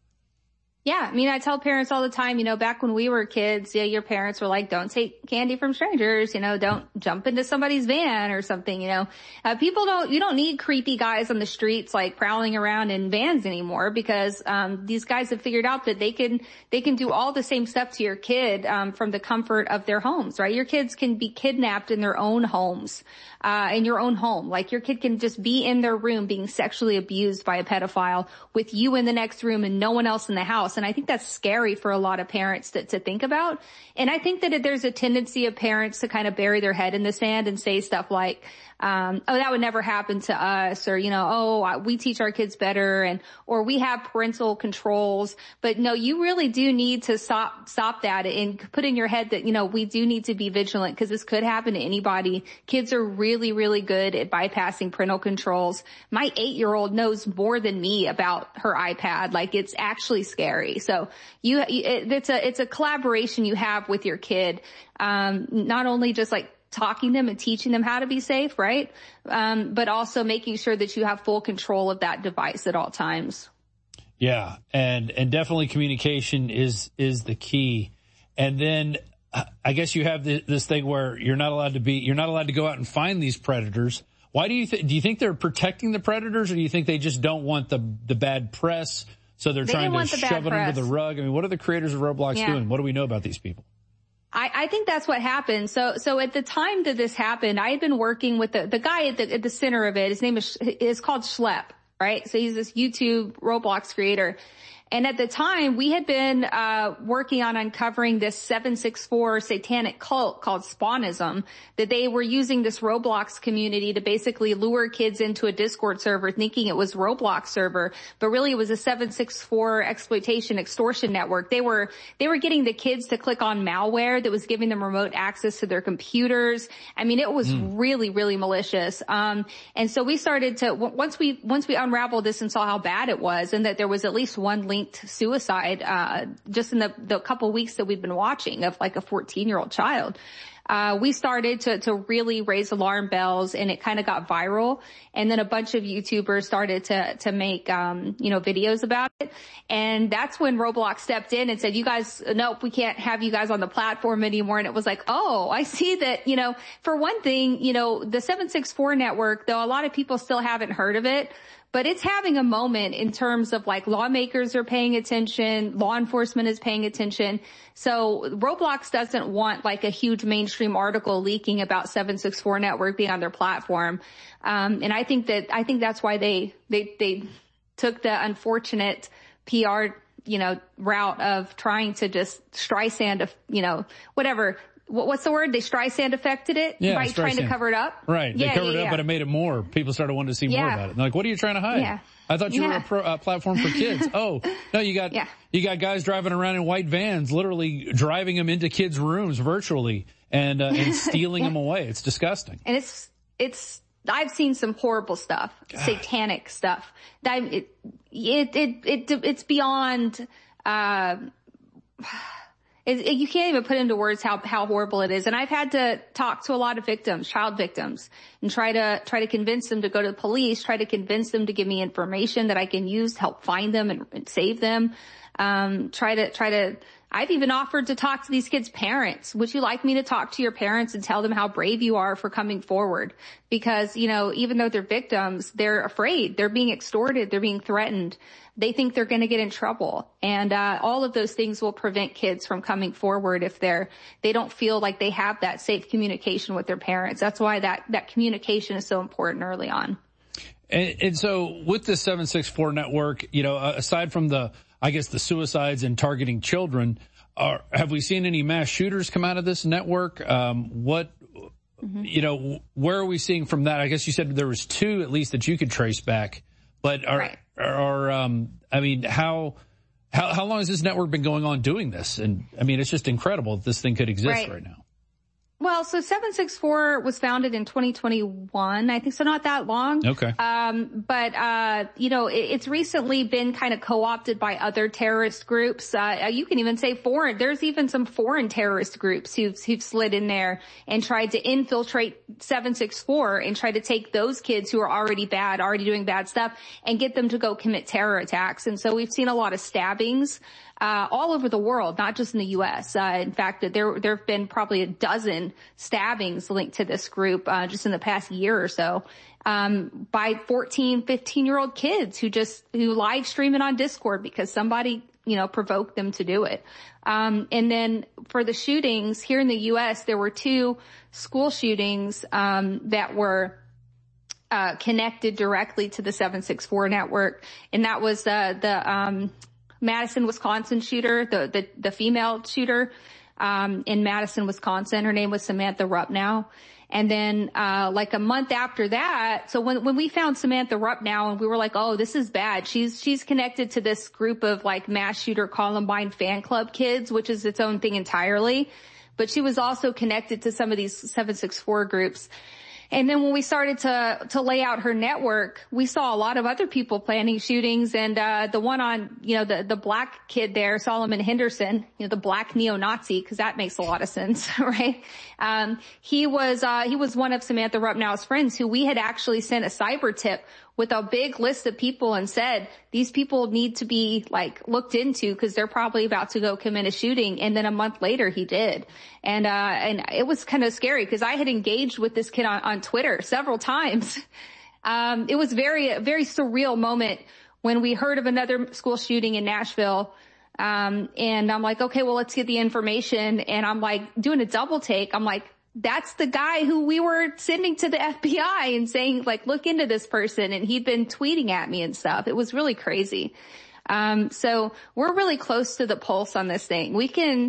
Yeah, I mean, I tell parents all the time, you know, back when we were kids, yeah, your parents were like, don't take candy from strangers, you know, don't jump into somebody's van or something, you know. Uh, people don't, you don't need creepy guys on the streets like prowling around in vans anymore, because, um, these guys have figured out that they can, they can do all the same stuff to your kid, um, from the comfort of their homes, right? Your kids can be kidnapped in their own homes, uh, in your own home. Like, your kid can just be in their room being sexually abused by a pedophile with you in the next room and no one else in the house. And I think that's scary for a lot of parents to, to think about. And I think that there's a tendency of parents to kind of bury their head in the sand and say stuff like, um, oh, that would never happen to us, or, you know, oh, we teach our kids better, and, or we have parental controls. But no, you really do need to stop, stop that and put in your head that, you know, we do need to be vigilant, because this could happen to anybody. Kids are really, really good at bypassing parental controls. My eight-year-old knows more than me about her iPad. Like, it's actually scary. So you, it, it's a, it's a collaboration you have with your kid. Um, not only just like talking them and teaching them how to be safe, right? Um, but also making sure that you have full control of that device at all times. Yeah. And, and definitely communication is, is the key. And then I guess you have the, this thing where you're not allowed to be, you're not allowed to go out and find these predators. Why do you think, do you think they're protecting the predators, or do you think they just don't want the, the bad press? So they're they trying to shove it under the rug. I mean, what are the creators of Roblox yeah. doing? What do we know about these people? I, I think that's what happened. So, so at the time that this happened, I had been working with the, the guy at the, at the center of it. His name is, is called Schlepp, right? So he's this YouTube Roblox creator. And at the time, we had been uh working on uncovering this seven six four satanic cult called Spawnism, that they were using this Roblox community to basically lure kids into a Discord server thinking it was Roblox server, but really it was a seven six four exploitation extortion network. They were they were getting the kids to click on malware that was giving them remote access to their computers. I mean, it was mm. really, really malicious. Um and so we started to, once we once we unraveled this and saw how bad it was, and that there was at least one linked suicide uh just in the the couple weeks that we've been watching of like a fourteen year old child, uh we started to to really raise alarm bells, and it kind of got viral. And then a bunch of YouTubers started to to make um you know videos about it, and that's when Roblox stepped in and said, you guys, nope, we can't have you guys on the platform anymore. And it was like, oh, I see that, you know, for one thing, you know, the seven six four network, though a lot of people still haven't heard of it, but it's having a moment in terms of like lawmakers are paying attention, law enforcement is paying attention. So Roblox doesn't want like a huge mainstream article leaking about seven six four network being on their platform. Um, and I think that, I think that's why they, they, they took the unfortunate P R, you know, route of trying to just Streisand, you know, whatever. What's the word? They Streisand affected it yeah, by Streisand. trying to cover it up? Right. They yeah, covered yeah, it up, yeah. but it made it more. People started wanting to see yeah. more about it. They're like, what are you trying to hide? Yeah. I thought you yeah. were a pro, uh, platform for kids. Oh, no, you got, yeah. you got guys driving around in white vans, literally driving them into kids' rooms virtually and, uh, and stealing yeah. them away. It's disgusting. And it's, it's, I've seen some horrible stuff, God. satanic stuff. That it, it, it, it, it's beyond, uh, It, it, you can't even put into words how, how horrible it is. And I've had to talk to a lot of victims, child victims, and try to, try to convince them to go to the police, try to convince them to give me information that I can use to help find them and, and save them. Um, try to, try to, I've even offered to talk to these kids' parents. Would you like me to talk to your parents and tell them how brave you are for coming forward? Because, you know, even though they're victims, they're afraid. They're being extorted. They're being threatened. They think they're going to get in trouble. And, uh, all of those things will prevent kids from coming forward if they're, they don't feel like they have that safe communication with their parents. That's why that, that communication is so important early on. And, and so with the seven six four network, you know, aside from the, I guess the suicides and targeting children, are, have we seen any mass shooters come out of this network? Um, what, mm-hmm. you know, where are we seeing from that? I guess you said there was two at least that you could trace back, but are, right. are, um, I mean, how, how, how long has this network been going on doing this? And I mean, it's just incredible that this thing could exist right, right now. Well, so seven six four was founded in twenty twenty-one, I think, so not that long. Okay. Um, but, uh, you know, it, it's recently been kind of co-opted by other terrorist groups. Uh, you can even say foreign. There's even some foreign terrorist groups who've, who've slid in there and tried to infiltrate seven six four and try to take those kids who are already bad, already doing bad stuff, and get them to go commit terror attacks. And so we've seen a lot of stabbings. Uh, all over the world, not just in the U S. Uh, in fact, there, there have been probably a dozen stabbings linked to this group, uh, just in the past year or so, um, by fourteen, fifteen year old kids who just, who live stream it on Discord because somebody, you know, provoked them to do it. Um, and then for the shootings here in the U S, there were two school shootings, um, that were, uh, connected directly to the seven six four network. And that was, uh, the, um, Madison, Wisconsin shooter, the, the, the female shooter, um, in Madison, Wisconsin. Her name was Samantha Rupnow. And then, uh, like a month after that, so when, when we found Samantha Rupnow and we were like, oh, this is bad. She's, she's connected to this group of like mass shooter Columbine fan club kids, which is its own thing entirely. But she was also connected to some of these seven six four groups. And then when we started to, to lay out her network, we saw a lot of other people planning shootings. And, uh, the one on, you know, the, the black kid there, Solomon Henderson, you know, the black neo-Nazi, cause that makes a lot of sense, right? Um, he was, uh, he was one of Samantha Rupnow's friends who we had actually sent a cyber tip with a big list of people and said, these people need to be like looked into because they're probably about to go commit a shooting. And then a month later he did. And, uh, and it was kind of scary because I had engaged with this kid on, on Twitter several times. Um, it was very, a very surreal moment when we heard of another school shooting in Nashville. Um, and I'm like, okay, well, let's get the information. And I'm like doing a double take. I'm like, that's the guy who we were sending to the F B I and saying, like, look into this person. And he'd been tweeting at me and stuff. It was really crazy. Um, so we're really close to the pulse on this thing. We can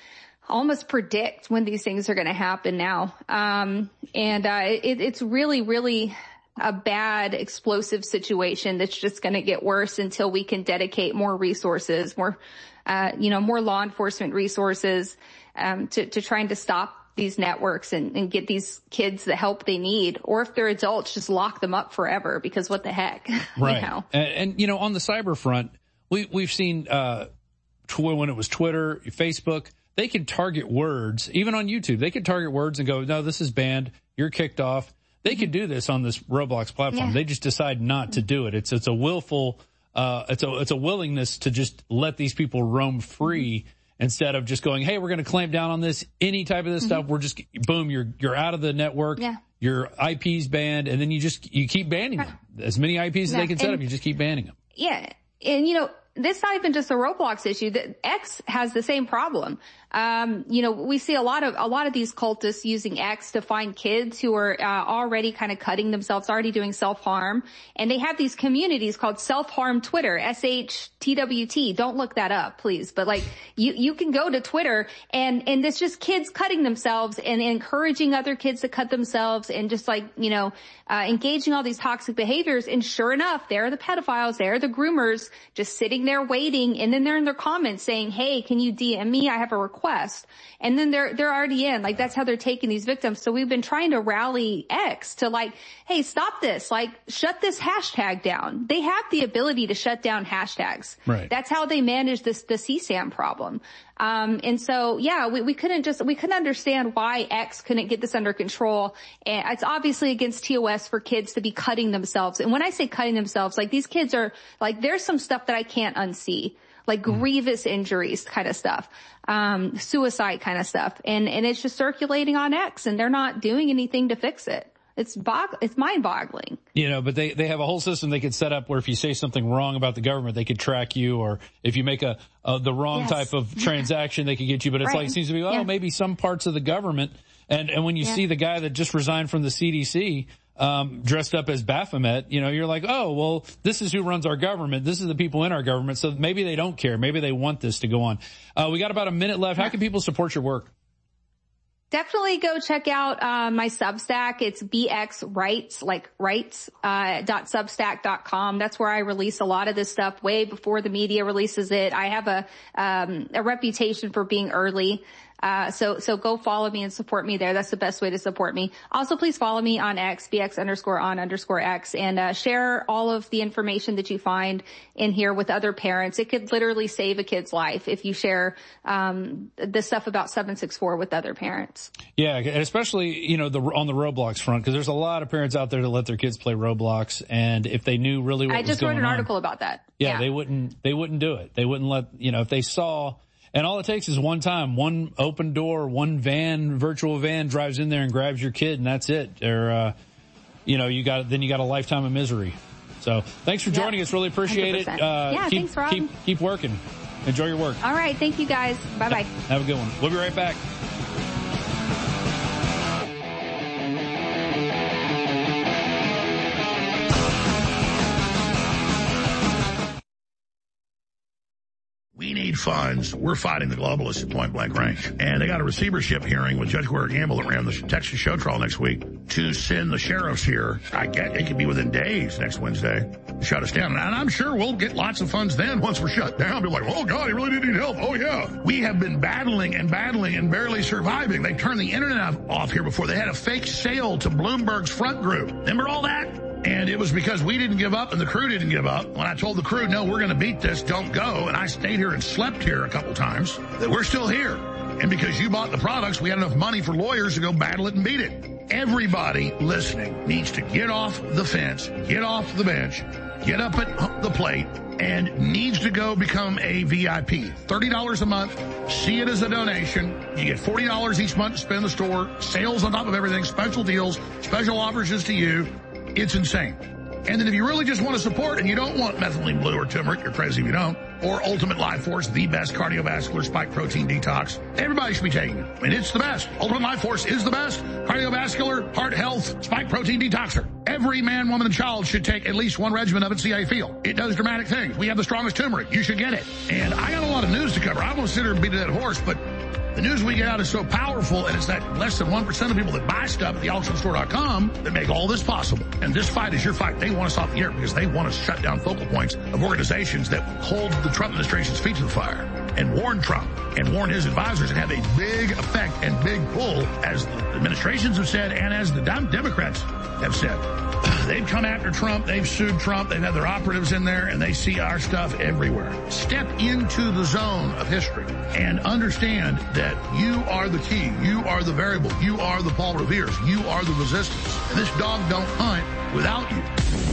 almost predict when these things are going to happen now. Um, and, uh, it, it's really, really a bad explosive situation that's just going to get worse until we can dedicate more resources, more, uh, you know, more law enforcement resources, um, to, to trying to stop these networks and, and get these kids the help they need. Or if they're adults, just lock them up forever, because what the heck? Right. You know? And, and, you know, on the cyber front, we, we've seen, uh, tw- when it was Twitter, Facebook, they can target words, even on YouTube. They can target words and go, no, this is banned. You're kicked off. They can do this on this Roblox platform. Yeah. They just decide not to do it. It's, it's a willful, uh, it's a, it's a willingness to just let these people roam free instead of just going, hey, we're going to clamp down on this, any type of this mm-hmm. stuff. We're just, boom, you're, you're out of the network. Yeah. Your I P's banned, and then you just, you keep banning them. As many I Ps as yeah. they can set and, up, you just keep banning them. Yeah. And, you know, this is not even just a Roblox issue. That X has the same problem. Um, you know, we see a lot of, a lot of these cultists using X to find kids who are, uh, already kind of cutting themselves, already doing self-harm. And they have these communities called Self-Harm Twitter, S H T W T. Don't look that up, please. But like, you, you can go to Twitter and, and it's just kids cutting themselves and encouraging other kids to cut themselves and just like, you know, uh, engaging all these toxic behaviors. And sure enough, they're the pedophiles, they're the groomers just sitting there waiting. And then they're in their comments saying, hey, can you D M me? I have a request. And then they're, they're already in. Like, that's how they're taking these victims. So we've been trying to rally X to like, hey, stop this. Like, shut this hashtag down. They have the ability to shut down hashtags. Right. That's how they manage this, the C SAM problem. Um, and so, yeah, we, we couldn't just, we couldn't understand why X couldn't get this under control. And it's obviously against T O S for kids to be cutting themselves. And when I say cutting themselves, like these kids are, like, there's some stuff that I can't unsee. Like mm. grievous injuries kind of stuff, um, suicide kind of stuff. And, and it's just circulating on X and they're not doing anything to fix it. It's bog, it's mind boggling. You know, but they, they have a whole system they could set up where if you say something wrong about the government, they could track you, or if you make a, a the wrong yes. type of transaction, they could get you. But it's right. like, it seems to be, oh, yeah. maybe some parts of the government. And, and when you yeah. see the guy that just resigned from the C D C, um, dressed up as Baphomet, you know, you're like, oh, well, this is who runs our government. This is the people in our government. So maybe they don't care. Maybe they want this to go on. Uh, we got about a minute left. How can people support your work? Definitely go check out, uh, my Substack. It's B X Rights, like rights, uh, dot substack dot com. That's where I release a lot of this stuff way before the media releases it. I have a, um, a reputation for being early. Uh, so, so go follow me and support me there. That's the best way to support me. Also, please follow me on X, B X underscore on underscore X, and, uh, share all of the information that you find in here with other parents. It could literally save a kid's life if you share, um, the stuff about seven six four with other parents. Yeah, and especially, you know, the, on the Roblox front, because there's a lot of parents out there that let their kids play Roblox, and if they knew really what I was just going wrote an on, article about that. Yeah, yeah, they wouldn't, they wouldn't do it. They wouldn't let, you know, if they saw, and all it takes is one time, one open door, one van, virtual van drives in there and grabs your kid, and that's it. Or, uh, you know, you got, then you got a lifetime of misery. So thanks for joining yep. us. Really appreciate one hundred percent. it. Uh, yeah, keep, thanks, Rob. Keep, keep working. Enjoy your work. All right. Thank you guys. Bye bye. Have a good one. We'll be right back. We need funds. We're fighting the globalists at point blank range. And they got a receivership hearing with Judge Gloria Gamble that ran the Texas show trial next week to send the sheriffs here. I get it could be within days next Wednesday to shut us down. And I'm sure we'll get lots of funds then once we're shut down. Be like, oh God, he really did need help. Oh yeah. We have been battling and battling and barely surviving. They turned the internet off here before. They had a fake sale to Bloomberg's front group. Remember all that? And it was because we didn't give up and the crew didn't give up. When I told the crew, no, we're going to beat this, don't go, and I stayed here and slept here a couple times, that we're still here. And because you bought the products, we had enough money for lawyers to go battle it and beat it. Everybody listening needs to get off the fence, get off the bench, get up at the plate, and needs to go become a V I P. thirty dollars a month. See it as a donation. You get forty dollars each month to spend in the store. Sales on top of everything. Special deals. Special offers just to you. It's insane. And then if you really just want to support and you don't want methylene blue or turmeric, you're crazy if you don't, or Ultimate Life Force, the best cardiovascular spike protein detox. Everybody should be taking it. I mean, it's the best. Ultimate Life Force is the best cardiovascular, heart health, spike protein detoxer. Every man, woman, and child should take at least one regimen of it, see how you feel. It does dramatic things. We have the strongest turmeric. You should get it. And I got a lot of news to cover. I won't sit here and beat a dead horse, but the news we get out is so powerful, and it's that less than one percent of people that buy stuff at the auction store dot com that make all this possible. And this fight is your fight. They want us off the air because they want to shut down focal points of organizations that hold the Trump administration's feet to the fire and warn Trump and warn his advisors and have a big effect and big pull, as the administrations have said and as the Democrats have said. They've come after Trump. They've sued Trump. They've had their operatives in there, and they see our stuff everywhere. Step into the zone of history and understand that you are the key. You are the variable. You are the Paul Revere's. You are the resistance. And this dog don't hunt without you.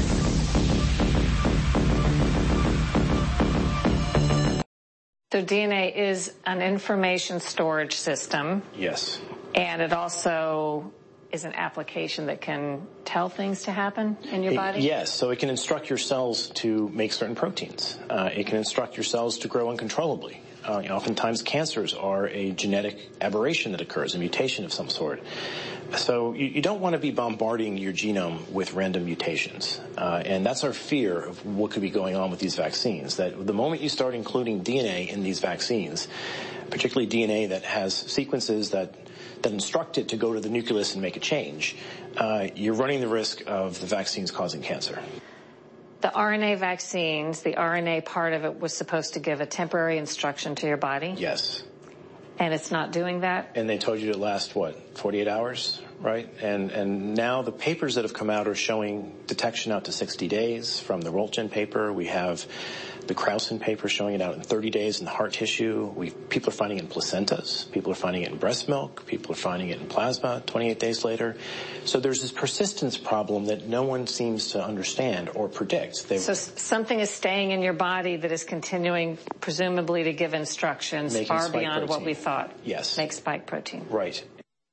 So D N A is an information storage system. Yes. And it also is an application that can tell things to happen in your it, body? Yes, so it can instruct your cells to make certain proteins. Uh, it can instruct your cells to grow uncontrollably. Uh, oftentimes cancers are a genetic aberration that occurs, a mutation of some sort. So you, you don't want to be bombarding your genome with random mutations. Uh, and that's our fear of what could be going on with these vaccines, that the moment you start including D N A in these vaccines, particularly D N A that has sequences that that instruct it to go to the nucleus and make a change, uh, you're running the risk of the vaccines causing cancer. The R N A vaccines, the R N A part of it was supposed to give a temporary instruction to your body? Yes. And it's not doing that? And they told you to last, what, forty-eight hours, right? And and now the papers that have come out are showing detection out to sixty days. From the Roltgen paper, we have the Krausen paper showing it out in thirty days in the heart tissue. We people are finding it in placentas. People are finding it in breast milk. People are finding it in plasma twenty-eight days later. So there's this persistence problem that no one seems to understand or predict. They, so something is staying in your body that is continuing, presumably, to give instructions far beyond protein. What we thought. Yes. Make spike protein. Right.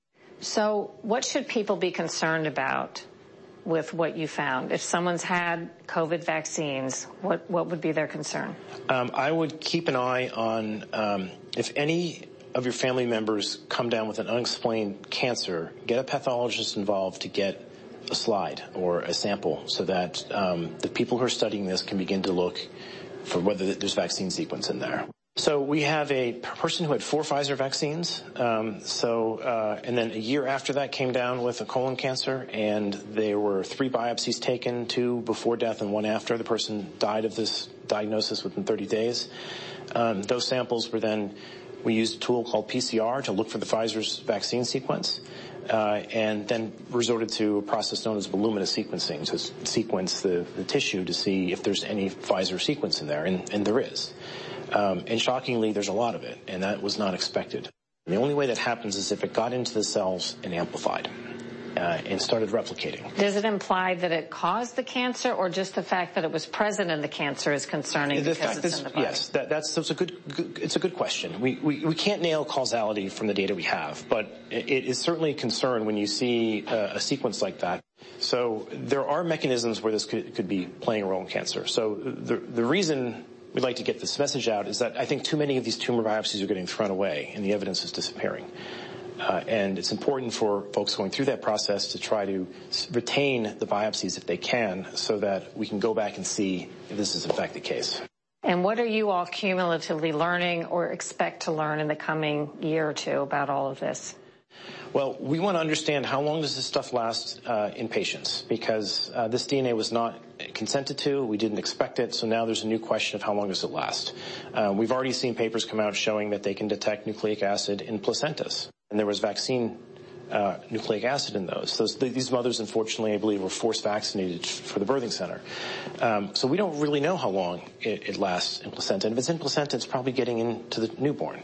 So what should people be concerned about with what you found? If someone's had COVID vaccines, what, what would be their concern? Um, I would keep an eye on um, if any of your family members come down with an unexplained cancer, get a pathologist involved to get a slide or a sample so that um, the people who are studying this can begin to look for whether there's vaccine sequence in there. So we have a person who had four Pfizer vaccines. Um, so, uh, and then a year after that came down with a colon cancer, and there were three biopsies taken, two before death and one after. The person died of this diagnosis within thirty days. Um, those samples were then, we used a tool called P C R to look for the Pfizer's vaccine sequence, uh, and then resorted to a process known as Illumina sequencing to sequence the, the tissue to see if there's any Pfizer sequence in there, and, and there is. Um, and shockingly, there's a lot of it, and that was not expected. And the only way that happens is if it got into the cells and amplified uh, and started replicating. Does it imply that it caused the cancer, or just the fact that it was present in the cancer is concerning the because fact it's is, in the body? Yes, that, that's, that's a good, good. It's a good question. We, we we can't nail causality from the data we have, but it, it is certainly a concern when you see a, a sequence like that. So there are mechanisms where this could, could be playing a role in cancer. So the the reason we'd like to get this message out is that I think too many of these tumor biopsies are getting thrown away and the evidence is disappearing. Uh, and it's important for folks going through that process to try to retain the biopsies if they can so that we can go back and see if this is in fact the case. And what are you all cumulatively learning or expect to learn in the coming year or two about all of this? Well, we want to understand how long does this stuff last uh, in patients, because uh, this D N A was not consented to. We didn't expect it, so now there's a new question of how long does it last. Uh, we've already seen papers come out showing that they can detect nucleic acid in placentas, and there was vaccine uh, nucleic acid in those. So these mothers, unfortunately, I believe, were forced vaccinated for the birthing center. Um, so we don't really know how long it, it lasts in placenta. And if it's in placenta, it's probably getting into the newborn.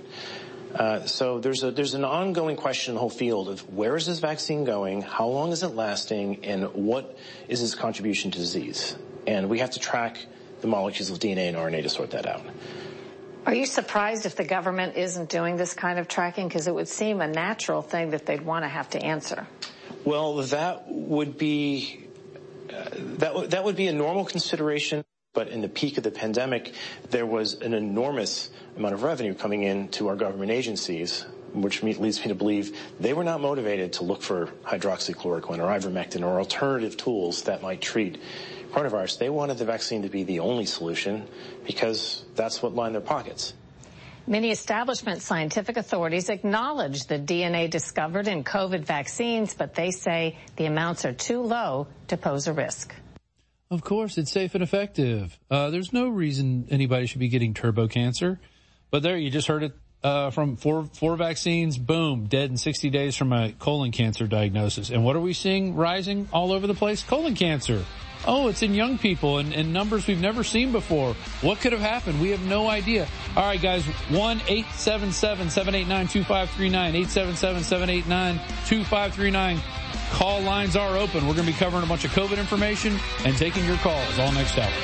Uh, so there's a, there's an ongoing question in the whole field of where is this vaccine going, how long is it lasting, and what is its contribution to disease? And we have to track the molecules of D N A and R N A to sort that out. Are you surprised if the government isn't doing this kind of tracking? Because it would seem a natural thing that they'd want to have to answer. Well, that would be, uh, that, w- that would be a normal consideration. But in the peak of the pandemic, there was an enormous amount of revenue coming in to our government agencies, which leads me to believe they were not motivated to look for hydroxychloroquine or ivermectin or alternative tools that might treat coronavirus. They wanted the vaccine to be the only solution because that's what lined their pockets. Many establishment scientific authorities acknowledge the D N A discovered in COVID vaccines, but they say the amounts are too low to pose a risk. Of course, it's safe and effective. Uh, there's no reason anybody should be getting turbo cancer. But there, you just heard it uh, from four, four vaccines, boom, dead in sixty days from a colon cancer diagnosis. And what are we seeing rising all over the place? Colon cancer. Oh, it's in young people and, and numbers we've never seen before. What could have happened? We have no idea. All right, guys, one eight seven seven, seven eight nine, two five three nine, eight seven seven, seven eight nine, two five three nine. Call lines are open. We're going to be covering a bunch of COVID information and taking your calls all next hour.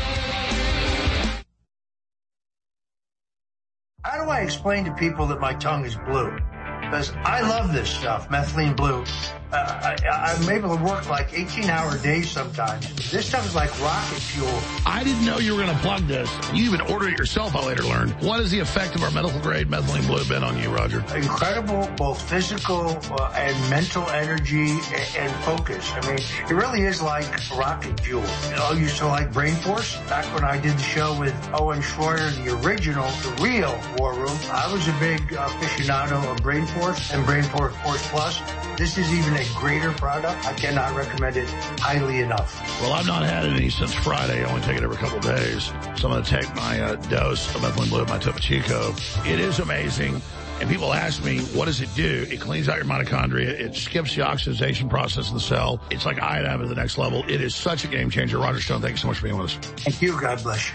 How do I explain to people that my tongue is blue? Because I love this stuff, methylene blue. Uh, I, I'm able to work like eighteen-hour days sometimes. This stuff is like rocket fuel. I didn't know you were going to plug this. You even ordered it yourself, I later learned. What is the effect of our medical-grade methylene blue been on you, Roger? Incredible, both physical uh, and mental energy and, and focus. I mean, it really is like rocket fuel. You know, I used to like Brain Force. Back when I did the show with Owen Schroyer, the original, the real War Room, I was a big aficionado of Brain Force and Brain Force Force Plus. This is even a greater product. I cannot recommend it highly enough. Well, I've not had any since Friday. I only take it every couple of days. So I'm going to take my uh, dose of methylene blue, my Topo Chico. It is amazing. And people ask me, what does it do? It cleans out your mitochondria. It skips the oxidation process in the cell. It's like iodine at the next level. It is such a game changer. Roger Stone, thank you so much for being with us. Thank you. God bless you.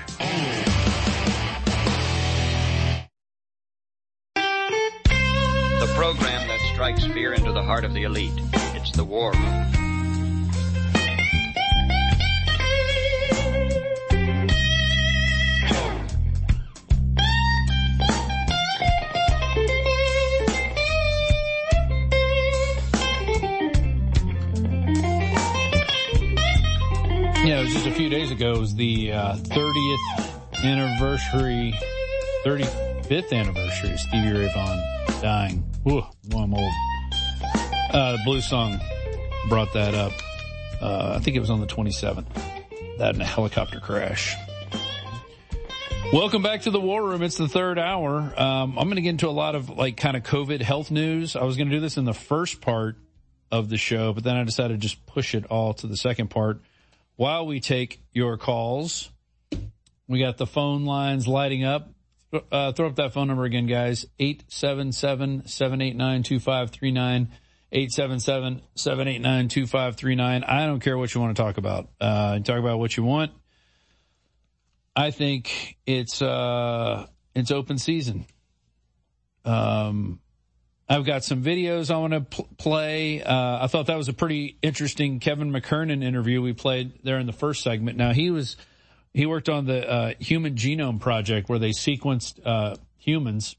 The program that strikes fear into the heart of the elite. It's the War Room. Yeah, it was just a few days ago. It was the uh, thirtieth anniversary, thirty-fifth anniversary of Stevie Ray Vaughan dying. Ooh, well, I'm old. Uh, the Blue Song brought that up. Uh, I think it was on the twenty-seventh. That in a helicopter crash. Welcome back to the War Room. It's the third hour. Um, I'm going to get into a lot of like kind of COVID health news. I was going to do this in the first part of the show, but then I decided to just push it all to the second part while we take your calls. We got the phone lines lighting up. Uh, throw up that phone number again, guys. eight seven seven, seven eight nine, two five three nine. eight seven seven, seven eight nine, two five three nine. I don't care what you want to talk about. Uh, talk about what you want. I think it's, uh, it's open season. Um, I've got some videos I want to pl- play. Uh, I thought that was a pretty interesting Kevin McKernan interview we played there in the first segment. Now he was, He worked on the uh, Human Genome Project where they sequenced uh, humans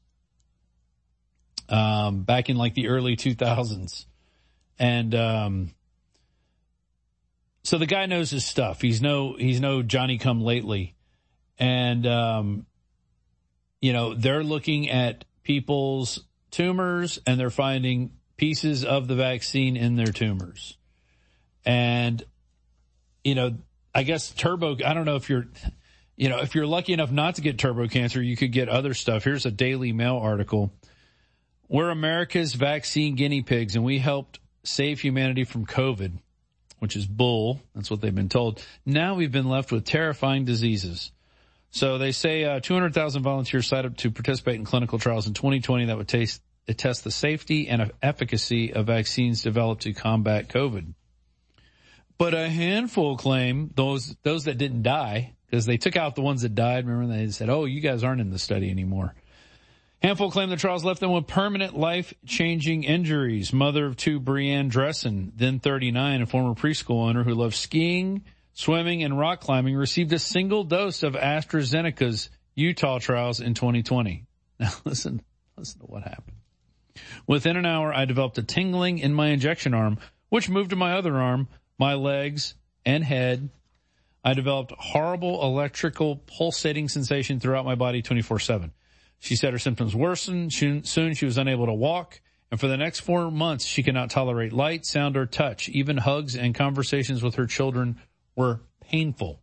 um, back in like the early two thousands. And um, so the guy knows his stuff. He's no he's no Johnny-come-lately. And, um, you know, they're looking at people's tumors and they're finding pieces of the vaccine in their tumors. And, you know, I guess turbo, I don't know if you're, you know, if you're lucky enough not to get turbo cancer, you could get other stuff. Here's a Daily Mail article. We're America's vaccine guinea pigs and we helped save humanity from COVID, which is bull. That's what they've been told. Now we've been left with terrifying diseases. So they say uh, two hundred thousand volunteers signed up to participate in clinical trials in twenty twenty that would taste, test the safety and efficacy of vaccines developed to combat COVID. But a handful claim those those that didn't die, because they took out the ones that died. Remember, they said, oh, you guys aren't in the study anymore. Handful claim the trials left them with permanent life-changing injuries. Mother of two, Breanne Dressen, then thirty-nine, a former preschool owner who loved skiing, swimming, and rock climbing, received a single dose of AstraZeneca's Utah trials in twenty twenty. Now, listen, listen to what happened. Within an hour, I developed a tingling in my injection arm, which moved to my other arm, my legs, and head. I developed horrible electrical pulsating sensation throughout my body twenty-four seven. She said her symptoms worsened. Soon she was unable to walk. And for the next four months, she could not tolerate light, sound, or touch. Even hugs and conversations with her children were painful.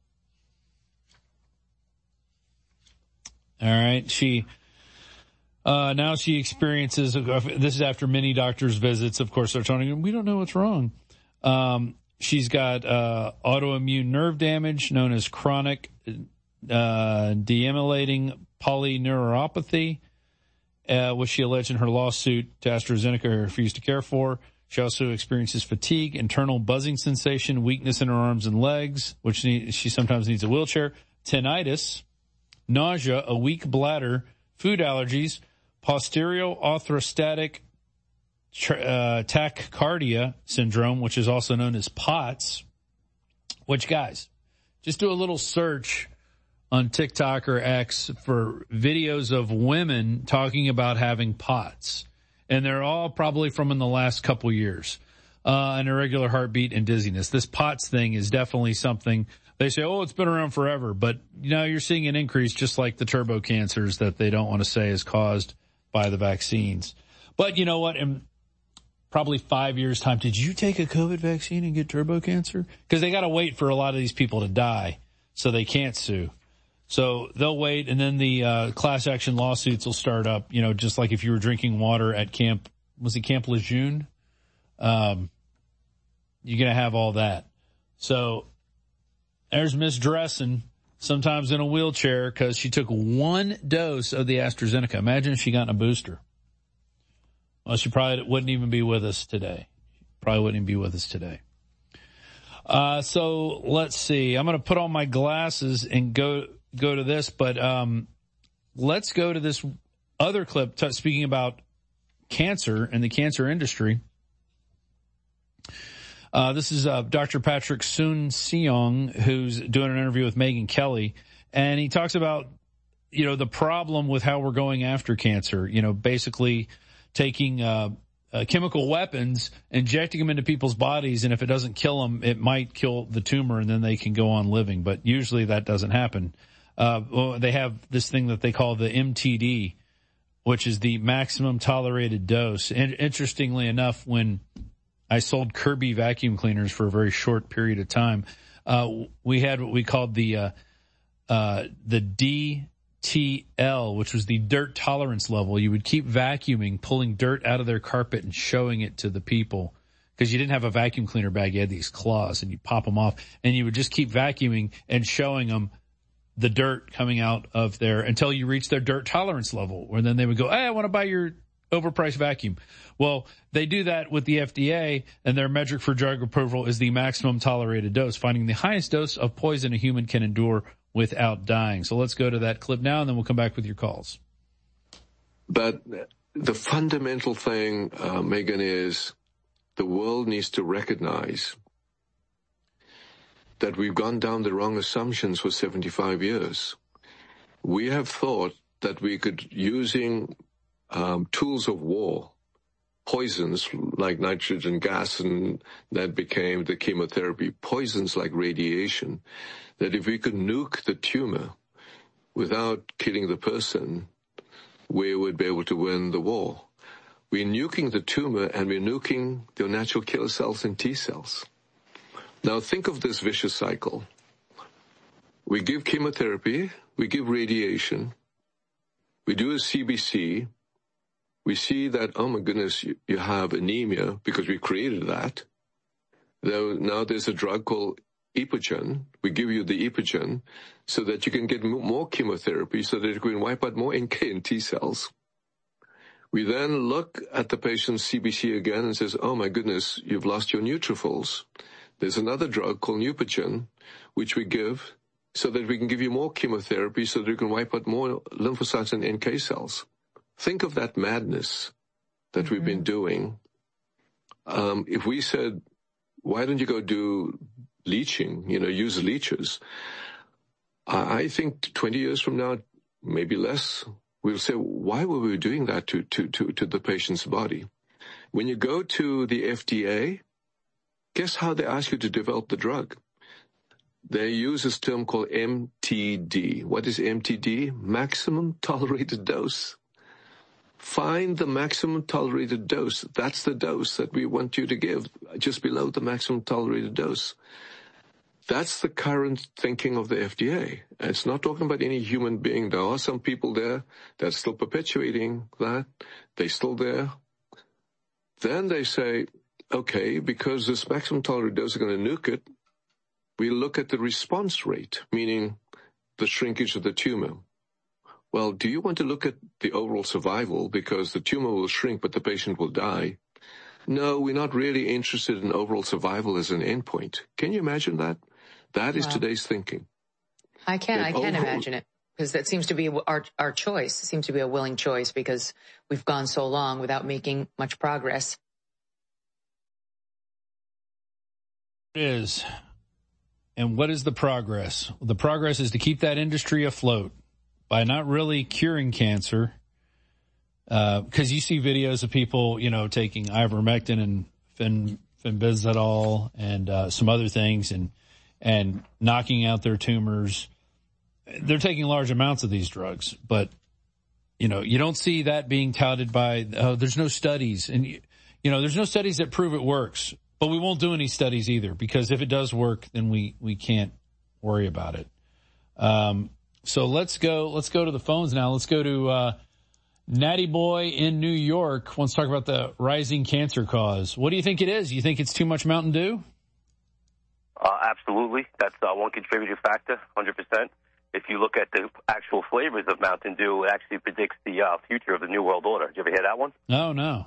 All right. She, uh, now she experiences, this is after many doctor's visits. Of course, they're telling her, we don't know what's wrong. Um, she's got, uh, autoimmune nerve damage known as chronic, uh, demyelinating polyneuropathy, uh, which she alleged in her lawsuit to AstraZeneca refused to care for. She also experiences fatigue, internal buzzing sensation, weakness in her arms and legs, which she, she sometimes needs a wheelchair, tinnitus, nausea, a weak bladder, food allergies, posterior orthostatic uh, tachycardia syndrome, which is also known as POTS, which, guys, just do a little search on TikTok or X for videos of women talking about having POTS. And they're all probably from in the last couple years. Uh, an irregular heartbeat and dizziness. This POTS thing is definitely something they say, oh, it's been around forever. But, you know, you're seeing an increase just like the turbo cancers that they don't want to say is caused by the vaccines. But you know what? In probably five years' time, did you take a COVID vaccine and get turbo cancer? Because they got to wait for a lot of these people to die, so they can't sue. So they'll wait, and then the uh, class action lawsuits will start up, you know, just like if you were drinking water at Camp, was it Camp Lejeune? Um, you're going to have all that. So there's Miss Dressen, sometimes in a wheelchair because she took one dose of the AstraZeneca. Imagine if she got a booster. Well, she probably wouldn't even be with us today. Probably wouldn't even be with us today. Uh, so let's see. I'm going to put on my glasses and go go to this, but um, let's go to this other clip t- speaking about cancer and the cancer industry. Uh, this is uh, Doctor Patrick Soon-Shiong, who's doing an interview with Megyn Kelly, and he talks about, you know, the problem with how we're going after cancer, you know, basically taking uh, uh, chemical weapons, injecting them into people's bodies, and if it doesn't kill them, it might kill the tumor, and then they can go on living. But usually that doesn't happen. Uh, well, they have this thing that they call the M T D, which is the maximum tolerated dose. And interestingly enough, when I sold Kirby vacuum cleaners for a very short period of time, uh, we had what we called the, uh, uh, the D T L, which was the dirt tolerance level. You would keep vacuuming, pulling dirt out of their carpet and showing it to the people. Because you didn't have a vacuum cleaner bag, you had these claws, and you pop them off, and you would just keep vacuuming and showing them the dirt coming out of there until you reach their dirt tolerance level, where then they would go, hey, I want to buy your overpriced vacuum. Well, they do that with the F D A, and their metric for drug approval is the maximum tolerated dose, finding the highest dose of poison a human can endure without dying. So let's go to that clip now, and then we'll come back with your calls. But the fundamental thing, uh, Megan, is the world needs to recognize that we've gone down the wrong assumptions for seventy-five years. We have thought that we could, using um, tools of war, poisons like nitrogen gas, and that became the chemotherapy, poisons like radiation, that if we could nuke the tumor without killing the person, we would be able to win the war. We're nuking the tumor, and we're nuking the natural killer cells and T cells. Now think of this vicious cycle. We give chemotherapy, we give radiation, we do a C B C, we see that, oh my goodness, you, you have anemia because we created that. Though now there's a drug called Epogen. We give you the Epogen so that you can get more chemotherapy so that you can wipe out more N K and T cells. We then look at the patient's C B C again and says, oh my goodness, you've lost your neutrophils. There's another drug called Neupogen, which we give so that we can give you more chemotherapy so that you can wipe out more lymphocytes and N K cells. Think of that madness that mm-hmm. we've been doing. Um, if we said, why don't you go do leeching, you know, use leeches? I, I think twenty years from now, maybe less, we'll say, why were we doing that to, to, to, to the patient's body? When you go to the F D A, guess how they ask you to develop the drug? they use this term called M T D. What is M T D? Maximum tolerated dose. Find the maximum tolerated dose. That's the dose that we want you to give, just below the maximum tolerated dose. That's the current thinking of the F D A. It's not talking about any human being. There are some people there that's still perpetuating that. They're still there. Then they say, okay, because this maximum tolerated dose is going to nuke it, we look at the response rate, meaning the shrinkage of the tumor. Well, do you want to look at the overall survival because the tumor will shrink but the patient will die? No, we're not really interested in overall survival as an endpoint. Can you imagine that? That is wow. today's thinking. I can, I can overall, imagine it, because that seems to be our our choice. It seems to be a willing choice because we've gone so long without making much progress. It is. And what is the progress? The progress is to keep that industry afloat by not really curing cancer. Uh, cause you see videos of people, you know, taking ivermectin and fen, fenbizidol and, uh, some other things and, and knocking out their tumors. They're taking large amounts of these drugs, but, you know, you don't see that being touted by, oh, there's no studies. And, you know, there's no studies that prove it works, but we won't do any studies either, because if it does work, then we, we can't worry about it. Um, so let's go, let's go to the phones now. Let's go to, uh, Natty Boy in New York wants to talk about the rising cancer cause. What do you think it is? You think it's too much Mountain Dew? Uh, absolutely. That's uh, one contributing factor, one hundred percent. If you look at the actual flavors of Mountain Dew, it actually predicts the uh, future of the New World Order. Did you ever hear that one? No, no.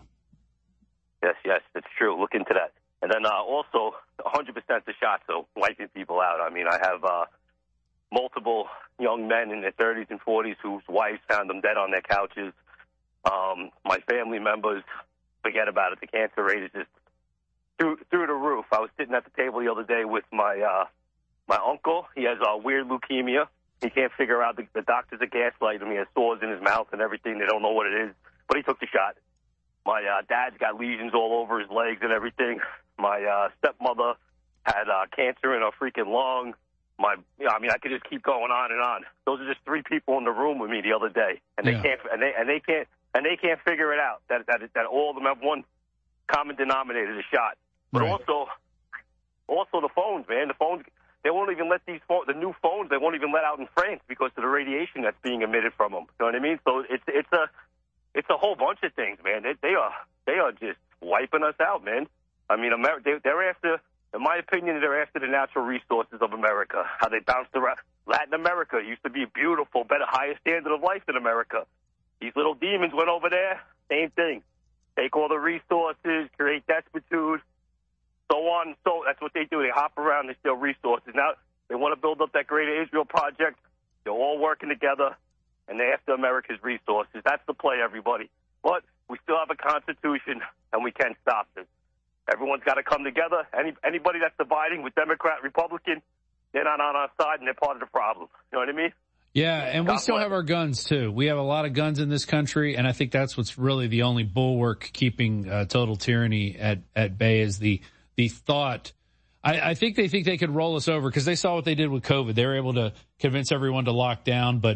Yes, yes, it's true. Look into that. And then uh, also, one hundred percent the shots, so wiping people out. I mean, I have uh, multiple young men in their thirties and forties whose wives found them dead on their couches. Um, my family members, forget about it. The cancer rate is just through, through the roof. I was sitting at the table the other day with my uh, my uncle. He has a uh, weird leukemia. He can't figure out, the, the doctors are gaslighting him. He has sores in his mouth and everything. They don't know what it is, but he took the shot. My uh, dad's got lesions all over his legs and everything. My uh, stepmother had uh, cancer in her freaking lung. My, you know, I mean, I could just keep going on and on. Those are just three people in the room with me the other day, and they yeah. can't, and they, and they can't, and they can't figure it out. That that that all of them have one common denominator: the shot. But right. also, also the phones, man. The phones. They won't even let these phones, the new phones. They won't even let out in France because of the radiation that's being emitted from them. You know what I mean? So it's it's a it's a whole bunch of things, man. They, they are they are just wiping us out, man. I mean, America. They, they're after. In my opinion, they're after the natural resources of America, how they bounced around. Latin America used to be beautiful, better, higher standard of life than America. These little demons went over there, same thing. Take all the resources, create despotude, so on. So that's what they do. They hop around, they steal resources. Now they want to build up that Greater Israel project. They're all working together, and they're after America's resources. That's the play, everybody. But we still have a constitution, and we can stop this. Everyone's got to come together. Any, anybody that's dividing with Democrat, Republican, they're not on our side, and they're part of the problem. You know what I mean? Yeah, and we still have our guns, too. We have a lot of guns in this country, and I think that's what's really the only bulwark keeping uh, total tyranny at, at bay is the the thought. I, I think they think they could roll us over because they saw what they did with COVID. They were able to convince everyone to lock down, but,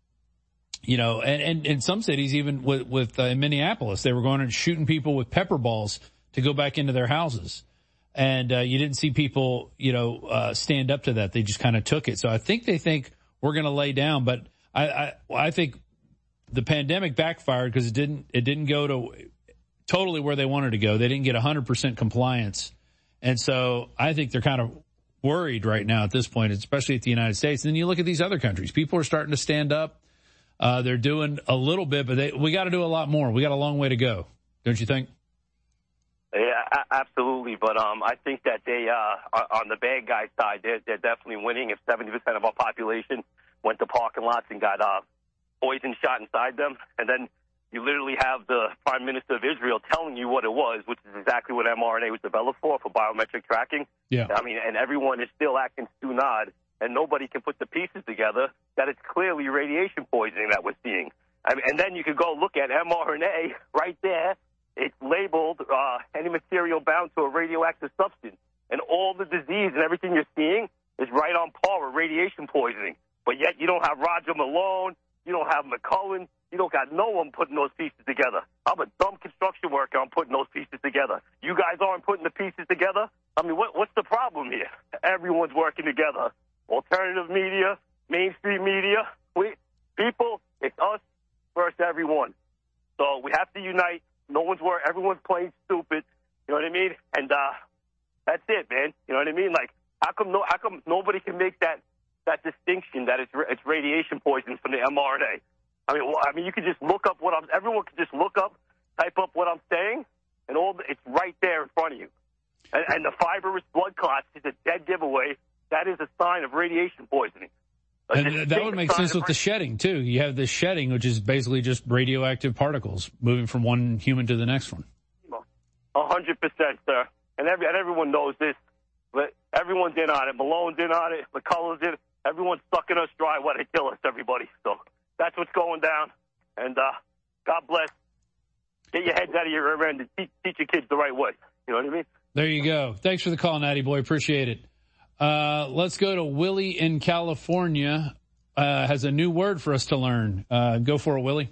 you know, and, and in some cities, even with, with uh, in Minneapolis, they were going and shooting people with pepper balls to go back into their houses. And, uh, you didn't see people, you know, uh, stand up to that. They just kind of took it. So I think they think we're going to lay down, but I, I, I think the pandemic backfired because it didn't, it didn't go to totally where they wanted to go. They didn't get a hundred percent compliance. And so I think they're kind of worried right now at this point, especially at the United States. And then you look at these other countries, people are starting to stand up. Uh, they're doing a little bit, but they, we got to do a lot more. We got a long way to go. Don't you think? Yeah, absolutely. But um, I think that they, uh, on the bad guy side, they're, they're definitely winning. If seventy percent of our population went to parking lots and got uh, poison shot inside them, and then you literally have the Prime Minister of Israel telling you what it was, which is exactly what mRNA was developed for, for biometric tracking. Yeah. I mean, and everyone is still acting stu-nod, and nobody can put the pieces together that it's clearly radiation poisoning that we're seeing. I mean, and then you could go look at mRNA right there. It's labeled uh, any material bound to a radioactive substance. And all the disease and everything you're seeing is right on par with radiation poisoning. But yet you don't have Roger Malone, you don't have McCullen, you don't got no one putting those pieces together. I'm a dumb construction worker. I'm putting those pieces together. You guys aren't putting the pieces together? I mean, what, what's the problem here? Everyone's working together. Alternative media, mainstream media, we, people, it's us versus everyone. So we have to unite. No one's working. Everyone's playing stupid. You know what I mean? And uh, that's it, man. You know what I mean? Like, how come no? How come nobody can make that that distinction that it's it's radiation poisoning from the mRNA? I mean, well, I mean, you could just look up what I'm. Everyone could just look up, type up what I'm saying, and all the, it's right there in front of you. And, and the fibrous blood clots is a dead giveaway. That is a sign of radiation poisoning. A And that would make sense with the shedding too. You have this shedding, which is basically just radioactive particles moving from one human to the next one. A hundred percent, sir. And every and everyone knows this. But everyone's in on it. Malone's in on it. McCullough's in it. Everyone's sucking us dry while they kill us, everybody. So that's what's going down. And uh, God bless. Get your heads out of your rear end and teach, teach your kids the right way. You know what I mean? There you go. Thanks for the call, Natty Boy. Appreciate it. Uh, let's go to Willie in California. Uh, has a new word for us to learn. Uh, go for it, Willie.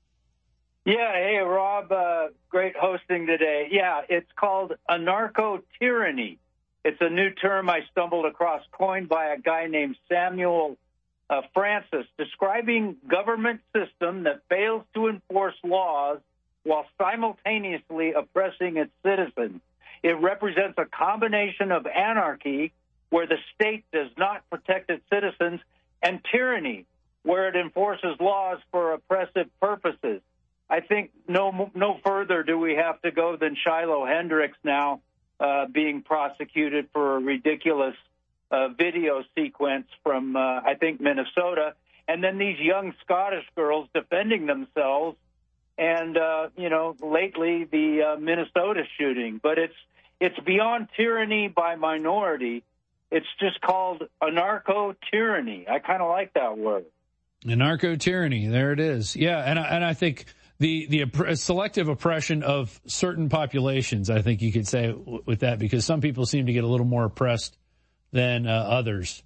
Yeah, hey, Rob, uh, great hosting today. Yeah, it's called anarcho-tyranny. It's a new term I stumbled across, coined by a guy named Samuel uh, Francis, describing government system that fails to enforce laws while simultaneously oppressing its citizens. It represents a combination of anarchy, where the state does not protect its citizens, and tyranny, where it enforces laws for oppressive purposes. I think no no further do we have to go than Shiloh Hendricks now uh, being prosecuted for a ridiculous uh, video sequence from, uh, I think, Minnesota, and then these young Scottish girls defending themselves, and, uh, you know, lately the uh, Minnesota shooting. But it's it's beyond tyranny by minority. It's just called anarcho-tyranny. I kind of like that word. Anarcho-tyranny. There it is. Yeah, and I, and I think the the opp- selective oppression of certain populations, I think you could say w- with that, because some people seem to get a little more oppressed than uh, others.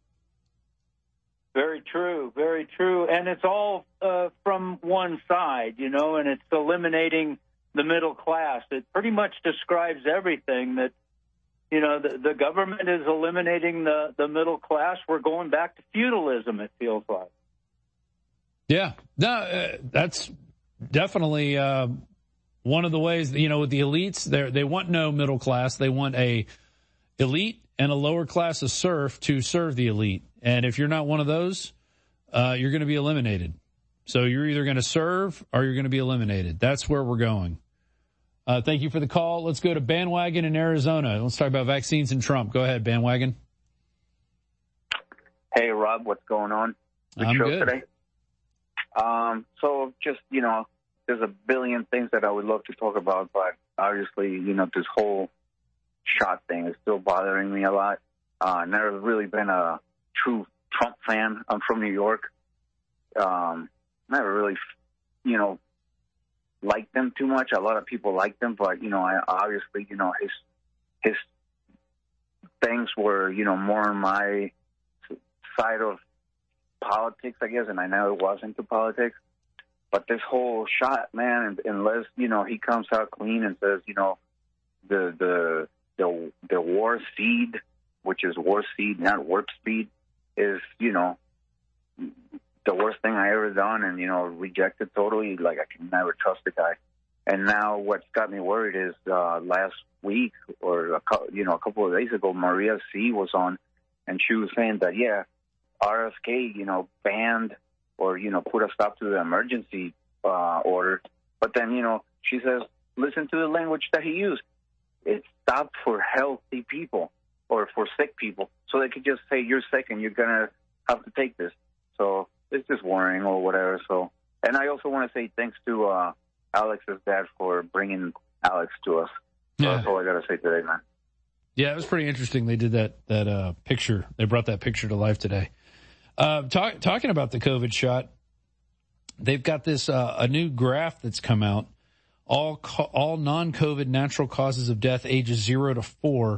Very true, very true. And it's all uh, from one side, you know, and it's eliminating the middle class. It pretty much describes everything that, you know, the, the government is eliminating the, the middle class. We're going back to feudalism, it feels like. Yeah, no, uh, that's definitely uh, one of the ways, you know, with the elites, they they want no middle class. They want a elite and a lower class of serf to serve the elite. And if you're not one of those, uh, you're going to be eliminated. So you're either going to serve or you're going to be eliminated. That's where we're going. Uh, thank you for the call. Let's go to Bandwagon in Arizona. Let's talk about vaccines and Trump. Go ahead, Bandwagon. Hey, Rob, what's going on? Good I'm show good. today. Um, so just, you know, there's a billion things that I would love to talk about, but obviously, you know, this whole shot thing is still bothering me a lot. Uh, never really been a true Trump fan. I'm from New York. Um, never really, you know, liked them too much. A lot of people liked them, but, you know, I obviously, you know, his, his things were, you know, more on my side of politics, I guess, and I know it was into politics. But this whole shot, man, unless, you know, he comes out clean and says, you know, the the the the war seed, which is war seed, not warp speed, is, you know, the worst thing I ever done, and, you know, rejected totally. Like, I can never trust the guy. And now what's got me worried is uh, last week or, a co- you know, a couple of days ago, Maria C. was on, and she was saying that, yeah, R F K, you know, banned or, you know, put a stop to the emergency uh, order. But then, you know, she says, listen to the language that he used. It's stopped for healthy people or for sick people. So they could just say, you're sick and you're going to have to take this. So it's just worrying or whatever. So, and I also want to say thanks to uh, Alex's dad for bringing Alex to us. So Yeah. That's all I got to say today, man. Yeah, it was pretty interesting. They did that that uh, picture. They brought that picture to life today. Uh, talk, talking about the COVID shot, they've got this uh, a new graph that's come out. All co- all non-COVID natural causes of death, ages zero to four,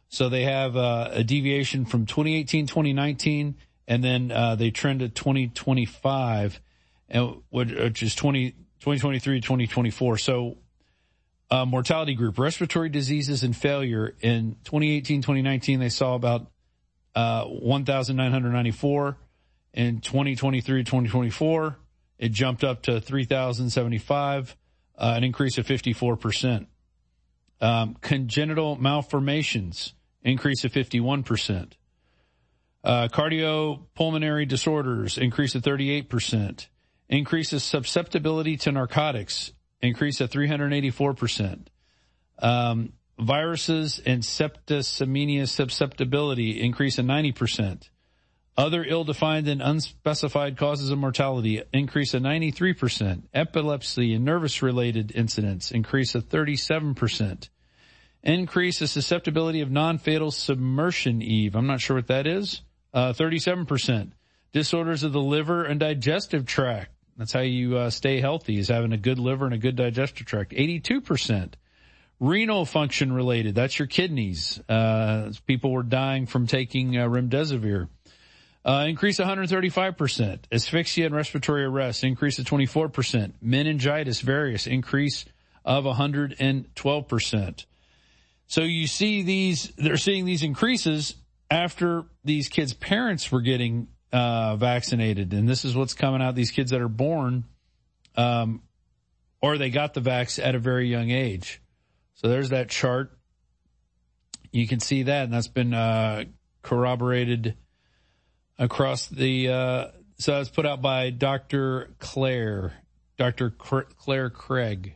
So they have uh, a deviation from twenty eighteen, twenty nineteen, and then uh, they trend to twenty twenty-five, and which is twenty, twenty twenty-three, twenty twenty-four. So uh, mortality group, respiratory diseases and failure. In twenty eighteen, twenty nineteen, they saw about uh, one thousand nine hundred ninety-four. In twenty twenty-three, twenty twenty-four, it jumped up to three thousand seventy-five, uh, an increase of fifty-four percent. Um, congenital malformations, increase of fifty-one percent. Uh, cardiopulmonary disorders, increase of thirty-eight percent. Increase of susceptibility to narcotics, increase of three hundred eighty-four percent. Um, viruses and septicemia susceptibility, increase of ninety percent. Other ill-defined and unspecified causes of mortality, increase of ninety-three percent. Epilepsy and nervous-related incidents, increase of thirty-seven percent. Increase of susceptibility of non-fatal submersion, Eve. I'm not sure what that is. Uh, thirty-seven percent. Disorders of the liver and digestive tract. That's how you uh, stay healthy, is having a good liver and a good digestive tract. eighty-two percent. Renal function related. That's your kidneys. Uh, people were dying from taking uh, remdesivir. Uh, increase one hundred thirty-five percent. Asphyxia and respiratory arrest, increase of twenty-four percent. Meningitis various, increase of one hundred twelve percent. So you see these, they're seeing these increases after these kids' parents were getting uh, vaccinated. And this is what's coming out. These kids that are born, um, or they got the vax at a very young age. So there's that chart. You can see that, and that's been uh, corroborated across the, uh, so it's put out by Doctor Claire, Doctor Claire Craig.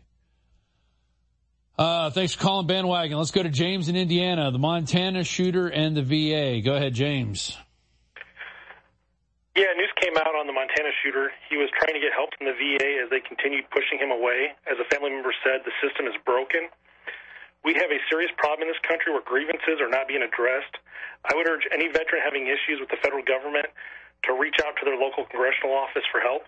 Uh, thanks for calling Bandwagon. Let's go to James in Indiana, the Montana shooter and the V A. Go ahead, James. Yeah, news came out on the Montana shooter. He was trying to get help from the V A as they continued pushing him away. As a family member said, the system is broken. We have a serious problem in this country where grievances are not being addressed. I would urge any veteran having issues with the federal government to reach out to their local congressional office for help.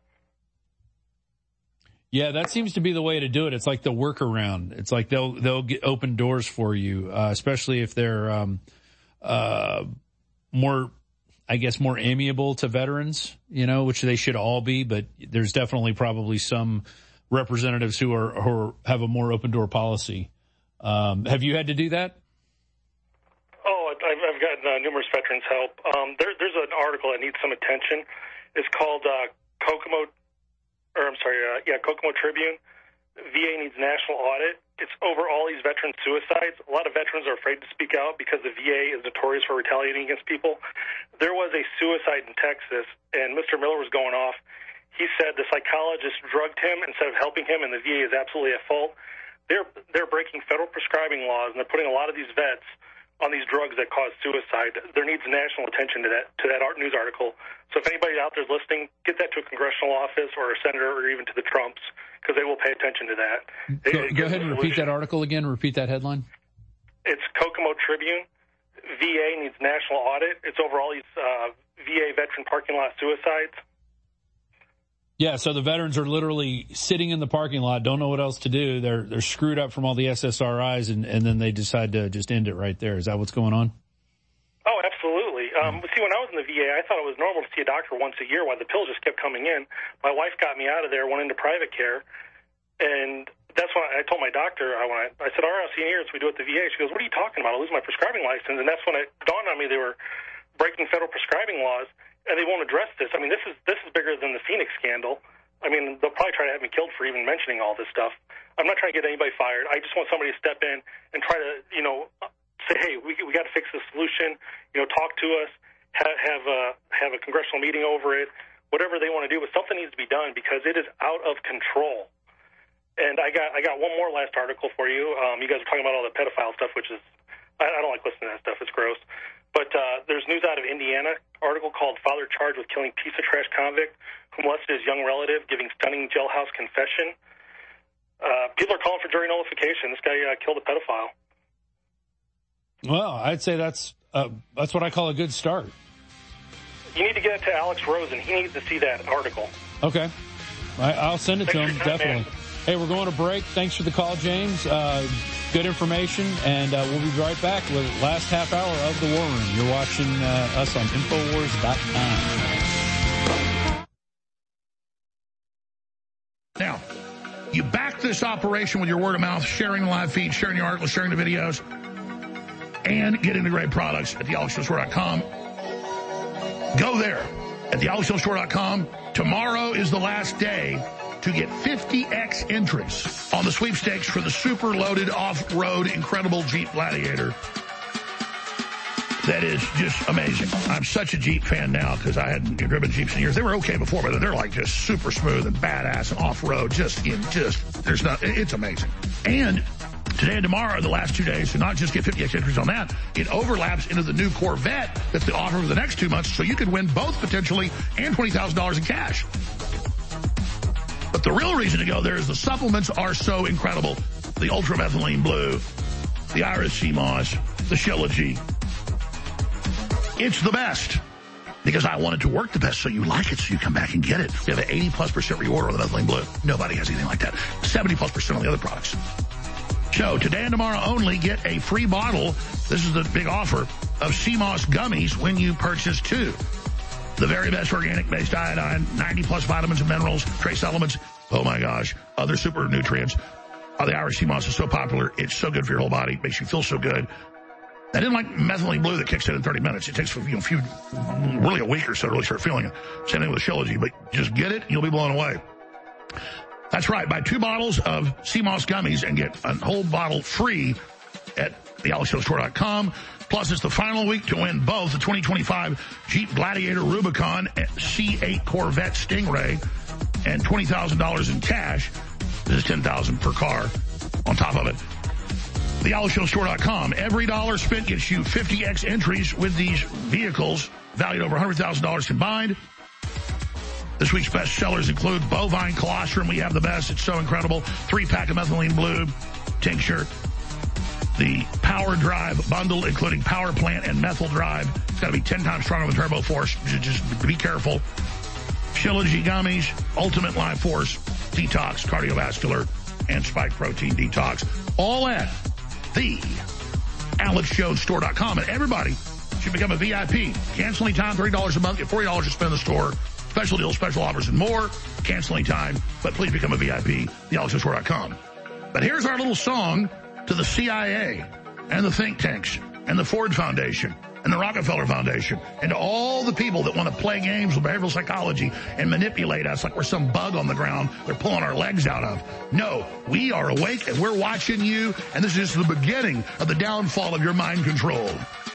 Yeah, that seems to be the way to do it. It's like the workaround. It's like they'll they'll get open doors for you, uh, especially if they're um, uh, more, I guess, more amiable to veterans. You know, which they should all be, but there's definitely probably some representatives who are who have a more open door policy. Um, have you had to do that? Oh, I've, I've gotten uh, numerous veterans help. Um, there, there's an article that needs some attention. It's called uh, Kokomo, or I'm sorry, uh, yeah, Kokomo Tribune. V A needs national audit. It's over all these veteran suicides. A lot of veterans are afraid to speak out because the V A is notorious for retaliating against people. There was a suicide in Texas, and Mister Miller was going off. He said the psychologist drugged him instead of helping him, and the V A is absolutely at fault. They're they're breaking federal prescribing laws, and they're putting a lot of these vets on these drugs that cause suicide. There needs national attention to that to that art news article. So if anybody out there is listening, get that to a congressional office or a senator or even to the Trumps, because they will pay attention to that. Go, go ahead and repeat that article again. Repeat that headline. It's Kokomo Tribune. V A needs national audit. It's over all these uh, V A veteran parking lot suicides. Yeah, so the veterans are literally sitting in the parking lot, don't know what else to do. They're they're screwed up from all the S S R Is, and, and then they decide to just end it right there. Is that what's going on? Oh, absolutely. Um, see, when I was in the V A, I thought it was normal to see a doctor once a year while the pills just kept coming in. My wife got me out of there, went into private care, and that's when I told my doctor, I, when I, I said, all right, I'll see you here, so we do it at the V A. She goes, what are you talking about? I'll lose my prescribing license. And that's when it dawned on me they were breaking federal prescribing laws. And they won't address this. I mean, this is this is bigger than the Phoenix scandal. I mean, they'll probably try to have me killed for even mentioning all this stuff. I'm not trying to get anybody fired. I just want somebody to step in and try to, you know, say, hey, we we got to fix the solution. You know, talk to us, have have a have a congressional meeting over it, whatever they want to do. But something needs to be done because it is out of control. And I got I got one more last article for you. Um, you guys are talking about all the pedophile stuff, which is I, I don't like listening to that stuff. It's gross. But uh, there's news out of Indiana, article called Father Charged with Killing Piece of Trash Convict Who Molested His Young Relative, Giving Stunning Jailhouse Confession. Uh, people are calling for jury nullification. This guy uh, killed a pedophile. Well, I'd say that's uh, that's what I call a good start. You need to get it to Alex Rosen. He needs to see that article. Okay. I, I'll send it Thanks to him, time, definitely. Man. Hey, we're going to break. Thanks for the call, James. Uh, Good information, and uh, we'll be right back with the last half hour of the War Room. You're watching uh, us on Infowars dot com. Now, you back this operation with your word of mouth, sharing the live feed, sharing the articles, sharing the videos, and getting the great products at the alex jones store dot com. Go there at the alex jones store dot com. Tomorrow is the last day to get fifty X entries on the sweepstakes for the super loaded off-road incredible Jeep Gladiator. That is just amazing. I'm such a Jeep fan now because I hadn't driven Jeeps in years. They were okay before, but they're like just super smooth and badass and off-road. Just in just, there's not, it's amazing. And today and tomorrow are the last two days to not just get fifty X entries on that. It overlaps into the new Corvette that's the offer for the next two months, so you could win both potentially and twenty thousand dollars in cash. But the real reason to go there is the supplements are so incredible. The Ultra Methylene Blue, the Iris Sea Moss, the Shilajit. It's the best because I want it to work the best, so you like it, so you come back and get it. We have an eighty plus percent reorder on the Methylene Blue. Nobody has anything like that. seventy plus percent on the other products. So today and tomorrow only, get a free bottle. This is the big offer of Sea Moss gummies when you purchase two. The very best organic-based iodine, ninety plus vitamins and minerals, trace elements. Oh my gosh, other super nutrients. Oh, the Irish Sea Moss is so popular. It's so good for your whole body. It makes you feel so good. I didn't like Methylene Blue that kicks in in thirty minutes. It takes you know, a few, really a week or so to really start feeling it. Same thing with the Shilajit, but just get it and you'll be blown away. That's right. Buy two bottles of Sea Moss gummies and get a whole bottle free at the alex jones store dot com. Plus, it's the final week to win both the twenty twenty-five Jeep Gladiator Rubicon C eight Corvette Stingray and twenty thousand dollars in cash. This is ten thousand dollars per car on top of it. the alex jones store dot com. Every dollar spent gets you fifty X entries with these vehicles valued over one hundred thousand dollars combined. This week's best sellers include Bovine Colostrum. We have the best. It's so incredible. Three-pack of Methylene Blue tincture. The Power Drive bundle, including Power Plant and Methyl Drive. It's got to be ten times stronger than Turbo Force. Just be careful. Shilajit gummies, Ultimate Life Force Detox, Cardiovascular, and Spike Protein Detox. All at the alex jones store dot com. And everybody should become a V I P. Canceling time, thirty dollars a month, get forty dollars to spend in the store. Special deals, special offers, and more. Canceling time, but please become a V I P, the alex jones store dot com. But here's our little song to the C I A and the think tanks and the Ford Foundation and the Rockefeller Foundation and to all the people that want to play games with behavioral psychology and manipulate us like we're some bug on the ground they're pulling our legs out of. No, we are awake and we're watching you, and this is just the beginning of the downfall of your mind control.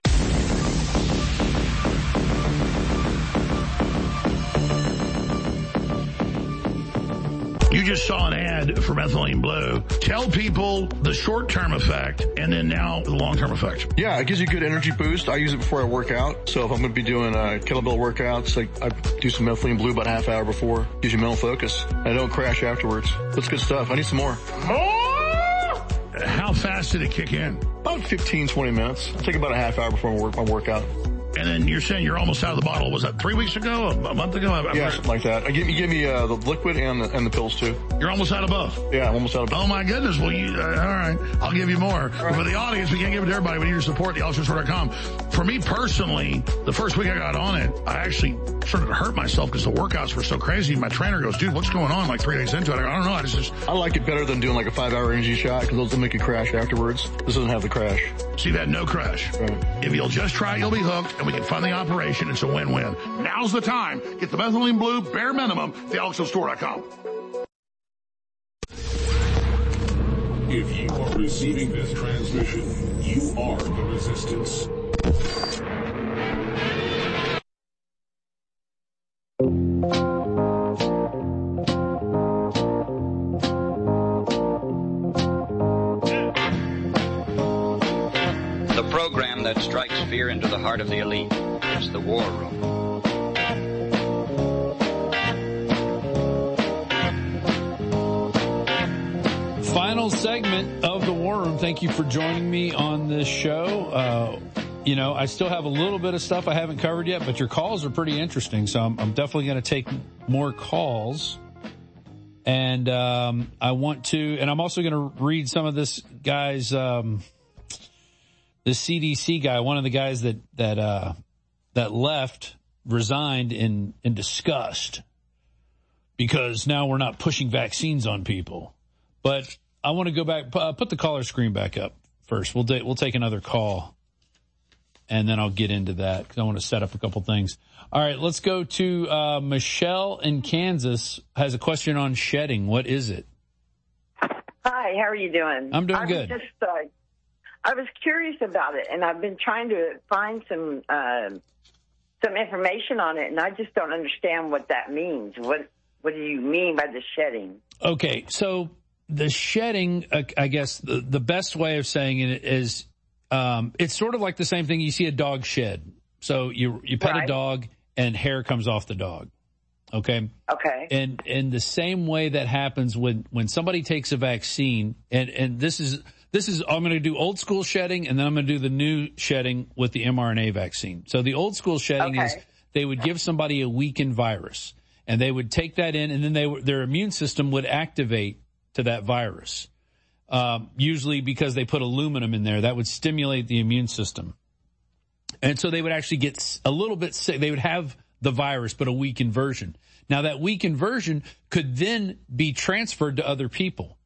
You just saw an ad for Methylene Blue. Tell people the short-term effect and then now the long-term effect. Yeah, it gives you a good energy boost. I use it before I work out. So if I'm going to be doing uh, kettlebell workouts, like I do some Methylene Blue about a half hour before. Gives you mental focus. I don't crash afterwards. That's good stuff. I need some more. More? How fast did it kick in? About fifteen, twenty minutes. I take about a half hour before my, work, my workout. And then you're saying you're almost out of the bottle. Was that three weeks ago? A month ago? I've yeah, something like that. I give, you give me uh, the liquid and the, and the pills, too. You're almost out of both? Yeah, I'm almost out of both. Oh, my goodness. Well, you, uh, all right. I'll give you more. Right. For the audience, we can't give it to everybody. We need your support, the alex jones store dot com. For me personally, the first week I got on it, I actually started to hurt myself because the workouts were so crazy. My trainer goes, dude, what's going on? Like three days into it. I go, I don't know. I just... I like it better than doing like a five-hour energy shot because those will make you crash afterwards. This doesn't have the crash. So you've had no crash. Right. If you'll just try it, you'll be hooked, and we can fund the operation. It's a win-win. Now's the time. Get the Methylene Blue bare minimum at the alex jones store dot com. If you are receiving this transmission, you are the resistance. The program that strikes fear into the heart of the elite. It's the War Room. Final segment of the War Room. Thank you for joining me on this show. Uh, you know, I still have a little bit of stuff I haven't covered yet, but your calls are pretty interesting, so I'm, I'm definitely going to take more calls And um, I want to, and I'm also going to read some of this guy's, um, the C D C guy, one of the guys that that uh, that left, resigned in in disgust because now we're not pushing vaccines on people. But I want to go back, uh, put the caller screen back up first. We'll da- we'll take another call, and then I'll get into that because I want to set up a couple things. All right, let's go to uh, Michelle in Kansas has a question on shedding. What is it? Hi, how are you doing? I'm doing I good. Was just, uh, I was curious about it, and I've been trying to find some uh, some information on it, and I just don't understand what that means. What What do you mean by the shedding? Okay, so the shedding, uh, I guess the, the best way of saying it is um, it's sort of like the same thing you see a dog shed. So you you pet Right. a dog and hair comes off the dog. Okay. Okay. And in the same way that happens when, when somebody takes a vaccine, and, and this is this is I'm going to do old school shedding, and then I'm going to do the new shedding with the mRNA vaccine. So the old school shedding Okay. is they would give somebody a weakened virus, and they would take that in, and then they their immune system would activate to that virus. Um, usually because they put aluminum in there, that would stimulate the immune system. And so they would actually get a little bit sick. They would have the virus, but a weakened version. Now, that weakened version could then be transferred to other people.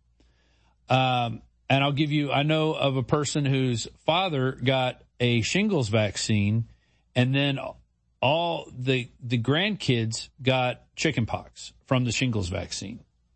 Um, and I'll give you, I know of a person whose father got a shingles vaccine, and then all the the grandkids got chickenpox from the shingles vaccine.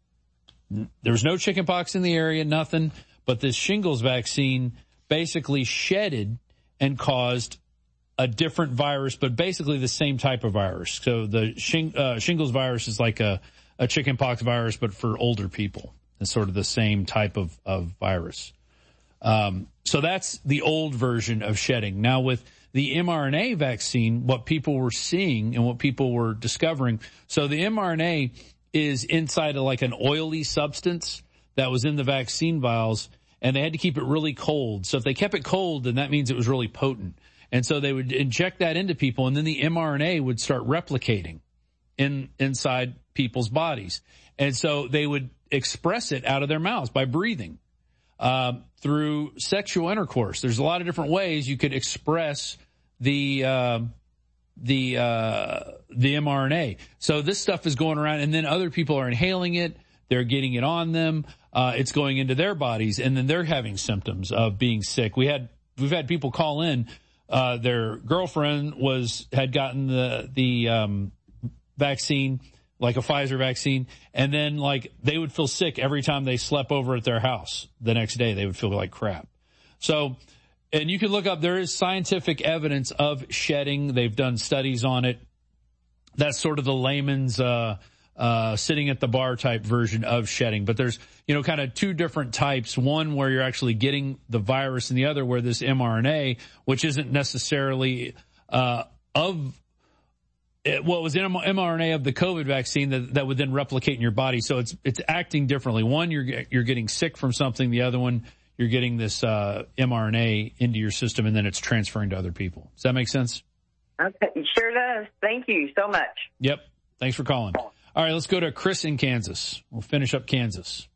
There was no chickenpox in the area, nothing, but this shingles vaccine basically shedded and caused a different virus, but basically the same type of virus. So the shing, uh, shingles virus is like a, a chickenpox virus, but for older people. It's sort of the same type of, of virus. Um, so that's the old version of shedding. Now with the mRNA vaccine, what people were seeing and what people were discovering, so the mRNA is inside of like an oily substance that was in the vaccine vials, and they had to keep it really cold. So if they kept it cold, then that means it was really potent. And so they would inject that into people, and then the mRNA would start replicating in inside people's bodies. And so they would express it out of their mouths by breathing, um, through sexual intercourse. There's a lot of different ways you could express the uh, the uh, the mRNA. So this stuff is going around, and then other people are inhaling it. They're getting it on them. Uh, it's going into their bodies, and then they're having symptoms of being sick. We had we've had people call in. Uh, their girlfriend was had gotten the the um, vaccine, like a Pfizer vaccine, and then like they would feel sick every time they slept over at their house. The next day, they would feel like crap. So, and you can look up. There is scientific evidence of shedding. They've done studies on it. That's sort of the layman's uh, uh, sitting at the bar type version of shedding. But there's, you know, kind of two different types. One where you're actually getting the virus, and the other where this mRNA, which isn't necessarily uh, of it, what was in mRNA of the COVID vaccine that, that would then replicate in your body. So it's it's acting differently. One, you're you're getting sick from something. The other one, you're getting this uh, mRNA into your system, and then it's transferring to other people. Does that make sense? Okay, it sure does. Thank you so much. Yep. Thanks for calling. All right, let's go to Chris in Kansas. We'll finish up Kansas.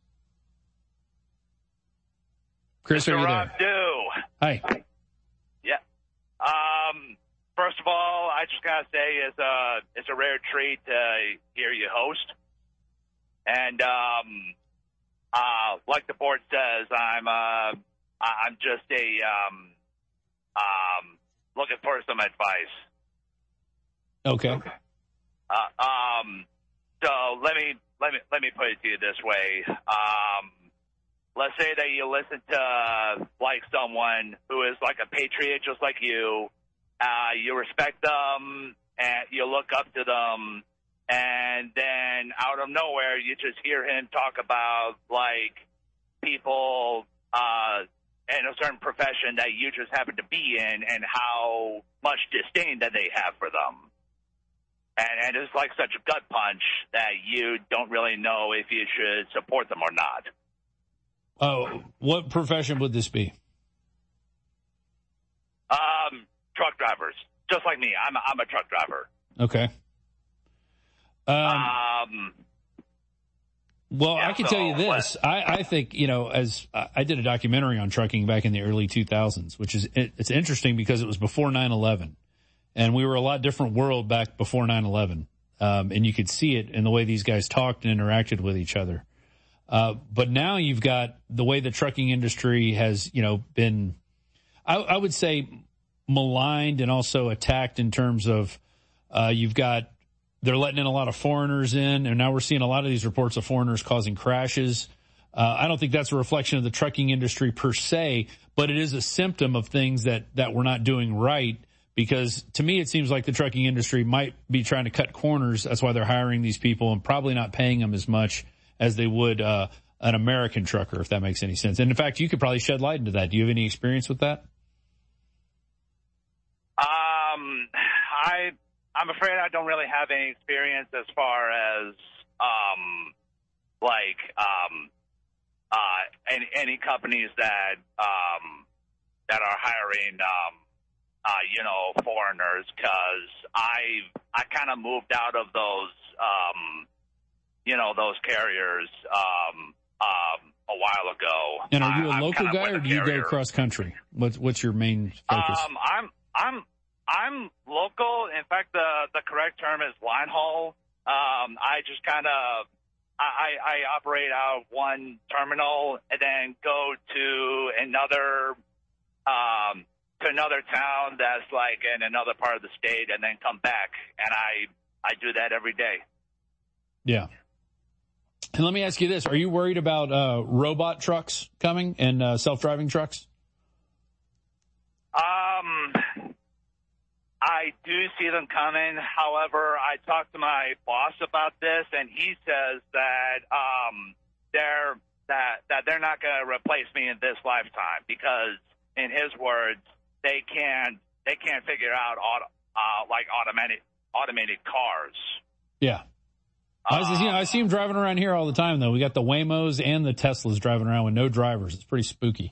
Chris, Mister are you Rob there? Dew. Hi. Yeah. Um, first of all, I just gotta say it's a it's a rare treat to hear you host, and um, uh, like the board says, I'm uh, I'm just a um, um, looking for some advice. Okay. Uh, um, so let me let me let me put it to you this way. Um, let's say that you listen to like someone who is like a patriot, just like you. Uh, you respect them and you look up to them, and then out of nowhere you just hear him talk about like people uh, in a certain profession that you just happen to be in, and how much disdain that they have for them. And, and it's like such a gut punch that you don't really know if you should support them or not. Oh, what profession would this be? Um, truck drivers, just like me. I'm a, I'm a truck driver. Okay. Um, um, Well, yeah, I can so, tell you this. I, I think, you know, as I did a documentary on trucking back in the early two thousands, which is, it, it's interesting because it was before nine eleven. And we were a lot different world back before nine eleven. Um, and you could see it in the way these guys talked and interacted with each other. Uh, but now you've got the way the trucking industry has, you know, been, I, I would say, maligned and also attacked in terms of, uh, you've got, they're letting in a lot of foreigners in, and now we're seeing a lot of these reports of foreigners causing crashes. Uh, I don't think that's a reflection of the trucking industry per se, but it is a symptom of things that, that we're not doing right, because to me it seems like the trucking industry might be trying to cut corners. That's why they're hiring these people and probably not paying them as much as they would uh, an American trucker, if that makes any sense. And in fact, you could probably shed light into that. Do you have any experience with that? Um, I... I'm afraid I don't really have any experience as far as, um, like, um, uh, any, any companies that, um, that are hiring, um, uh, you know, foreigners, because I, I kind of moved out of those, um, you know, those carriers, um, um, a while ago. And are you a I, local guy, or do you go cross country? What's, what's your main focus? Um, I'm, I'm, I'm local. In fact, the, the correct term is line haul. Um, I just kind of, I, I operate out of one terminal and then go to another, um, to another town that's like in another part of the state, and then come back. And I, I do that every day. Yeah. And let me ask you this. Are you worried about, uh, robot trucks coming and, uh, self-driving trucks? Um, I do see them coming. However, I talked to my boss about this, and he says that um, they're that that they're not going to replace me in this lifetime, because, in his words, they can't they can't figure out auto, uh, like automated automated cars. Yeah, I, was, you know, I see them driving around here all the time. Though we got the Waymos and the Teslas driving around with no drivers. It's pretty spooky.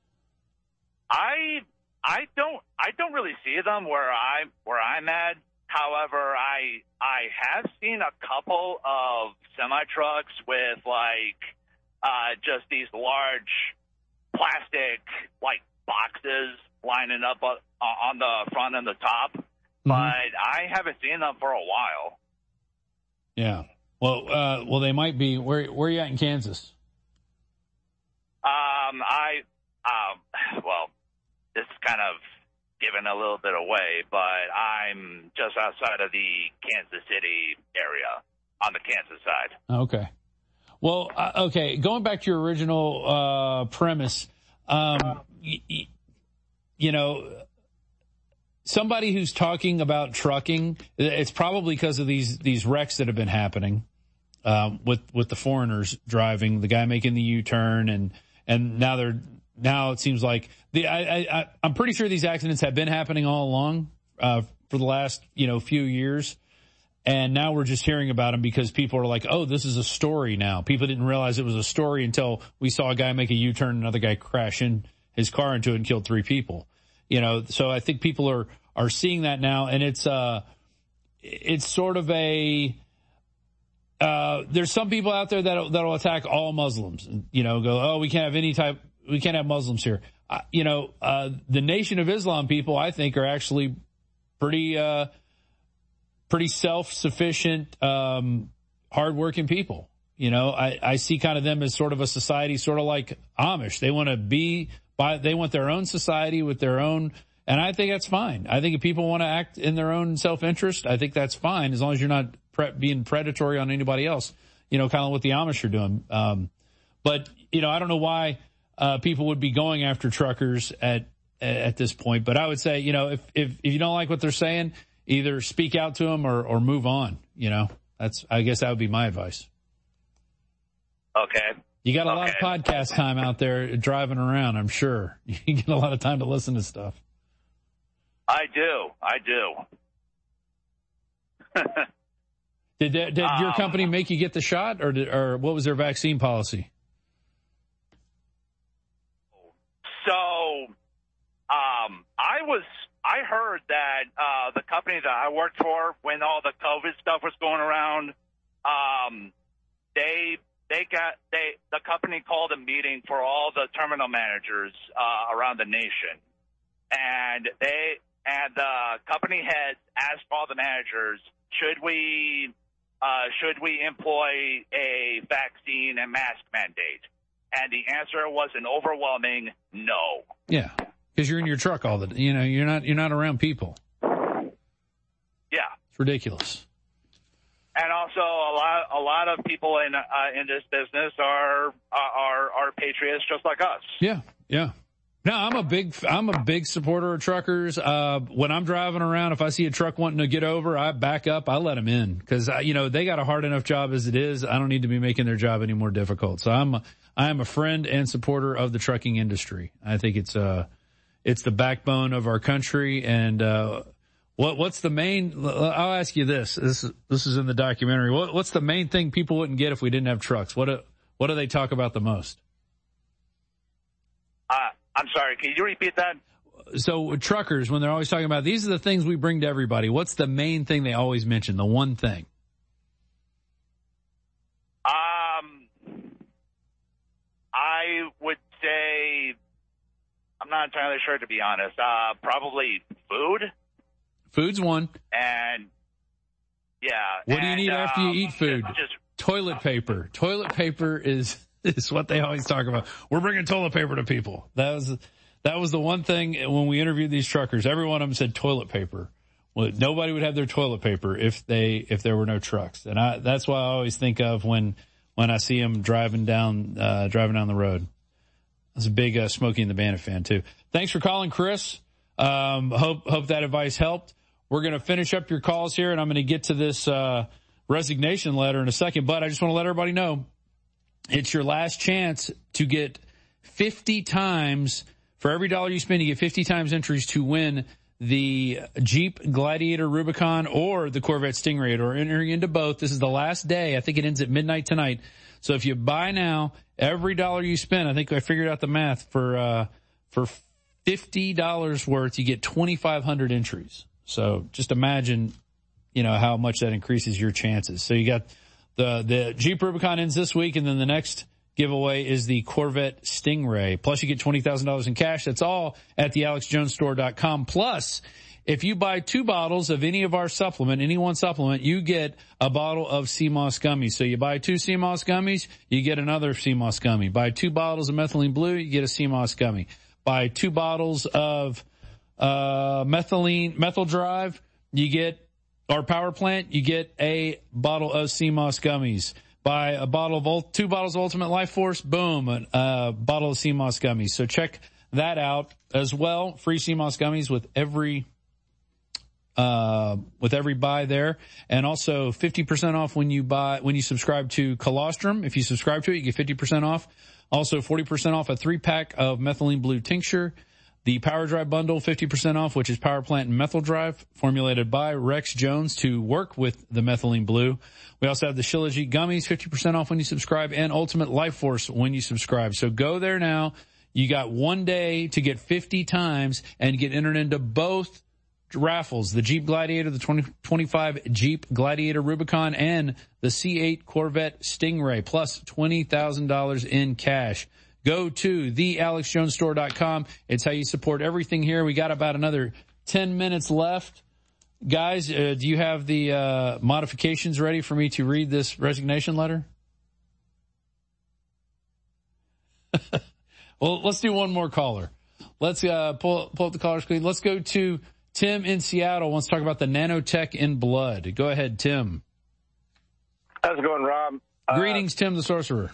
I. I don't. I don't really see them where I where I'm at. However, I I have seen a couple of semi trucks with like uh, just these large plastic like boxes lining up uh, on the front and the top, mm-hmm. but I haven't seen them for a while. Yeah. Well, uh, well, they might be. Where where are you at in Kansas? Um, I um, well. This is kind of giving a little bit away, but I'm just outside of the Kansas City area on the Kansas side. Okay. Well, uh, okay. Going back to your original uh, premise, um, y- y- you know, somebody who's talking about trucking, it's probably because of these these wrecks that have been happening um, with with the foreigners driving, the guy making the U-turn, and and now they're. Now it seems like the I, I I'm pretty sure these accidents have been happening all along uh, for the last you know few years, and now we're just hearing about them because people are like, oh, this is a story now. People didn't realize it was a story until we saw a guy make a U-turn, and another guy crash in his car into it and killed three people. You know, so I think people are are seeing that now, and it's uh it's sort of a. Uh, there's some people out there that that'll attack all Muslims. You know, go, oh, we can't have any type. We can't have Muslims here. Uh, you know, uh, the Nation of Islam people, I think, are actually pretty, uh, pretty self-sufficient, um, hardworking people. You know, I, I see kind of them as sort of a society, sort of like Amish. They want to be by, they want their own society with their own, and I think that's fine. I think if people want to act in their own self-interest, I think that's fine, as long as you're not pre- being predatory on anybody else. You know, kind of what the Amish are doing. Um, but, you know, I don't know why, Uh, people would be going after truckers at at this point. But I would say, you know, if, if, if you don't like what they're saying, either speak out to them or, or move on. You know, that's, I guess that would be my advice. Okay. You got a okay. lot of podcast time out there driving around, I'm sure. You get a lot of time to listen to stuff. I do. I do. did that, did um, your company make you get the shot, or did, or what was their vaccine policy? So, um, I was, I heard that, uh, the company that I worked for, when all the COVID stuff was going around, um, they, they they got they the company called a meeting for all the terminal managers uh, around the nation, and they and the company heads asked all the managers, should we uh, should we employ a vaccine and mask mandate? And the answer was an overwhelming no. Yeah, because you're in your truck all the you know you're not you're not around people. Yeah, it's ridiculous. And also, a lot a lot of people in uh, in this business are are are patriots just like us. Yeah, yeah. No, I'm a big I'm a big supporter of truckers. Uh, when I'm driving around, if I see a truck wanting to get over, I back up. I let them in because you know they got a hard enough job as it is. I don't need to be making their job any more difficult. So I'm I am a friend and supporter of the trucking industry. I think it's uh it's the backbone of our country. And uh, what what's the main? I'll ask you this. This is this is in the documentary. What, what's the main thing people wouldn't get if we didn't have trucks? What do, what do they talk about the most? Uh, I'm sorry, can you repeat that? So truckers, when they're always talking about, these are the things we bring to everybody, what's the main thing they always mention, the one thing? Um, I would say, I'm not entirely sure, to be honest, uh, probably food. Food's one. And, yeah. What and, do you need uh, after you eat food? Just, toilet paper. Toilet paper is... is what they always talk about. We're bringing toilet paper to people. That was that was the one thing when we interviewed these truckers. Every one of them said toilet paper. Well, nobody would have their toilet paper if they if there were no trucks. And I that's why I always think of when when I see them driving down uh, driving down the road. I was a big uh, Smokey and the Bandit fan too. Thanks for calling, Chris. Um, hope hope that advice helped. We're going to finish up your calls here, and I'm going to get to this uh, resignation letter in a second. But I just want to let everybody know. It's your last chance to get fifty times, for every dollar you spend, you get fifty times entries to win the Jeep Gladiator Rubicon or the Corvette Stingray, or entering into both. This is the last day. I think it ends at midnight tonight. So if you buy now, every dollar you spend, I think I figured out the math, for uh for fifty dollars worth, you get twenty-five hundred entries. So just imagine, you know, how much that increases your chances. So you got The the Jeep Rubicon ends this week, and then the next giveaway is the Corvette Stingray. Plus, you get twenty thousand dollars in cash. That's all at the alex jones store dot com. Plus, if you buy two bottles of any of our supplement, any one supplement, you get a bottle of Sea Moss gummies. So you buy two Sea Moss gummies, you get another Sea Moss gummy. Buy two bottles of Methylene Blue, you get a Sea Moss gummy. Buy two bottles of uh methylene methyl drive, you get our power plant, you get a bottle of Sea Moss gummies. Buy a bottle of, two bottles of Ultimate Life Force, boom, a uh, bottle of Sea Moss gummies. So check that out as well. Free Sea Moss gummies with every, uh, with every buy there. And also fifty percent off when you buy, when you subscribe to Colostrum. If you subscribe to it, you get fifty percent off. Also forty percent off a three pack of Methylene Blue tincture. The Power Drive bundle, fifty percent off, which is Power Plant and Methyl Drive, formulated by Rex Jones to work with the Methylene Blue. We also have the Shilajit gummies, fifty percent off when you subscribe, and Ultimate Life Force when you subscribe. So go there now. You got one day to get fifty times and get entered into both raffles, the Jeep Gladiator, the twenty twenty-five Jeep Gladiator Rubicon, and the C eight Corvette Stingray, plus twenty thousand dollars in cash. Go to the alex jones store dot com. It's how you support everything here. We got about another ten minutes left. Guys, uh, do you have the uh, modifications ready for me to read this resignation letter? Well, let's do one more caller. Let's uh, pull, pull up the caller screen. Let's go to Tim in Seattle. Wants to talk about the nanotech in blood. Go ahead, Tim. How's it going, Rob? Greetings, uh, Tim the Sorcerer.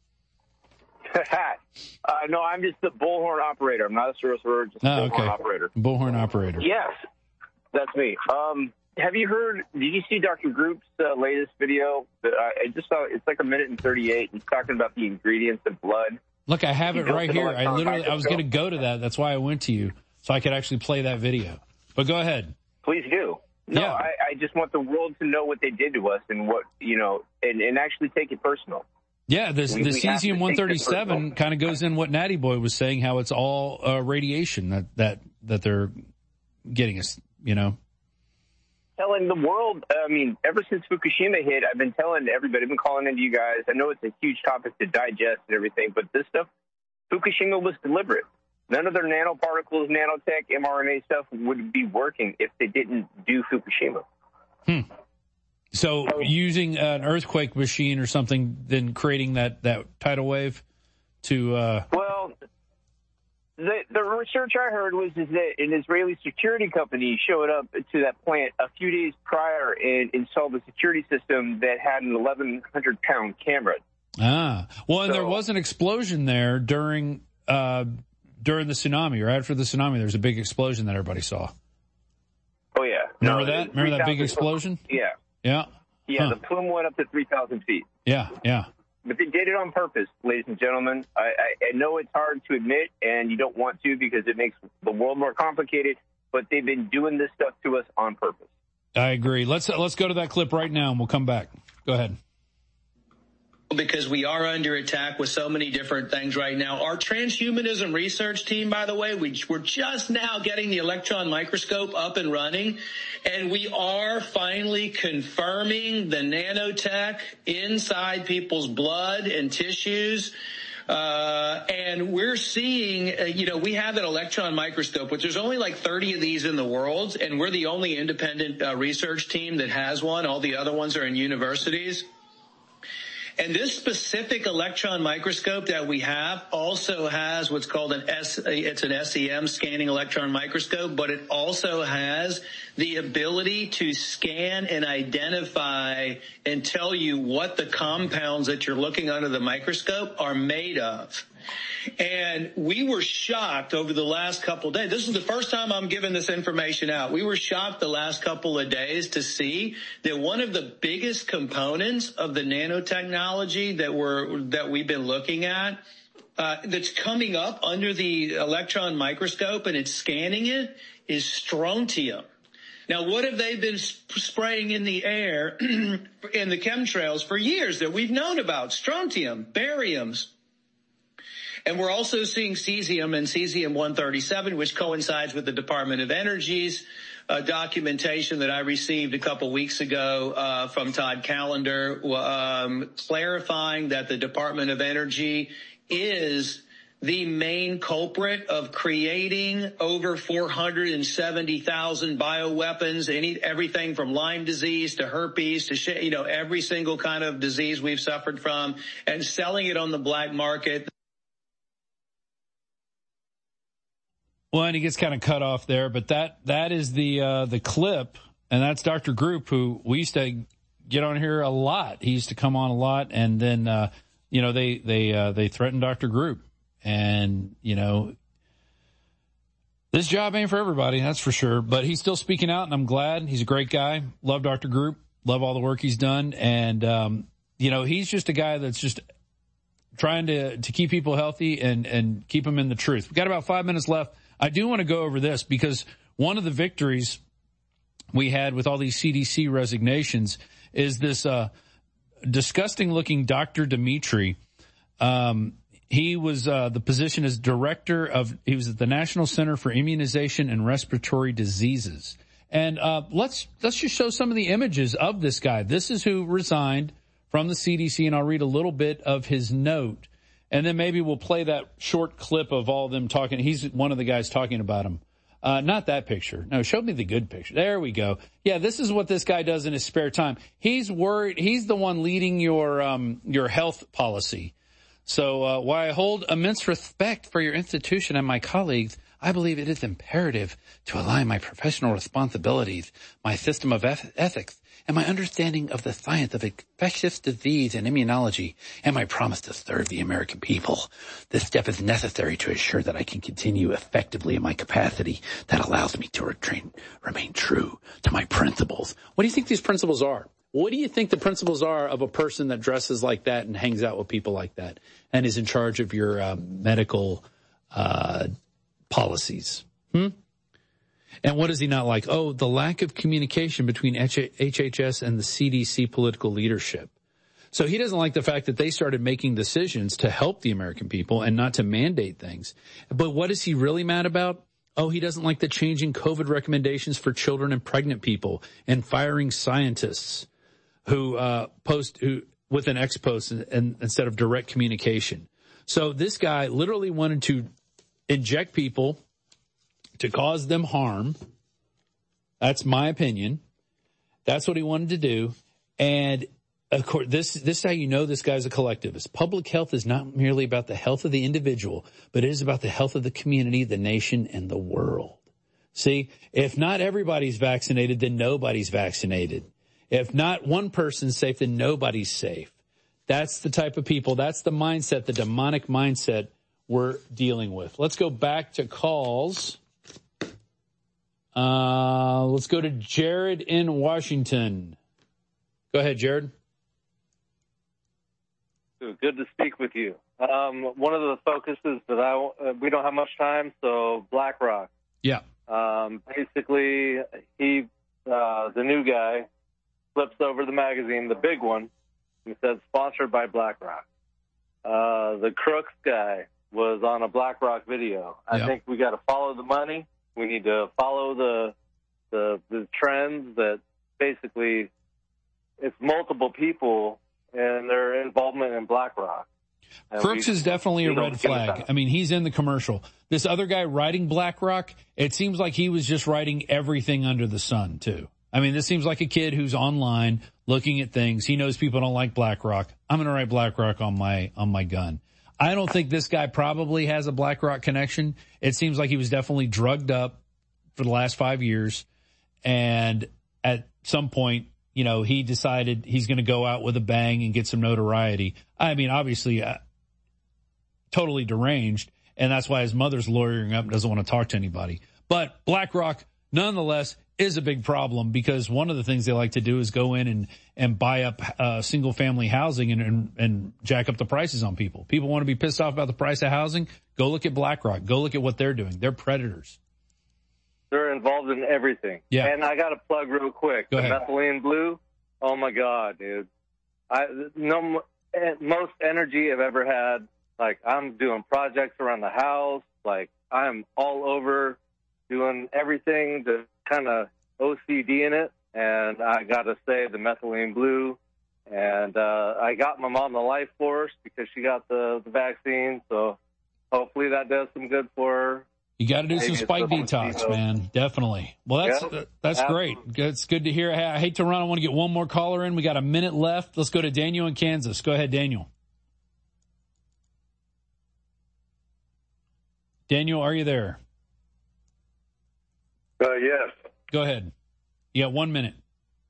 uh, no, I'm just the bullhorn operator. I'm not a sorcerer, just a oh, bullhorn okay. operator. Bullhorn operator. Yes, that's me. Um, have you heard, did you see Doctor Group's uh, latest video? Uh, I just saw, it's like a minute and thirty-eight. He's talking about the ingredients of blood. Look, I have it right here. I literally, I was going to go to that. That's why I went to you, so I could actually play that video. But go ahead. Please do. No, yeah. I, I just want the world to know what they did to us and what, you know, and, and actually take it personal. Yeah, this, we, the we cesium one thirty-seven kind of goes in what Natty Boy was saying, how it's all uh, radiation that, that that they're getting us, you know. telling the world, I mean, ever since Fukushima hit, I've been telling everybody, I've been calling into you guys. I know it's a huge topic to digest and everything, but this stuff, Fukushima was deliberate. None of their nanoparticles, nanotech, mRNA stuff would be working if they didn't do Fukushima. Hmm. So using an earthquake machine or something, then creating that, that tidal wave to... Uh... Well, the, the research I heard was is that an Israeli security company showed up to that plant a few days prior and installed a security system that had an eleven hundred pound camera. Ah. Well, and so, there was an explosion there during uh, during the tsunami, or after the tsunami. There was a big explosion that everybody saw. Oh, yeah. Remember no, that? Remember that big explosion? Yeah. Yeah. Yeah, huh. The plume went up to three thousand feet. Yeah, yeah. But they did it on purpose, ladies and gentlemen. I, I, I know it's hard to admit, and you don't want to because it makes the world more complicated, but they've been doing this stuff to us on purpose. I agree. Let's let's go to that clip right now, and we'll come back. Go ahead. Because we are under attack with so many different things right now. Our transhumanism research team, by the way, we, we're just now getting the electron microscope up and running, and we are finally confirming the nanotech inside people's blood and tissues. Uh, and we're seeing, uh, you know, we have an electron microscope, which there's only like thirty of these in the world, and we're the only independent uh, research team that has one. All the other ones are in universities. And this specific electron microscope that we have also has what's called an S, it's an S E M, scanning electron microscope, but it also has the ability to scan and identify and tell you what the compounds that you're looking under the microscope are made of. And we were shocked over the last couple of days. This is the first time I'm giving this information out. We were shocked the last couple of days to see that one of the biggest components of the nanotechnology that we're, that we've been looking at, uh, that's coming up under the electron microscope and it's scanning it is strontium. Now, what have they been sp- spraying in the air in the chemtrails for years that we've known about? Strontium, bariums. And we're also seeing cesium and cesium one thirty-seven, which coincides with the Department of Energy's uh, documentation that I received a couple weeks ago uh, from Todd Callender, um, clarifying that the Department of Energy is the main culprit of creating over four hundred seventy thousand bioweapons, any, everything from Lyme disease to herpes to, sh- you know, every single kind of disease we've suffered from, and selling it on the black market. Well, and he gets kind of cut off there, but that that is the uh, the clip, and that's Doctor Group, who we used to get on here a lot. He used to come on a lot, and then uh, you know they they uh, they threatened Doctor Group, and you know this job ain't for everybody, that's for sure. But he's still speaking out, and I'm glad. He's a great guy. Love Doctor Group. Love all the work he's done, and um, you know he's just a guy that's just trying to to keep people healthy and and keep them in the truth. We've got about five minutes left. I do want to go over this because one of the victories we had with all these C D C resignations is this uh, disgusting-looking Doctor Dimitri. Um, he was uh, the position as director of, he was at the National Center for Immunization and Respiratory Diseases. And uh, let's let's just show some of the images of this guy. This is who resigned from the C D C, and I'll read a little bit of his note. And then maybe we'll play that short clip of all of them talking. He's one of the guys talking about him. Uh, not that picture. No, show me the good picture. There we go. Yeah, this is what this guy does in his spare time. He's worried. He's the one leading your, um, your health policy. So, uh, while I hold immense respect for your institution and my colleagues, I believe it is imperative to align my professional responsibilities, my system of eth- ethics, and my understanding of the science of infectious disease and immunology, and my promise to serve the American people. This step is necessary to ensure that I can continue effectively in my capacity that allows me to retrain, remain true to my principles. What do you think these principles are? What do you think the principles are of a person that dresses like that and hangs out with people like that and is in charge of your uh, medical uh policies? Hmm? And what is he not like? Oh, the lack of communication between H H S and the C D C political leadership. So he doesn't like the fact that they started making decisions to help the American people and not to mandate things. But what is he really mad about? Oh, he doesn't like the changing COVID recommendations for children and pregnant people and firing scientists who uh, post who with an X post and, and, instead of direct communication. So this guy literally wanted to inject people to cause them harm. That's my opinion. That's what he wanted to do. And of course, this, this is how you know this guy's a collectivist. Public health is not merely about the health of the individual, but it is about the health of the community, the nation, and the world. See, if not everybody's vaccinated, then nobody's vaccinated. If not one person's safe, then nobody's safe. That's the type of people, that's the mindset, the demonic mindset we're dealing with. Let's go back to calls. Uh, let's go to Jared in Washington. Go ahead, Jared. Good to speak with you. Um, one of the focuses that I, uh, we don't have much time, so BlackRock. Yeah. Um, basically, he, uh, the new guy, flips over the magazine, the big one, and says sponsored by BlackRock. Uh, the Crooks guy was on a BlackRock video. I yeah. think we got to follow the money. We need to follow the, the, the trends that basically it's multiple people and their involvement in BlackRock. And Crooks we, is definitely a red flag. I mean, he's in the commercial. This other guy writing BlackRock, it seems like he was just writing everything under the sun, too. I mean, this seems like a kid who's online looking at things. He knows people don't like BlackRock. I'm going to write BlackRock on my, on my gun. I don't think this guy probably has a BlackRock connection. It seems like he was definitely drugged up for the last five years. And at some point, you know, he decided he's going to go out with a bang and get some notoriety. I mean, obviously, uh, totally deranged. And that's why his mother's lawyering up and doesn't want to talk to anybody. But BlackRock, nonetheless, is a big problem because one of the things they like to do is go in and, and buy up uh, single family housing and, and, and jack up the prices on people. People want to be pissed off about the price of housing. Go look at BlackRock. Go look at what they're doing. They're predators. They're involved in everything. Yeah. And I got to plug real quick. Go the ahead. methylene blue. Oh my God, dude. I, no, most energy I've ever had. Like I'm doing projects around the house. Like I'm all over doing everything to kind of O C D in it. And I got to say the methylene blue. And, uh, I got my mom the Life Force because she got the, the vaccine. So hopefully that does some good for her. You got to do Maybe some spike detox, man. Definitely. Well, that's Yeah, uh, that's absolutely. great. It's good to hear. I hate to run. I want to get one more caller in. We got a minute left. Let's go to Daniel in Kansas. Go ahead, Daniel. Daniel, are you there? Uh, yes. Go ahead. You got one minute.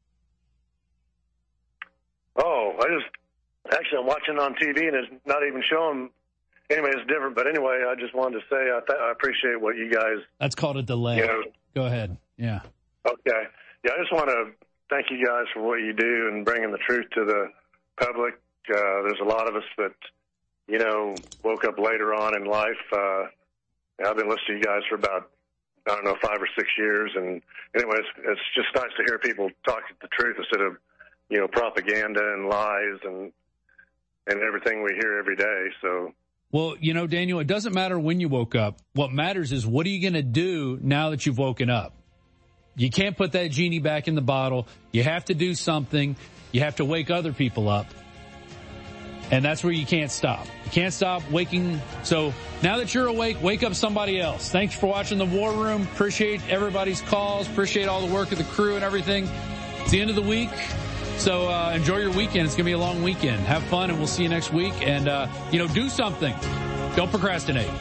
Oh, I just, actually I'm watching on T V and it's not even showing. Anyway, it's different. But anyway, I just wanted to say I, th- I appreciate what you guys. That's called a delay. You know, Go ahead. Yeah. Okay. Yeah, I just want to thank you guys for what you do and bringing the truth to the public. Uh, there's a lot of us that, you know, woke up later on in life. Uh, I've been listening to you guys for about, I don't know, five or six years. And anyway, it's, it's just nice to hear people talk the truth instead of, you know, propaganda and lies and and everything we hear every day. So. Well, you know, Daniel, it doesn't matter when you woke up. What matters is what are you going to do now that you've woken up? You can't put that genie back in the bottle. You have to do something. You have to wake other people up. And that's where you can't stop. You can't stop waking. So now that you're awake, wake up somebody else. Thanks for watching The War Room. Appreciate everybody's calls. Appreciate all the work of the crew and everything. It's the end of the week. So uh, enjoy your weekend. It's going to be a long weekend. Have fun, and we'll see you next week. And, uh, you know, do something. Don't procrastinate.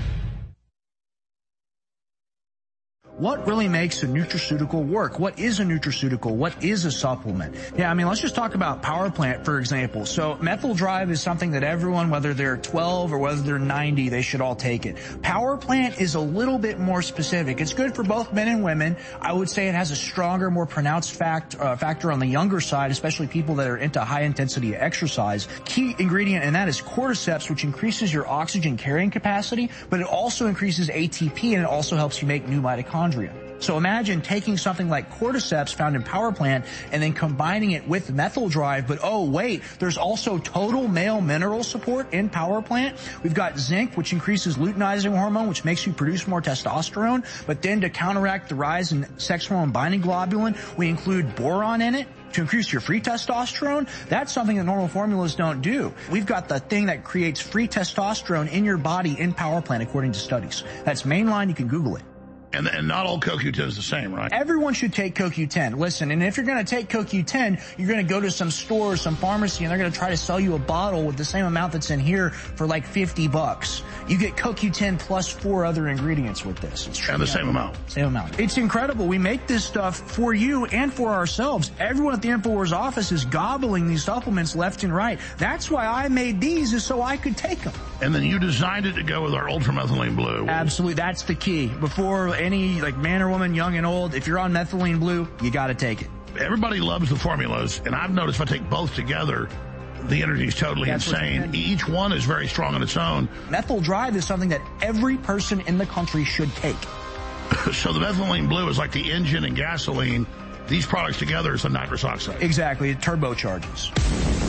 What really makes a nutraceutical work? What is a nutraceutical? What is a supplement? Yeah, I mean, let's just talk about Power Plant, for example. So Methyl Drive is something that everyone, whether they're twelve or whether they're ninety, they should all take it. Power Plant is a little bit more specific. It's good for both men and women. I would say it has a stronger, more pronounced fact, uh, factor on the younger side, especially people that are into high intensity exercise. Key ingredient in that is cordyceps, which increases your oxygen carrying capacity, but it also increases A T P and it also helps you make new mitochondria. So imagine taking something like cordyceps found in Power Plant and then combining it with Methyl Drive, but oh wait, there's also total male mineral support in Power Plant. We've got zinc, which increases luteinizing hormone, which makes you produce more testosterone, but then to counteract the rise in sex hormone binding globulin, we include boron in it to increase your free testosterone. That's something that normal formulas don't do. We've got the thing that creates free testosterone in your body in Power Plant, according to studies. That's mainline. You can Google it. And, and not all C O Q ten is the same, right? Everyone should take C O Q ten. Listen, and if you're going to take C O Q ten, you're going to go to some store, some pharmacy, and they're going to try to sell you a bottle with the same amount that's in here for like fifty bucks. You get C O Q ten plus four other ingredients with this. It's and the same amount. Same amount. It's incredible. We make this stuff for you and for ourselves. Everyone at the InfoWars office is gobbling these supplements left and right. That's why I made these, is so I could take them. And then you designed it to go with our ultramethylene blue. Absolutely. That's the key. Before any like man or woman, young and old, if you're on methylene blue, you got to take it. Everybody loves the formulas, and I've noticed if I take both together, the energy is totally That's insane. Each one is very strong on its own. Methyl Drive is something that every person in the country should take. So the methylene blue is like the engine and gasoline. These products together is the nitrous oxide. Exactly. It turbocharges.